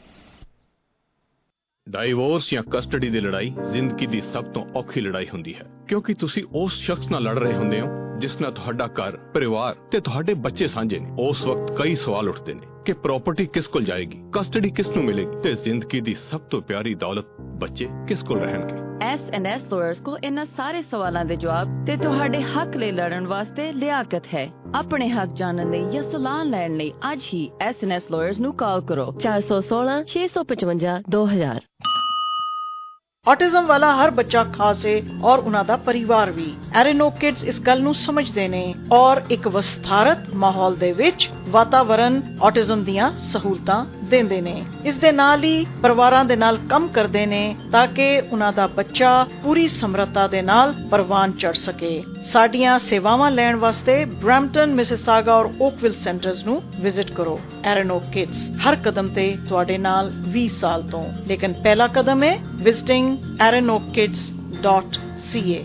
Divorce ਜਾਂ ਕਸਟਡੀ ਦੀ ਲੜਾਈ ਜ਼ਿੰਦਗੀ ਦੀ ਸਭ ਤੋਂ ਔਖੀ ਲੜਾਈ ਹੁੰਦੀ ਹੈ, ਕਿਉਂਕਿ ਤੁਸੀਂ ਉਸ ਸ਼ਖਸ ਨਾਲ ਲੜ ਰਹੇ ਹੁੰਦੇ ਹੋ ਜਿਸ ਨਾਲ ਤੁਹਾਡਾ ਘਰ, ਪਰਿਵਾਰ ਤੇ ਤੁਹਾਡੇ ਬੱਚੇ ਸਾਂਝੇ ਨੇ। ਉਸ ਵਕਤ ਕਈ ਸਵਾਲ ਉੱਠਦੇ ਨੇ ਕਿ ਪ੍ਰਾਪਰਟੀ ਕਿਸ ਕੋਲ ਜਾਏਗੀ, ਕਸਟਡੀ ਕਿਸ ਨੂੰ ਮਿਲੇਗੀ ਤੇ ਜ਼ਿੰਦਗੀ ਦੀ ਸਭ ਤੋਂ ਪਿਆਰੀ ਦੌਲਤ ਬੱਚੇ ਕਿਸ ਕੋਲ ਰਹਿਣਗੇ। S&S ਲਾਇਰਸ ਕੋਲ ਇਹਨਾਂ ਸਾਰੇ ਸਵਾਲਾਂ ਦੇ ਜਵਾਬ ਤੇ ਤੁਹਾਡੇ ਹੱਕ ਲਈ ਲੜਨ ਵਾਸਤੇ ਲਿਆਕਤ ਹੈ। ਆਪਣੇ ਹੱਕ ਜਾਣਨ ਲਈ ਜਾਂ ਸਲਾਹ ਲੈਣ ਲਈ ਅੱਜ ਹੀ S&S ਲਾਇਰਸ ਨੂੰ ਕਾਲ ਕਰੋ 416 655 2000। ਆਟਿਜ਼ਮ ਵਾਲਾ ਹਰ ਬੱਚਾ ਖਾਸ ਹੈ ਔਰ ਉਹਨਾਂ ਦਾ ਪਰਿਵਾਰ ਵੀ। ਐਰੇਨੋ ਕਿਡਸ ਇਸ ਗੱਲ ਨੂੰ ਸਮਝਦੇ ਨੇ ਔਰ ਇੱਕ ਵਿਸਥਾਰਤ ਮਾਹੌਲ ਦੇ ਵਿੱਚ ਵਾਤਾਵਰਣ ਆਟਿਜ਼ਮ ਦੀਆਂ ਸਹੂਲਤਾਂ ਦਿੰਦੇ ਨੇ। ਇਸ ਦੇ ਨਾਲ ਹੀ ਪਰਿਵਾਰਾਂ ਦੇ ਨਾਲ ਕੰਮ ਕਰਦੇ ਨੇ ਤਾਂ ਕਿ ਉਹਨਾਂ ਦਾ ਬੱਚਾ ਪੂਰੀ ਸਮਰੱਥਾ ਦੇ ਨਾਲ ਪ੍ਰਵਾਨ ਚੜ ਸਕੇ। ਸਾਡੀਆਂ ਸੇਵਾਵਾਂ ਲੈਣ ਵਾਸਤੇ ਬ੍ਰੈਂਪਟਨ, ਮਿਸਿਸਾਗਾ ਔਰ ਓਕਵਿਲ ਸੈਂਟਰਸ ਨੂੰ ਵਿਜ਼ਿਟ ਕਰੋ। ਐਰੇਨੋ ਕਿਡਸ ਹਰ ਕਦਮ ਤੇ ਤੁਹਾਡੇ ਨਾਲ 20 ਸਾਲ ਤੋਂ, ਲੇਕਿਨ ਪਹਿਲਾ ਕਦਮ ਹੈ visiting arenokids.ca।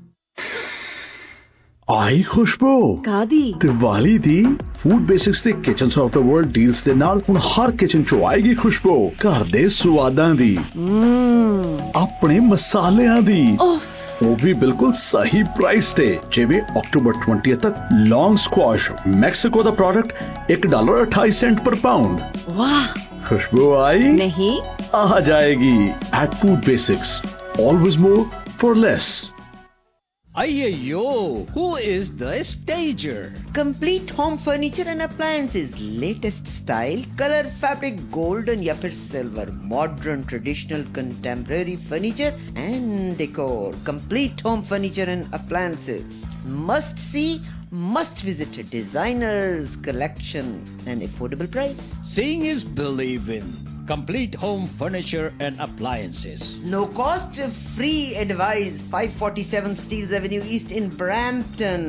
ਆਈ ਖੁਸ਼ਬੂ ਕਾਦੀ ਦੀਵਾਲੀ ਦੀ ਫੂਡ ਬੇਸਿਕਸ ਤੇ kitchens of the world deals ਦੇ ਨਾਲ ਹੁਣ ਹਰ ਕਿਚਨ ਚ ਆਏਗੀ ਖੁਸ਼ਬੂ ਘਰ ਦੇ ਸਵਾਦਾਂ ਦੀ, ਆਪਣੇ ਮਸਾਲਿਆਂ ਦੀ, ਉਹ ਵੀ ਬਿਲਕੁਲ ਸਹੀ ਪ੍ਰਾਈਸ ਤੇ। ਜਿਵੇਂ ਅਕਤੂਬਰ 20 ਤੱਕ ਲੌਂਗ ਸਕੁਆਸ਼ ਮੈਕਸੀਕੋ ਦਾ ਪ੍ਰੋਡਕਟ $1.28 ਪਰ ਪਾਉਂਡ। ਵਾਹ, खुशबू आई नहीं आ जाएगी at Food Basics, always more for less। Ayyo, who is the stager? Complete home furniture and appliances, latest style, color, fabric, golden या फिर silver, modern, traditional, contemporary furniture and decor. Complete home furniture and appliances. Must see, must visit a designer's collection and affordable price. Seeing is believing. complete home furniture and appliances. No cost, free advice. 547 Steeles Avenue East in Brampton.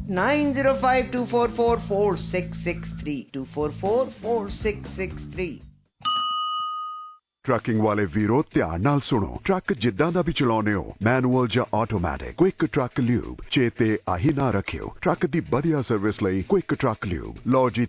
9052444663. 2444663. Trucking ਵਾਲੇ ਵੀਰੋ ਧਿਆਨ ਨਾਲ ਸੁਣੋ। Truck ਜਿੱਦਾਂ ਦਾ ਵੀ ਚਲਾਉਂਦੇ ਹੋ, manual ਜਾਂ automatic, quick truck lube ਚੇਤੇ ਆਹੀ ਨਾ ਰੱਖਿਓ। ਟਰੱਕ ਦੀ ਵਧੀਆ ਸਰਵਿਸ ਲਈ ਕੁਇਕ ਟਰੱਕ ਲਿਊਬ ਲਓ ਜੀ